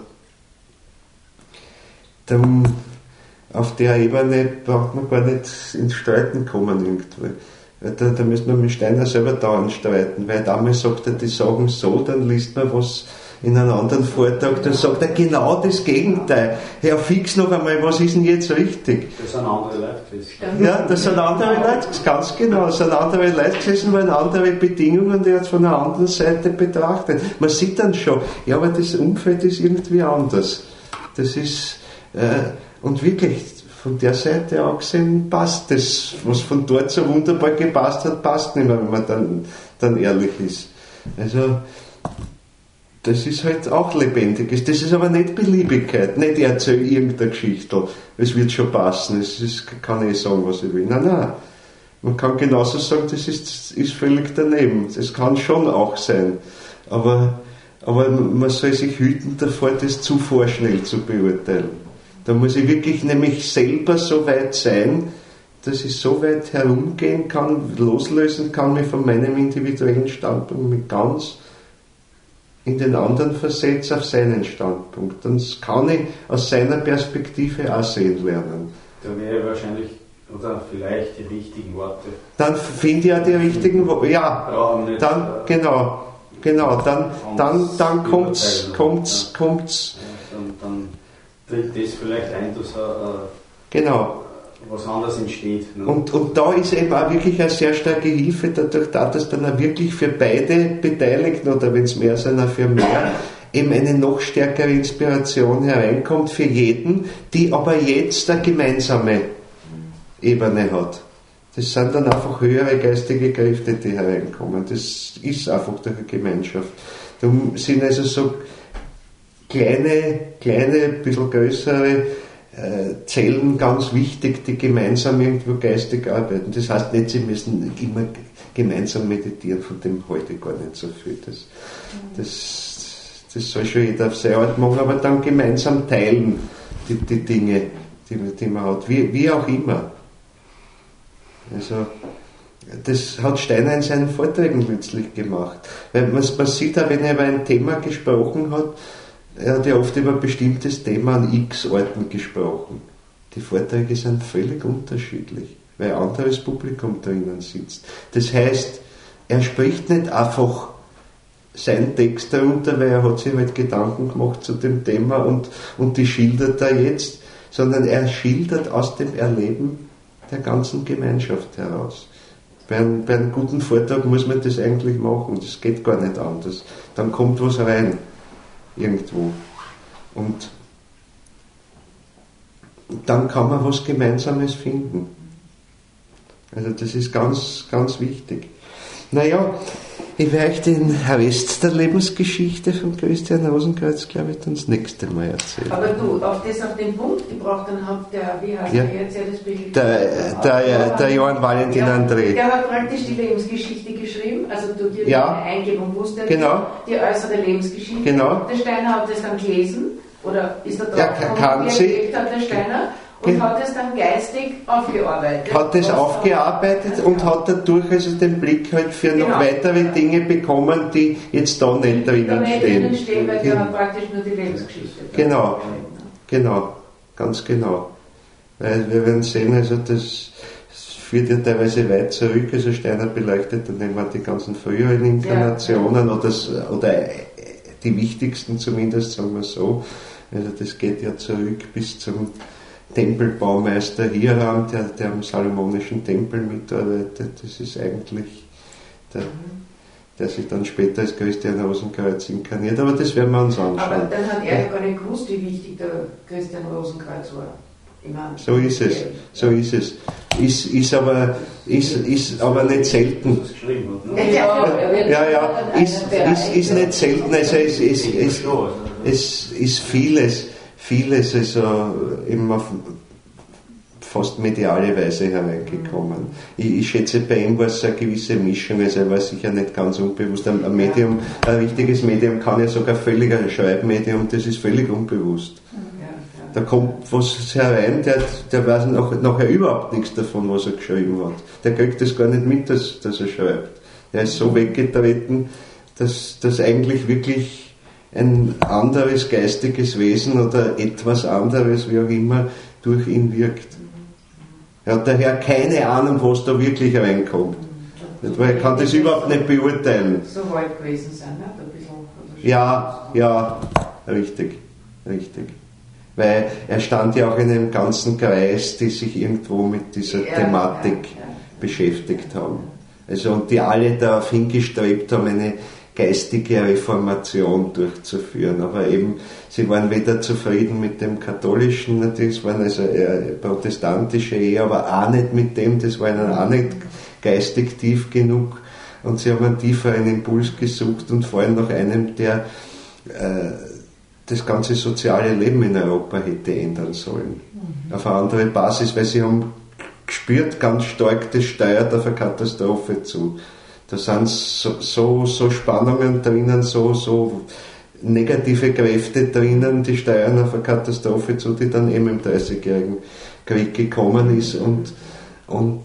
darum, auf der Ebene braucht man gar nicht ins Streiten kommen irgendwie. Da, da müssen wir mit Steiner selber dauernd streiten, weil damals sagt er, die sagen so, dann liest man was in einem anderen Vortrag, da sagt er genau das Gegenteil. Herr Fix noch einmal, was ist denn jetzt richtig? Das sind andere Leute gewesen. Ja, das sind andere Leute, ganz genau, das sind andere Leute gewesen, weil andere Bedingungen, die jetzt von der anderen Seite betrachtet. Man sieht dann schon, ja, aber das Umfeld ist irgendwie anders. Das ist, äh, und wirklich, von der Seite auch gesehen, passt das, was von dort so wunderbar gepasst hat, passt nicht mehr, wenn man dann, dann ehrlich ist. Also, das ist halt auch lebendig. Das ist aber nicht Beliebigkeit, nicht ich erzähle irgendeine Geschichte, es wird schon passen, es ist, kann ich sagen, was ich will. Nein, nein. Man kann genauso sagen, das ist, ist völlig daneben. Das kann schon auch sein. Aber, aber man soll sich hüten davor, das zu vorschnell zu beurteilen. Da muss ich wirklich nämlich selber so weit sein, dass ich so weit herumgehen kann, loslösen kann, mich von meinem individuellen Standpunkt mit ganz in den anderen versetze auf seinen Standpunkt. Dann kann ich aus seiner Perspektive auch sehen lernen. Da wäre wahrscheinlich Oder vielleicht die richtigen Worte. Dann finde ich auch die richtigen Worte. Ja, dann, genau, genau, dann, dann, dann kommt's, kommt's, kommt's. Dann, dann tritt das vielleicht ein, dass äh, genau. was anderes entsteht. Ne? Und, und da ist eben auch wirklich eine sehr starke Hilfe dadurch da, dass dann auch wirklich für beide Beteiligten, oder wenn es mehr sind, auch für mehr, eben eine noch stärkere Inspiration hereinkommt für jeden, die aber jetzt eine gemeinsame Ebene hat. Das sind dann einfach höhere geistige Kräfte, die hereinkommen. Das ist einfach durch eine Gemeinschaft. Da sind also so kleine, kleine, ein bisschen größere äh, Zellen ganz wichtig, die gemeinsam irgendwo geistig arbeiten. Das heißt nicht, sie müssen immer gemeinsam meditieren, von dem heute gar nicht so viel. Das, das, das soll schon jeder auf seine Art machen, aber dann gemeinsam teilen die, die Dinge, die, die man hat, wie, wie auch immer. Also, das hat Steiner in seinen Vorträgen letztlich gemacht. Weil man, man sieht auch, wenn er über ein Thema gesprochen hat, er hat ja oft über ein bestimmtes Thema an x Orten gesprochen. Die Vorträge sind völlig unterschiedlich, weil ein anderes Publikum drinnen sitzt. Das heißt, er spricht nicht einfach seinen Text darunter, weil er hat sich halt Gedanken gemacht zu dem Thema und, und die schildert er jetzt, sondern er schildert aus dem Erleben der ganzen Gemeinschaft heraus. Bei einem, bei einem guten Vortrag muss man das eigentlich machen, das geht gar nicht anders. Dann kommt was rein, irgendwo. Und dann kann man was Gemeinsames finden. Also das ist ganz, ganz wichtig. Naja, ich werde euch den Rest der Lebensgeschichte von Christian Rosenkreuz, glaube ich, dann das nächste Mal erzählen. Aber du, auf das auf den Punkt gebracht, dann hat der, wie heißt ja. der jetzt, ja, das Bild? Der, der, der Johann Valentin ja, André. Der hat praktisch die Lebensgeschichte geschrieben, also du dir ja. eine Eingebung wusste, genau. die äußere Lebensgeschichte. Genau. Der Steiner hat das dann gelesen, oder ist er drauf ja, kann, kann sie, wie er gelebt hat, der Steiner? Und Ge- hat es dann geistig aufgearbeitet. Hat es aufgearbeitet also, und hat dadurch also den Blick halt für noch genau. weitere Dinge bekommen, die jetzt da nicht drinnen stehen. stehen. Weil der hat praktisch nur die Lebensgeschichte. Genau, genau, ganz genau. Weil wir werden sehen, also das, das führt ja teilweise weit zurück, also Steiner beleuchtet dann immer die ganzen früheren Inkarnationen ja. oder, oder die wichtigsten zumindest, sagen wir so. Also das geht ja zurück bis zum Tempelbaumeister Hiram, der, der am Salomonischen Tempel mitarbeitet. Das ist eigentlich der, der sich dann später als Christian Rosenkreuz inkarniert, aber das werden wir uns anschauen. Aber dann hat er ja gar nicht gewusst, wie wichtig der Christian Rosenkreuz war. Meine, so ist es, so ist es. Ist, ist, aber, ist, ist aber nicht selten. Ja, ja, ist, ist, ist nicht selten. Also es, es, es, es ist vieles, vieles also immer auf fast mediale Weise hereingekommen. Ich, ich schätze, bei ihm war es eine gewisse Mischung, also er war sicher nicht ganz unbewusst. Ein, ein Medium, ein richtiges Medium kann ja sogar völlig, ein Schreibmedium, das ist völlig unbewusst. Da kommt was herein, der, der weiß nachher, nachher überhaupt nichts davon, was er geschrieben hat. Der kriegt das gar nicht mit, dass, dass er schreibt. Er ist so weggetreten, dass, dass eigentlich wirklich ein anderes geistiges Wesen oder etwas anderes, wie auch immer, durch ihn wirkt. Er hat daher keine Ahnung, was da wirklich reinkommt. Weil er kann das überhaupt nicht beurteilen. So weit gewesen sein, ne? Ein bisschen ja, ja, richtig, richtig. Weil er stand ja auch in einem ganzen Kreis, die sich irgendwo mit dieser ja, Thematik ja, ja. beschäftigt haben. Also und die alle darauf hingestrebt haben, eine geistige Reformation durchzuführen. Aber eben, sie waren weder zufrieden mit dem katholischen, natürlich waren also eher protestantische Ehe, aber auch nicht mit dem, das war ihnen auch nicht geistig tief genug. Und sie haben einen tieferen Impuls gesucht und vor allem nach einem, der äh, das ganze soziale Leben in Europa hätte ändern sollen. Mhm. Auf eine andere Basis, weil sie haben gespürt ganz stark, das steuert auf eine Katastrophe zu. Da sind so, so, so Spannungen drinnen, so, so negative Kräfte drinnen, die steuern auf eine Katastrophe zu, die dann eben im Dreißigjährigen Krieg gekommen ist. Und, und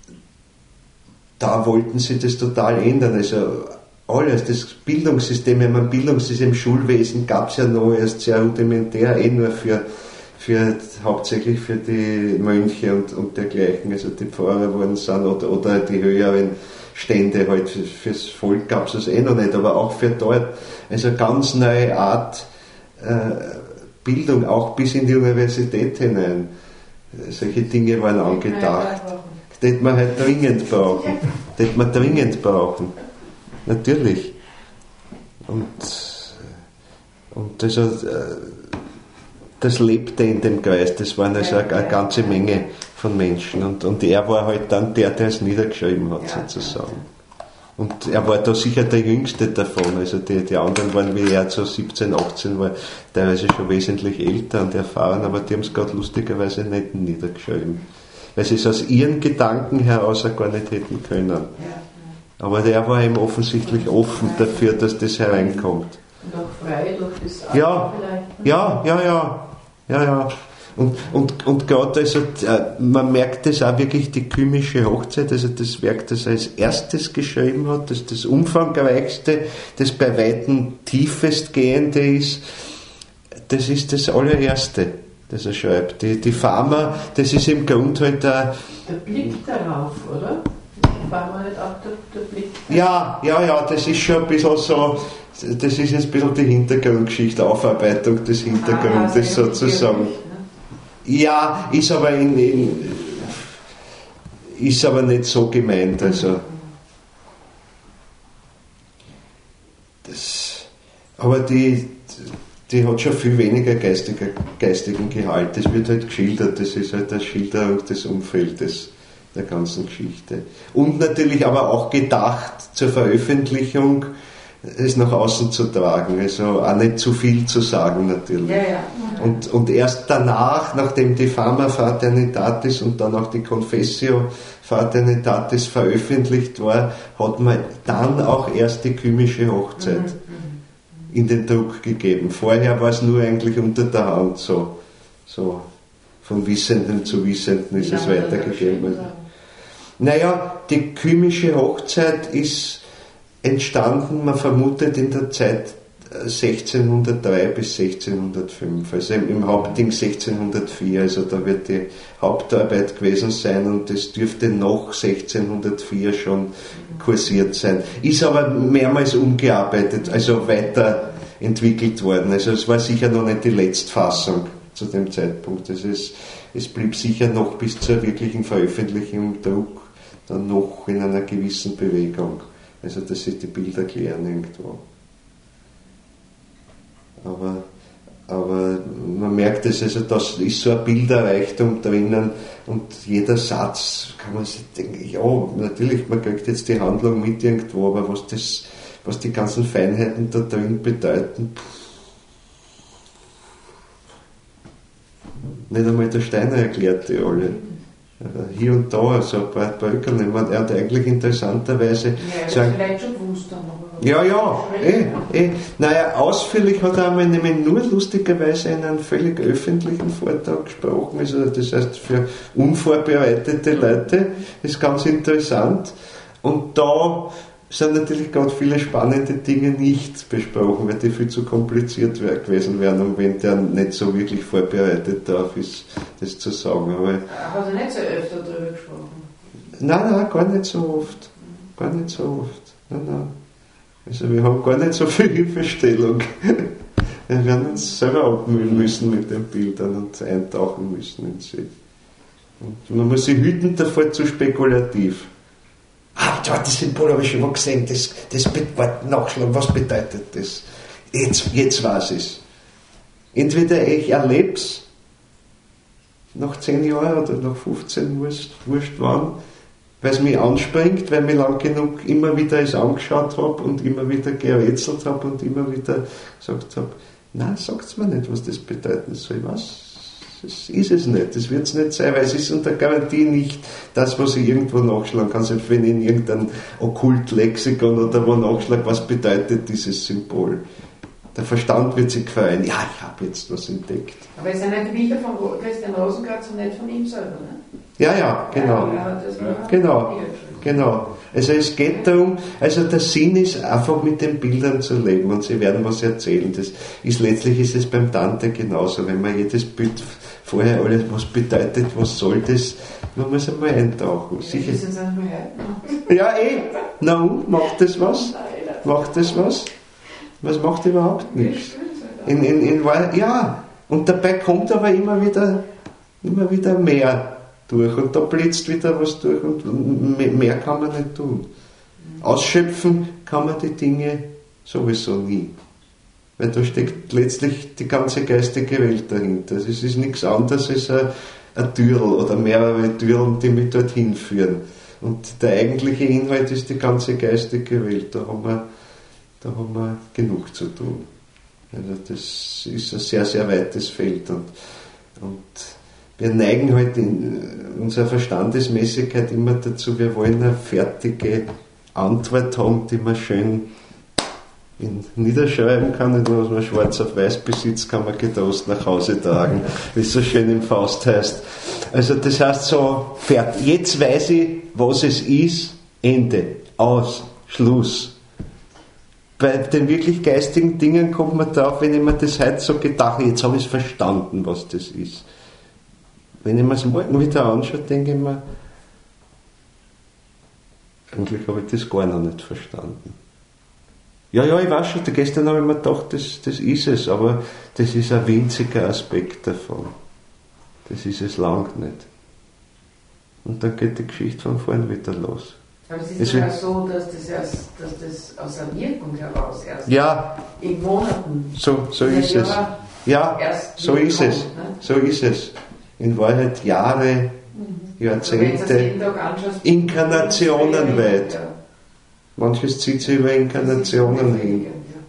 da wollten sie das total ändern. Also alles, das Bildungssystem, ich meine, Bildungssystem, Schulwesen gab es ja noch erst sehr rudimentär, eh nur für, für, hauptsächlich für die Mönche und, und dergleichen, also die Pfarrer geworden sind oder, oder die höheren Stände halt, fürs Volk gab es das eh noch nicht, aber auch für dort, also ganz neue Art äh, Bildung, auch bis in die Universität hinein. Solche Dinge waren angedacht. Das hätte man halt dringend brauchen. Das hätte man dringend brauchen. Natürlich. Und, und also, das lebte in dem Kreis, das waren also eine, eine ganze Menge von Menschen. Und, und er war halt dann der, der es niedergeschrieben hat, sozusagen. Und er war da sicher der Jüngste davon, also die, die anderen waren wie er so siebzehn, achtzehn, war teilweise schon wesentlich älter und erfahren, aber die haben es gerade lustigerweise nicht niedergeschrieben. Weil sie es aus ihren Gedanken heraus auch gar nicht hätten können. Aber der war eben offensichtlich offen dafür, dass das hereinkommt. Und auch frei durch das Alter ja, vielleicht. Ja, ja, ja, ja, ja. Und, und, und gerade, also, man merkt das auch wirklich, die Kymische Hochzeit, also das Werk, das er als erstes geschrieben hat, das das umfangreichste, das bei weitem tiefestgehende ist, das ist das allererste, das er schreibt. Die, die Pharma, das ist im Grunde halt der... Der Blick darauf, oder? Die Pharma nicht auch der, der Blick darauf? Ja, ja, ja, das ist schon ein bisschen so, das ist jetzt ein bisschen die Hintergrundgeschichte, Aufarbeitung des Hintergrundes ah, sozusagen. Ja, ist aber in, in, ist aber nicht so gemeint, also das, aber die, die hat schon viel weniger geistiger, geistigen Gehalt, das wird halt geschildert, das ist halt eine Schilderung des Umfeldes der ganzen Geschichte. Und natürlich aber auch gedacht zur Veröffentlichung, es nach außen zu tragen, also auch nicht zu viel zu sagen natürlich. Ja, ja. Und, und erst danach, nachdem die Fama Fraternitatis und dann auch die Confessio Fraternitatis veröffentlicht war, hat man dann auch erst die Kymische Hochzeit mhm. in den Druck gegeben. Vorher war es nur eigentlich unter der Hand so, so von Wissenden zu Wissenden ist es weitergegeben worden. Naja, die Kymische Hochzeit ist entstanden, man vermutet in der Zeit sechzehnhundertdrei bis sechzehnhundertfünf, also im Hauptding sechzehnhundertvier, also da wird die Hauptarbeit gewesen sein und es dürfte noch sechzehnhundertvier schon kursiert sein. Ist aber mehrmals umgearbeitet, also weiterentwickelt worden, also es war sicher noch nicht die Letztfassung zu dem Zeitpunkt, also es, es blieb sicher noch bis zur wirklichen Veröffentlichung Druck dann noch in einer gewissen Bewegung. Also, dass sich die Bilder klären irgendwo. Aber, aber man merkt es, also das ist so ein Bilderreichtum drinnen und jeder Satz kann man sich denken, ja, natürlich, man kriegt jetzt die Handlung mit irgendwo, aber was das, was die ganzen Feinheiten da drin bedeuten, nicht einmal der Steiner erklärt die alle. Hier und da, so ein paar Bröckel, er hat eigentlich interessanterweise... Ja, so ein, vielleicht schon gewusst dann noch. Ja, ja, eh, eh. Naja, ausführlich hat er einmal nämlich nur lustigerweise in einem völlig öffentlichen Vortrag gesprochen, also das heißt für unvorbereitete Leute, das ist ganz interessant. Und da sind natürlich gerade viele spannende Dinge nicht besprochen, weil die viel zu kompliziert wär, gewesen wären, und wenn der nicht so wirklich vorbereitet darauf ist, das zu sagen. Aber hat er nicht so öfter darüber gesprochen? Nein, nein, gar nicht so oft. Gar nicht so oft. Nein, nein. Also wir haben gar nicht so viel Hilfestellung. Wir werden uns selber abmühen müssen mit den Bildern und eintauchen müssen in sie. Und man muss sich hüten davor, zu spekulativ. Ah, da, das Symbol habe ich schon mal gesehen, das, das Wort nachschlagen, was bedeutet das? Jetzt, jetzt weiß ich es. Entweder ich erlebe es, nach zehn Jahren oder nach fünfzehn, wurscht, wurscht wann, weil es mich anspringt, weil ich mich lang genug immer wieder es angeschaut habe und immer wieder gerätselt habe und immer wieder gesagt habe, nein, sagt mir nicht, was das bedeuten soll. Was? Das ist es nicht, das wird es nicht sein, weil es ist unter Garantie nicht das, was ich irgendwo nachschlagen kann, selbst wenn ich in irgendein Okkult-Lexikon oder wo nachschlage, was bedeutet dieses Symbol. Der Verstand wird sich freuen, ja, ich habe jetzt was entdeckt. Aber es sind nicht Bilder von Christian Rosenkranz und nicht von ihm selber, ne? Ja, ja, genau. Ja, das war genau, genau. Also es geht darum, also der Sinn ist einfach mit den Bildern zu leben und sie werden was erzählen. Das ist, letztlich ist es beim Dante genauso, wenn man jedes Bild vorher alles, was bedeutet, was soll das, man muss einmal eintauchen. Sicher. Das ist einmal heute. Ja, eh. Na und, macht das was? Macht das was? Was macht überhaupt nichts? In, in, in, ja, und dabei kommt aber immer wieder, immer wieder mehr durch und da blitzt wieder was durch und mehr kann man nicht tun. Ausschöpfen kann man die Dinge sowieso nie. Weil da steckt letztlich die ganze geistige Welt dahinter. Es ist nichts anderes als ein, ein Türl oder mehrere Türen, die mich dorthin führen. Und der eigentliche Inhalt ist die ganze geistige Welt. Da haben wir, da haben wir genug zu tun. Also das ist ein sehr, sehr weites Feld. Und, und wir neigen halt in unserer Verstandesmäßigkeit immer dazu, wir wollen eine fertige Antwort haben, die man schön in niederschreiben kann, und was man schwarz auf weiß besitzt, kann man getrost nach Hause tragen, wie es so schön im Faust heißt. Also das heißt so, fertig. Jetzt weiß ich, was es ist, Ende, aus, Schluss. Bei den wirklich geistigen Dingen kommt man drauf, wenn ich mir das heute so gedacht habe, jetzt habe ich es verstanden, was das ist. Wenn ich mir es morgen wieder anschaue, denke ich mir, eigentlich habe ich das gar noch nicht verstanden. Ja, ja, ich weiß schon, gestern habe ich mir gedacht, das, das ist es, aber das ist ein winziger Aspekt davon. Das ist es lang nicht. Und dann geht die Geschichte von vorn wieder los. Aber es ist ja so, dass das, erst, dass das aus der Wirkung heraus erst ja, in Monaten. So, so ist es. Ja, so ist es. Ne? So ist es. In Wahrheit Jahre, mhm. Jahrzehnte, Inkarnationen weit. Ja. Manches zieht sich über Inkarnationen hin.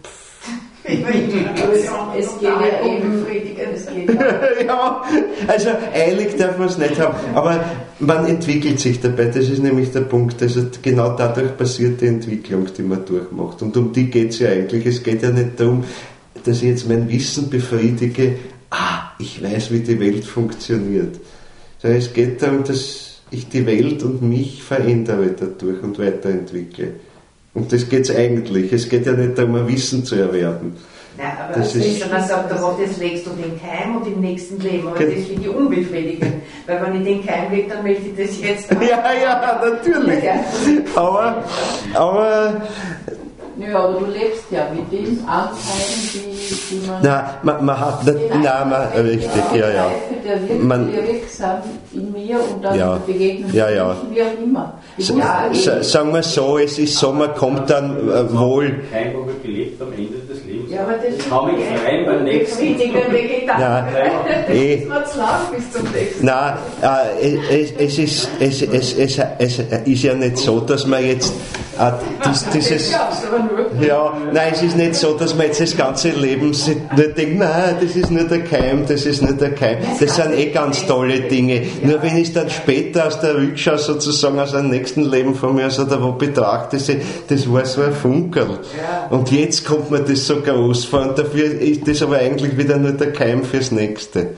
Es geht ja eben, es geht ja. Ja, also eilig darf man es nicht haben, aber man entwickelt sich dabei, das ist nämlich der Punkt, also genau dadurch passiert die Entwicklung, die man durchmacht, und um die geht es ja eigentlich. Es geht ja nicht darum, dass ich jetzt mein Wissen befriedige, ah, ich weiß, wie die Welt funktioniert, sondern es geht darum, dass ich die Welt und mich verändere dadurch und weiterentwickle. Und das geht es eigentlich. Es geht ja nicht darum, ein Wissen zu erwerben. Nein, aber das ist, wenn man sagt, das legst du den Keim und im nächsten Leben. Aber das finde ich unbefriedigend. Weil wenn ich den Keim lege, dann möchte ich das jetzt haben. Ja, ja, natürlich. Aber, aber ja, aber du lebst ja mit den Anteilen, die, die man... Nein, man, man hat... Nein, man, richtig, ja, ja. Der wirkt, man, der wirksam in mir und dann ja, begegnen ja, ja. wie auch immer. So, ja, sagen wir so, es ist so, man kommt dann äh, wohl... Kein Problem gelebt am Ende des Lebens. Ja, aber das ich kann mich frei beim nächsten... Nein, eh, das zu lang bis zum nächsten. Nein, äh, es, es, ist, es, es, es, es ist ja nicht so, dass man jetzt... Äh, dies, dieses, ja, nein, es ist nicht so, dass man jetzt das ganze Leben nur denkt, nein, das ist nur der Keim, das ist nur der Keim. Das sind eh ganz tolle Dinge. Nur wenn ich es dann später aus der Rückschau sozusagen aus einem nächsten Leben von mir aus oder wo betrachte, das war so ein Funkerl. Und jetzt kommt mir das so groß vor, und dafür ist das aber eigentlich wieder nur der Keim fürs Nächste.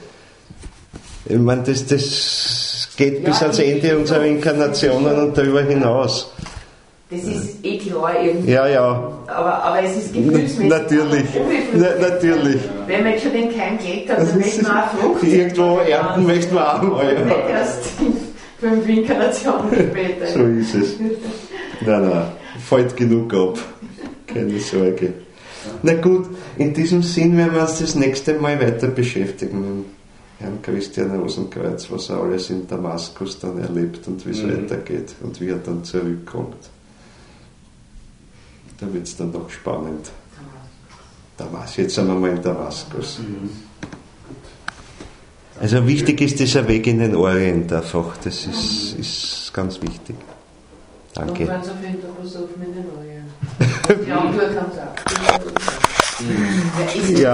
Ich meine, das, das geht bis ans Ende unserer Inkarnationen und darüber hinaus. Das ist eh klar irgendwie. Ja, ja. Aber, aber es ist gefühlsmäßig. Natürlich. Na, natürlich. Wenn man jetzt schon den Keim gelegt hat, dann möchte man auch Frucht. Irgendwo ernten möchte man auch mal. Ja. Nicht erst fünf Inkarnationen später. So ist es. Nein, nein. Fällt genug ab. Keine Sorge. Na gut, in diesem Sinn werden wir uns das nächste Mal weiter beschäftigen mit Herrn Christian Rosenkreuz, was er alles in Damaskus dann erlebt und wie es mhm. weitergeht und wie er dann zurückkommt. Da wird es dann noch spannend. Damaskus. Jetzt sind wir mal in Damaskus. Also wichtig ist dieser Weg in den Orient einfach. Das ist, ist ganz wichtig. Danke. Und wenn es auf jeden Fall was auf mit den Orient. Die Antwort haben sie auch. Ja.